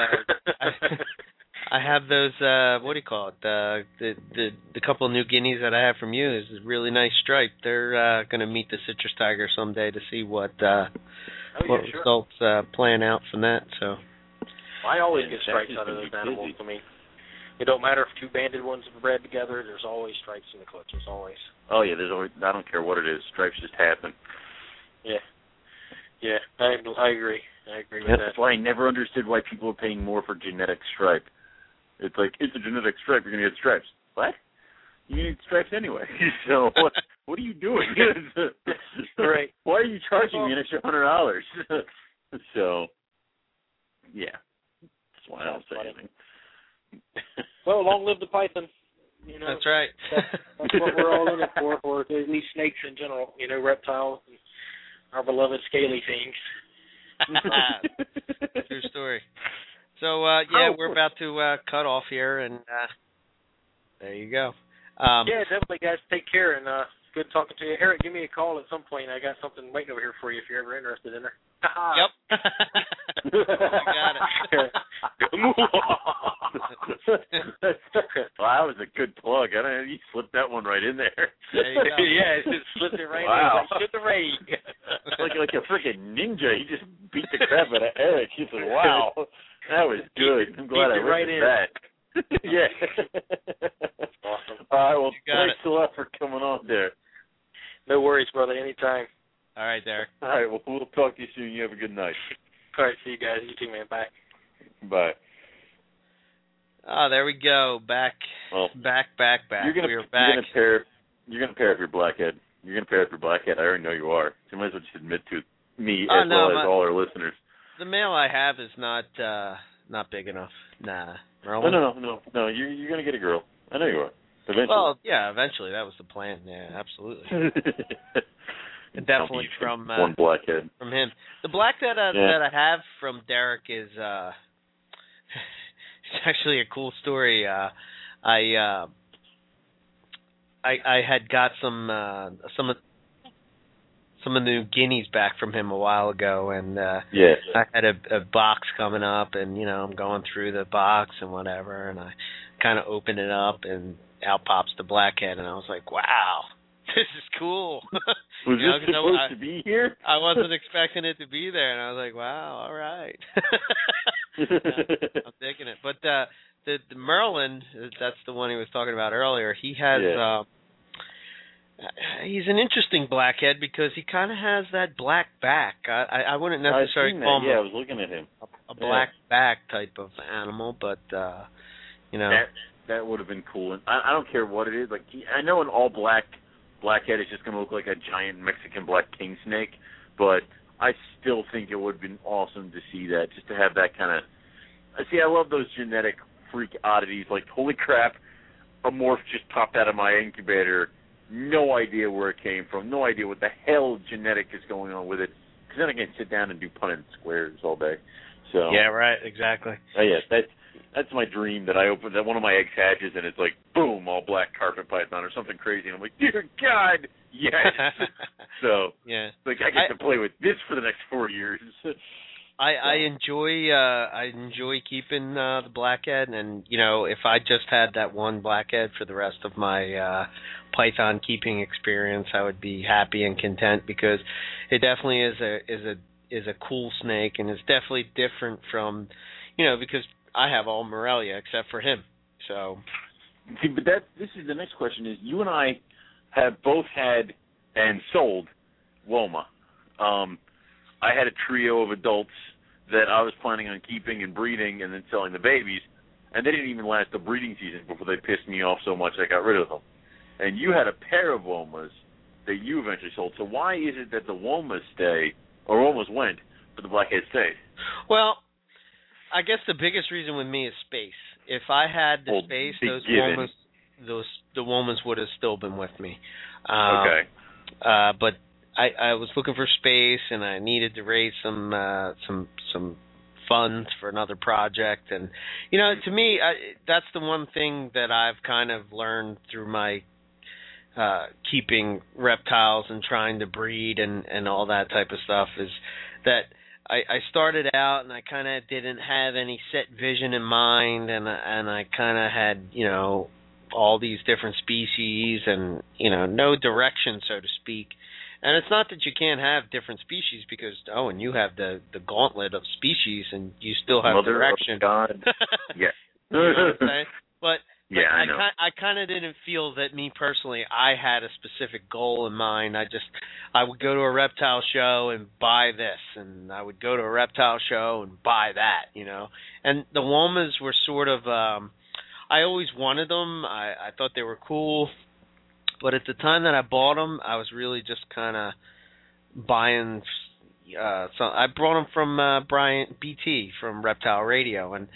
have those. What do you call it? The couple of New Guineas that I have from you is a really nice stripe. They're going to meet the citrus tiger someday to see what results playing out from that. So. I always get stripes out of those animals. I mean, it don't matter if two banded ones are bred together. There's always stripes in the clutches. Always. Oh yeah, there's always. I don't care what it is. Stripes just happen. Yeah, I agree. I agree with that. That's why I never understood why people are paying more for genetic stripe. It's it's a genetic stripe. You're going to get stripes. What? You need stripes anyway. So what are you doing? Right. Why are you charging me an extra $100? So, yeah. That's why I don't say anything. Well, long live the python. That's right. That's what we're all in it for these snakes in general. Reptiles, and our beloved scaly things. True story. So, we're about to cut off here, and there you go. Definitely, guys. Take care, and good talking to you. Eric, give me a call at some point. I got something waiting over here for you if you're ever interested in her. Yep. got it. Wow, that was a good plug. You slipped that one right in there. There you go. Yeah, it just slipped it right in. Like, shoot the ray. like a freaking ninja. He just beat the crap out of Eric. He said, wow, that was good. I'm glad I right in. that. Yeah. Awesome. All right, well, thanks a lot for coming on there. No worries, brother. Anytime. All right, Derek. All right, well, we'll talk to you soon. You have a good night. All right, see you guys. You too, man. Bye. Bye. Oh, there we go. Back. Back. You're gonna pair up your blackhead. You're gonna pair up your blackhead. I already know you are. So you might as well just admit to me as well as all our listeners. The male I have is not big enough. Nah. Merlin? No. You're gonna get a girl. I know you are. Eventually. Well, yeah, eventually. That was the plan. Yeah, absolutely. Definitely from one blackhead. From him. The blackhead that I have from Derek is it's actually a cool story. I had got some of the new guineas back from him a while ago, and I had a box coming up, and I'm going through the box and whatever, and I kind of open it up, and out pops the blackhead, and I was like, wow. This is cool. Was this supposed to be here? I wasn't expecting it to be there, and I was like, wow, all right. I'm digging it. But the Merlin, that's the one he was talking about earlier, he has he's an interesting blackhead because he kind of has that black back. I wouldn't necessarily call him I was looking at him. A black back type of animal, but that would have been cool. And I don't care what it is. Like I know an all blackhead is just going to look like a giant Mexican black king snake, but I still think it would have been awesome to see that, just to have that kind of. See, I love those genetic freak oddities. Like, holy crap, a morph just popped out of my incubator. No idea where it came from. No idea what the hell genetic is going on with it. Because then I can sit down and do Punnett squares all day. So yeah, right, exactly. That's my dream, that I open that one of my eggs hatches and it's like boom, all black carpet python or something crazy, and I'm like, dear God, yes. So yeah, like I get to play with this for the next 4 years. I enjoy keeping the blackhead, and if I just had that one blackhead for the rest of my python keeping experience, I would be happy and content, because it definitely is a cool snake, and it's definitely different from because I have all Morelia except for him. So see, but this is the next question: is you and I have both had and sold Woma. I had a trio of adults that I was planning on keeping and breeding and then selling the babies, and they didn't even last the breeding season before they pissed me off so much I got rid of them. And you had a pair of Womas that you eventually sold. So why is it that the Womas stay, or Womas went, but the blackhead stayed? Well, I guess the biggest reason with me is space. If I had the space, the Womas would have still been with me. Okay. But I was looking for space, and I needed to raise some funds for another project, and to me, that's the one thing that I've kind of learned through my keeping reptiles and trying to breed and all that type of stuff, is that I started out and I kind of didn't have any set vision in mind, and I kind of had all these different species and no direction, so to speak. And it's not that you can't have different species, because and you have the gauntlet of species, and you still have direction. Of God. Yeah. You know what I'm saying? But yeah, I know. I kind of didn't feel that, me personally, I had a specific goal in mind. I would go to a reptile show and buy this, and I would go to a reptile show and buy that, And the Womas were sort of, I always wanted them. I thought they were cool. But at the time that I bought them, I was really just kind of buying. I brought them from Brian BT from Reptile Radio, and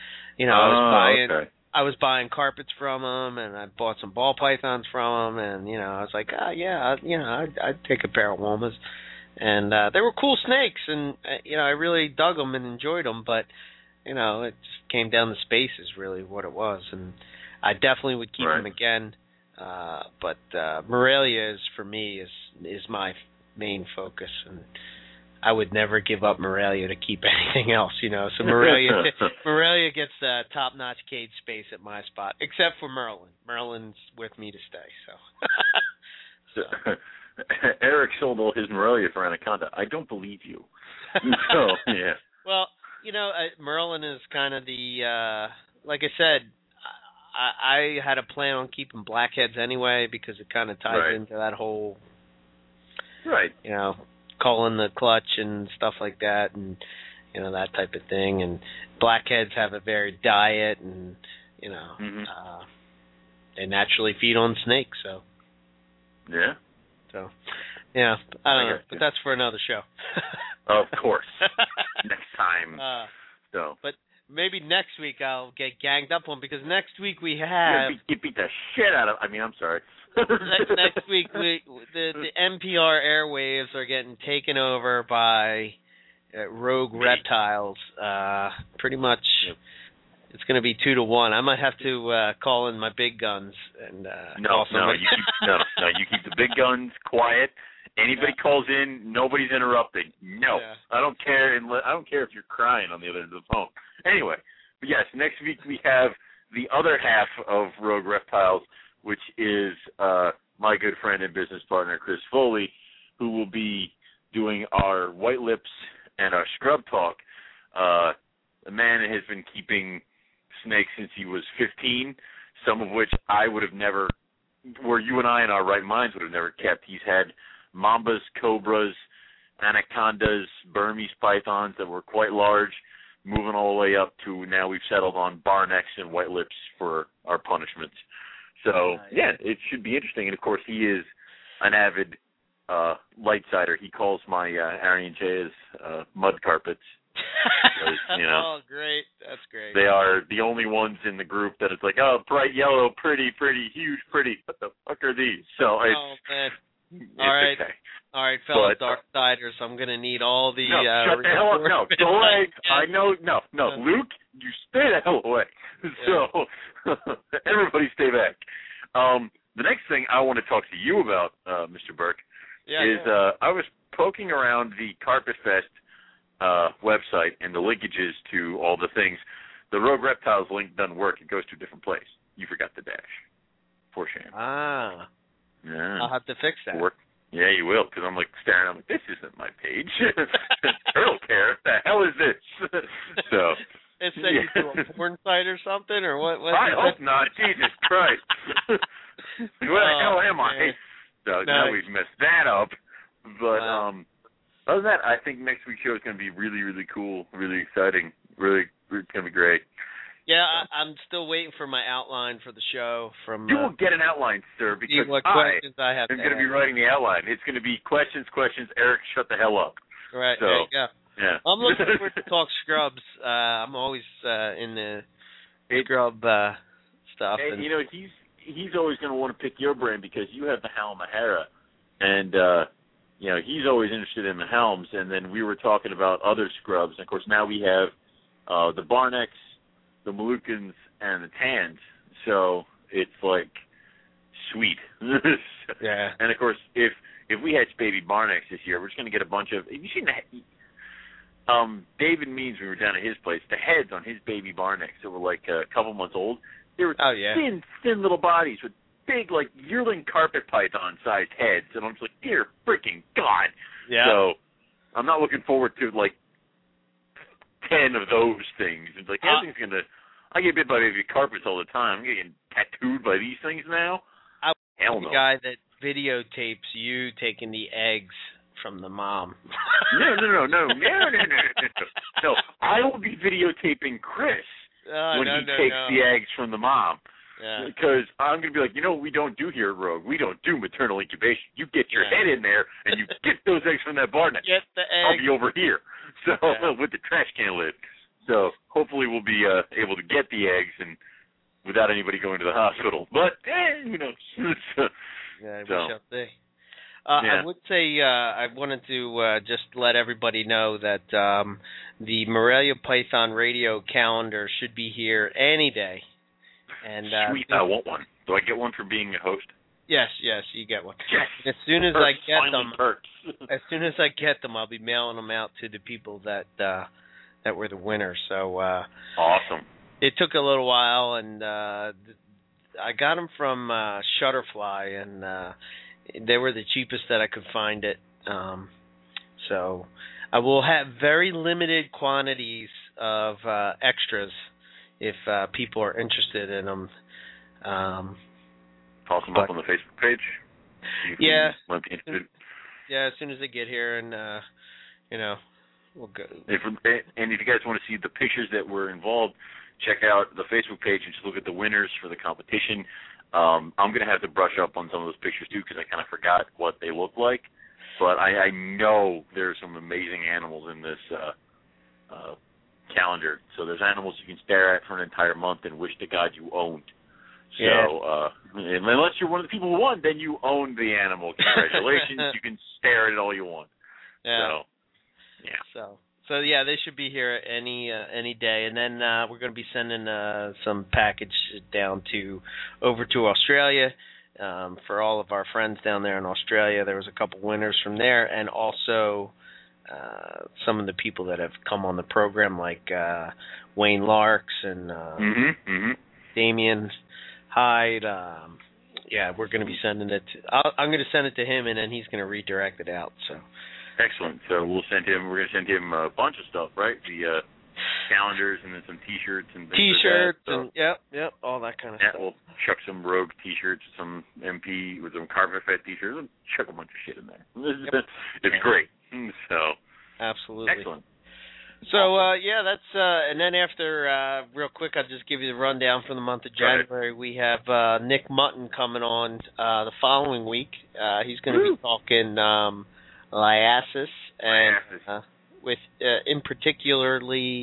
I was buying carpets from him, and I bought some ball pythons from him, and I was like, I'd take a pair of Womas, and they were cool snakes, and I really dug them and enjoyed them, but it just came down to space is really what it was, and I definitely would keep them again. But Morelia is, for me, is my main focus, and I would never give up Morelia to keep anything else, So Morelia gets top-notch cage space at my spot, except for Merlin. Merlin's with me to stay, so. Eric sold all his Morelia for Anaconda. I don't believe you. So, yeah. Well, Merlin is kind of the, like I said, I had a plan on keeping blackheads anyway because it kind of ties into that whole, calling the clutch and stuff like that, and that type of thing. And blackheads have a varied diet, and they naturally feed on snakes. So yeah. So yeah, I don't know, but that's for another show. Of course, next time. But maybe next week I'll get ganged up on because next week we have you beat the shit out of. I mean, I'm sorry. Next week, the NPR airwaves are getting taken over by rogue reptiles. Pretty much, it's going to be 2-1. I might have to call in my big guns and you keep the big guns quiet. Anybody calls in, nobody's interrupting. No, I don't care. I don't care if you're crying on the other end of the phone. Anyway, but yes, next week we have the other half of Rogue Reptiles, which is my good friend and business partner, Chris Foley, who will be doing our White Lips and our Scrub Talk. The man has been keeping snakes since he was 15, some of which I would have never, where you and I in our right minds would have never kept. He's had mambas, cobras, anacondas, Burmese pythons that were quite large, moving all the way up to now we've settled on barnecks and white lips for our punishments. So, yeah, it should be interesting. And, of course, he is an avid light sider. He calls my Aryan Jays mud carpets. Because, oh, great. That's great. They are the only ones in the group that it's like, oh, bright yellow, pretty, huge, pretty. What the fuck are these? So man. All right, fellow Darksiders, I'm going to need all the... No, shut the hell up. No, go away. I know. No. Luke, you stay the hell away. Yeah. So, everybody stay back. The next thing I want to talk to you about, Mr. Burke, is I was poking around the Carpet Fest website and the linkages to all the things. The Rogue Reptiles link doesn't work. It goes to a different place. You forgot the dash. For shame. Ah. Yeah. I'll have to fix that. Yeah, you will, because I'm like staring. I'm like, this isn't my page. Turtle Care. The hell is this? So. It said you to a porn site or something, or what? I hope not. Jesus Christ. Where the hell am I? So now we've messed that up. But other than that, I think next week's show is going to be really, really cool, really exciting. Really, it's going to be great. Yeah, I'm still waiting for my outline for the show. You will get an outline, sir, because what questions I have am going to be writing the outline. It's going to be questions. Eric, shut the hell up. Right, so, there you go. Yeah. I'm looking forward to talk scrubs. I'm always in the scrub stuff. And he's always going to want to pick your brain because you have the Halmahera, and he's always interested in the Helms. And then we were talking about other scrubs, and of course now we have the Barnecks, the Moluccans, and the Tans. So it's like sweet. Yeah. And of course, if we hatch baby Barnecks this year, we're just going to get a bunch of. Have you seen David Means, we were down at his place, the heads on his baby Barnecks that were like a couple months old, they were thin little bodies with big, like, yearling carpet python-sized heads. And I'm just like, dear freaking God. Yeah. So I'm not looking forward to, like, 10 of those things. It's like, everything's going to... I get bit by baby carpets all the time. I'm getting tattooed by these things now. Hell no. The guy that videotapes you taking the eggs from the mom. No. No, I will be videotaping Chris when he takes the eggs from the mom. Yeah. Because I'm going to be like, what we don't do here at Rogue? We don't do maternal incubation. You get your head in there, and you get those eggs from that barnet. Get the eggs. I'll be over here. So with the trash can lid. So hopefully we'll be able to get the eggs and without anybody going to the hospital. But, who knows? We shall see. I would say I wanted to just let everybody know that the Morelia Python radio calendar should be here any day. And sweet, I want one. Do I get one for being a host? Yes, you get one. Yes. As soon as Perks, I get finally them, perks. as soon as I get them, I'll be mailing them out to the people that were the winners. So awesome. It took a little while, and I got them from Shutterfly, and they were the cheapest that I could find it. So I will have very limited quantities of extras if people are interested in them. Toss them up on the Facebook page. Yeah. Might be interested. Yeah, as soon as they get here, and we'll go. And if you guys want to see the pictures that were involved, check out the Facebook page and just look at the winners for the competition. I'm going to have to brush up on some of those pictures too because I kind of forgot what they look like. But I know there's some amazing animals in this calendar. So there's animals you can stare at for an entire month and wish to God you owned. So unless you're one of the people who won, then you own the animal. Congratulations. You can stare at it all you want. Yeah. So yeah, they should be here any day, and then we're going to be sending some package over to Australia for all of our friends down there in Australia. There was a couple winners from there, and also some of the people that have come on the program, like Wayne Larks and Damien Hyde. We're going to be sending it. I'm going to send it to him, and then he's going to redirect it out. So. Excellent. So we're going to send him a bunch of stuff, right? The calendars and then some T-shirts and things T-shirts like that. and yep, all that kind of stuff. We'll chuck some Rogue T-shirts, some MP with some Carpet Fed T-shirts. We'll chuck a bunch of shit in there. It's great. So absolutely excellent. So that's and then after real quick, I'll just give you the rundown for the month of January. We have Nick Mutton coming on the following week. He's going to be talking Liasis and with in particular,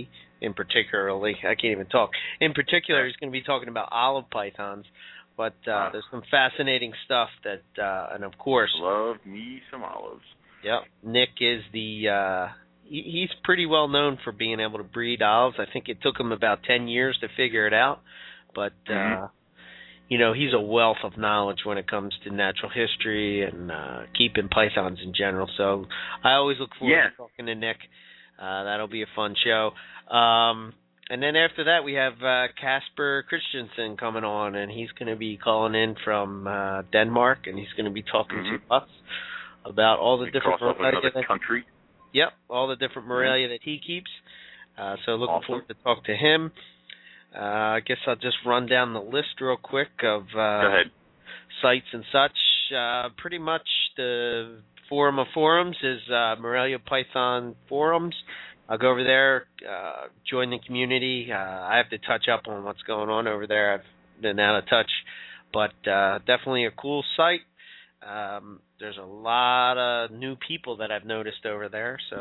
I can't even talk. In particular, he's going to be talking about olive pythons. But there's some fascinating stuff that, and of course, love me some olives. Yep, Nick is he's pretty well known for being able to breed olives. I think it took him about 10 years to figure it out, but he's a wealth of knowledge when it comes to natural history and keeping pythons in general. So I always look forward to talking to Nick. That'll be a fun show. And then after that, we have Casper Christensen coming on, and he's going to be calling in from Denmark, and he's going to be talking to us about all the different country. Yep, all the different Morelia that he keeps. So looking forward to talk to him. I guess I'll just run down the list real quick of sites and such. Pretty much the forum of forums is Morelia Python Forums. I'll go over there, join the community. I have to touch up on what's going on over there. I've been out of touch, but definitely a cool site. There's a lot of new people that I've noticed over there, so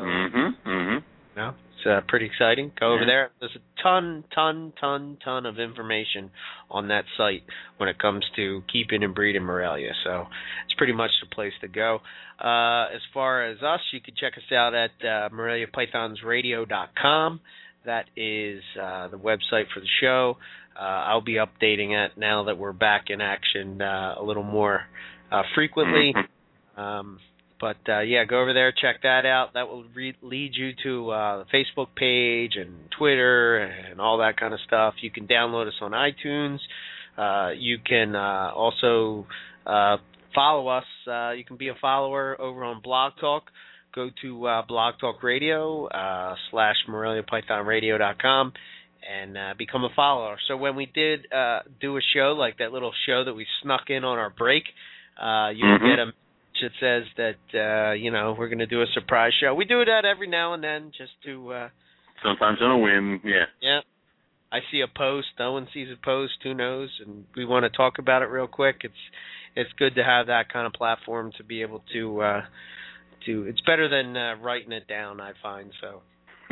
it's pretty exciting. Go over there. There's a ton of information on that site when it comes to keeping and breeding Morelia, so it's pretty much the place to go. As far as us, you can check us out at MoreliaPythonsRadio.com. That is the website for the show. I'll be updating it now that we're back in action a little more frequently. But go over there, check that out. That will lead you to the Facebook page and Twitter and all that kind of stuff. You can download us on iTunes. You can also follow us. You can be a follower over on Blog Talk. Go to Blog Talk Radio /MoreliaPythonRadio.com and become a follower. So when we did do a show, like that little show that we snuck in on our break, you will get a message that says that we're going to do a surprise show. We do that every now and then just to sometimes on a whim. Yeah. I see a post, no one sees a post, who knows, and we want to talk about it real quick. It's good to have that kind of platform to be able to it's better than writing it down, I find. So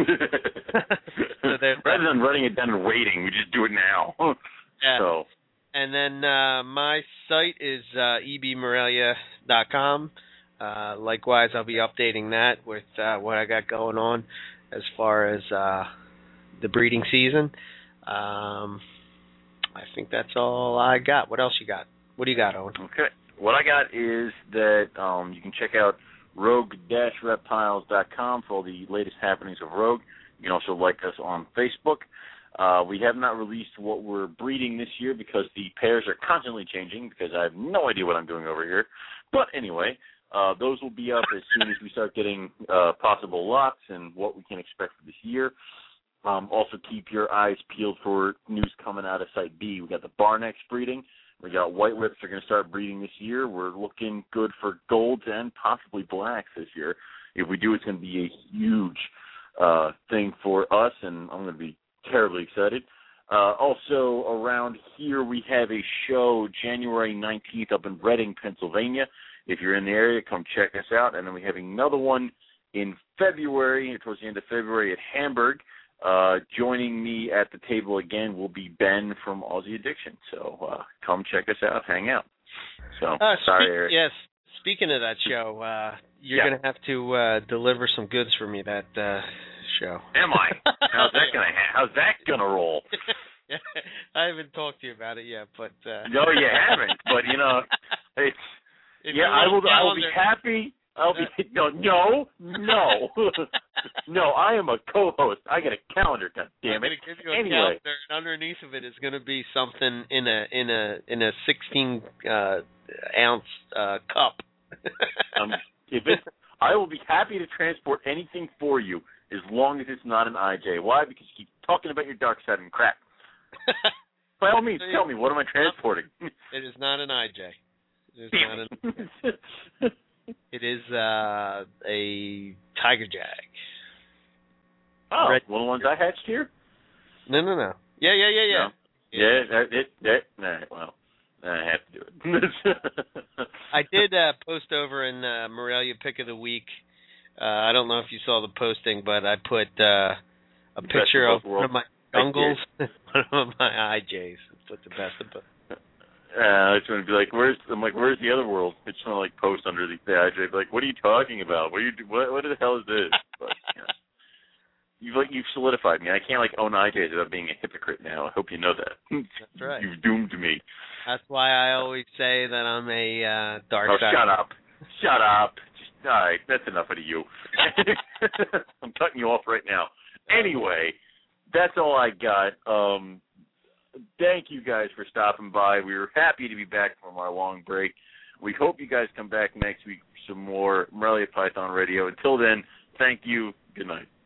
rather than writing it down and waiting, we just do it now. Yeah. So. And then my site is ebmorelia.com. Likewise, I'll be updating that with what I got going on as far as the breeding season. I think that's all I got. What else you got? What do you got, Owen? Okay. what I got is that you can check out rogue-reptiles.com for all the latest happenings of Rogue. You can also like us on Facebook. We have not released what we're breeding this year because the pairs are constantly changing because I have no idea what I'm doing over here. But anyway, those will be up as soon as we start getting possible lots and what we can expect for this year. Also keep your eyes peeled for news coming out of Site B. We got the Barnex breeding. We got white lips are going to start breeding this year. We're looking good for golds and possibly blacks this year. If we do, it's going to be a huge thing for us, and I'm going to be terribly excited. Also, around here, we have a show January 19th up in Reading, Pennsylvania. If you're in the area, come check us out. And then we have another one in February, towards the end of February, at Hamburg. Joining me at the table again will be Ben from Aussie Addiction. So come check us out, hang out. So sorry, Eric. Yes. Speaking of that show, you're going to have to deliver some goods for me that show. Am I? How's that gonna roll? I haven't talked to you about it yet, but no, you haven't. But I will be happy. I'll be no. No, I am a co-host. I get a calendar. God damn it! I'm give you a calendar, and underneath of it is going to be something in a 16 ounce cup. I will be happy to transport anything for you as long as it's not an IJ. Why? Because you keep talking about your dark side and crap. By all means, tell me, what am I transporting? It is not an IJ. It is a Tiger Jag. Oh, one of the ones I hatched here? No. Yeah. No. Well, I have to do it. I did post over in Morelia Pick of the Week. I don't know if you saw the posting, but I put a picture of one of my jungles and one of my IJs. Put the best of both. It's going to be like, where's the other world? It's going to like post under the IJ, like, what are you talking about? What the hell is this? But, you've solidified me. I can't own IJs without being a hypocrite now. I hope you know that. That's right. You've doomed me. That's why I always say that I'm a dark side. Shut up. All right, that's enough out of you. I'm cutting you off right now. Anyway, that's all I got. Thank you guys for stopping by. We were happy to be back from our long break. We hope you guys come back next week for some more Morelia Python Radio. Until then, thank you. Good night.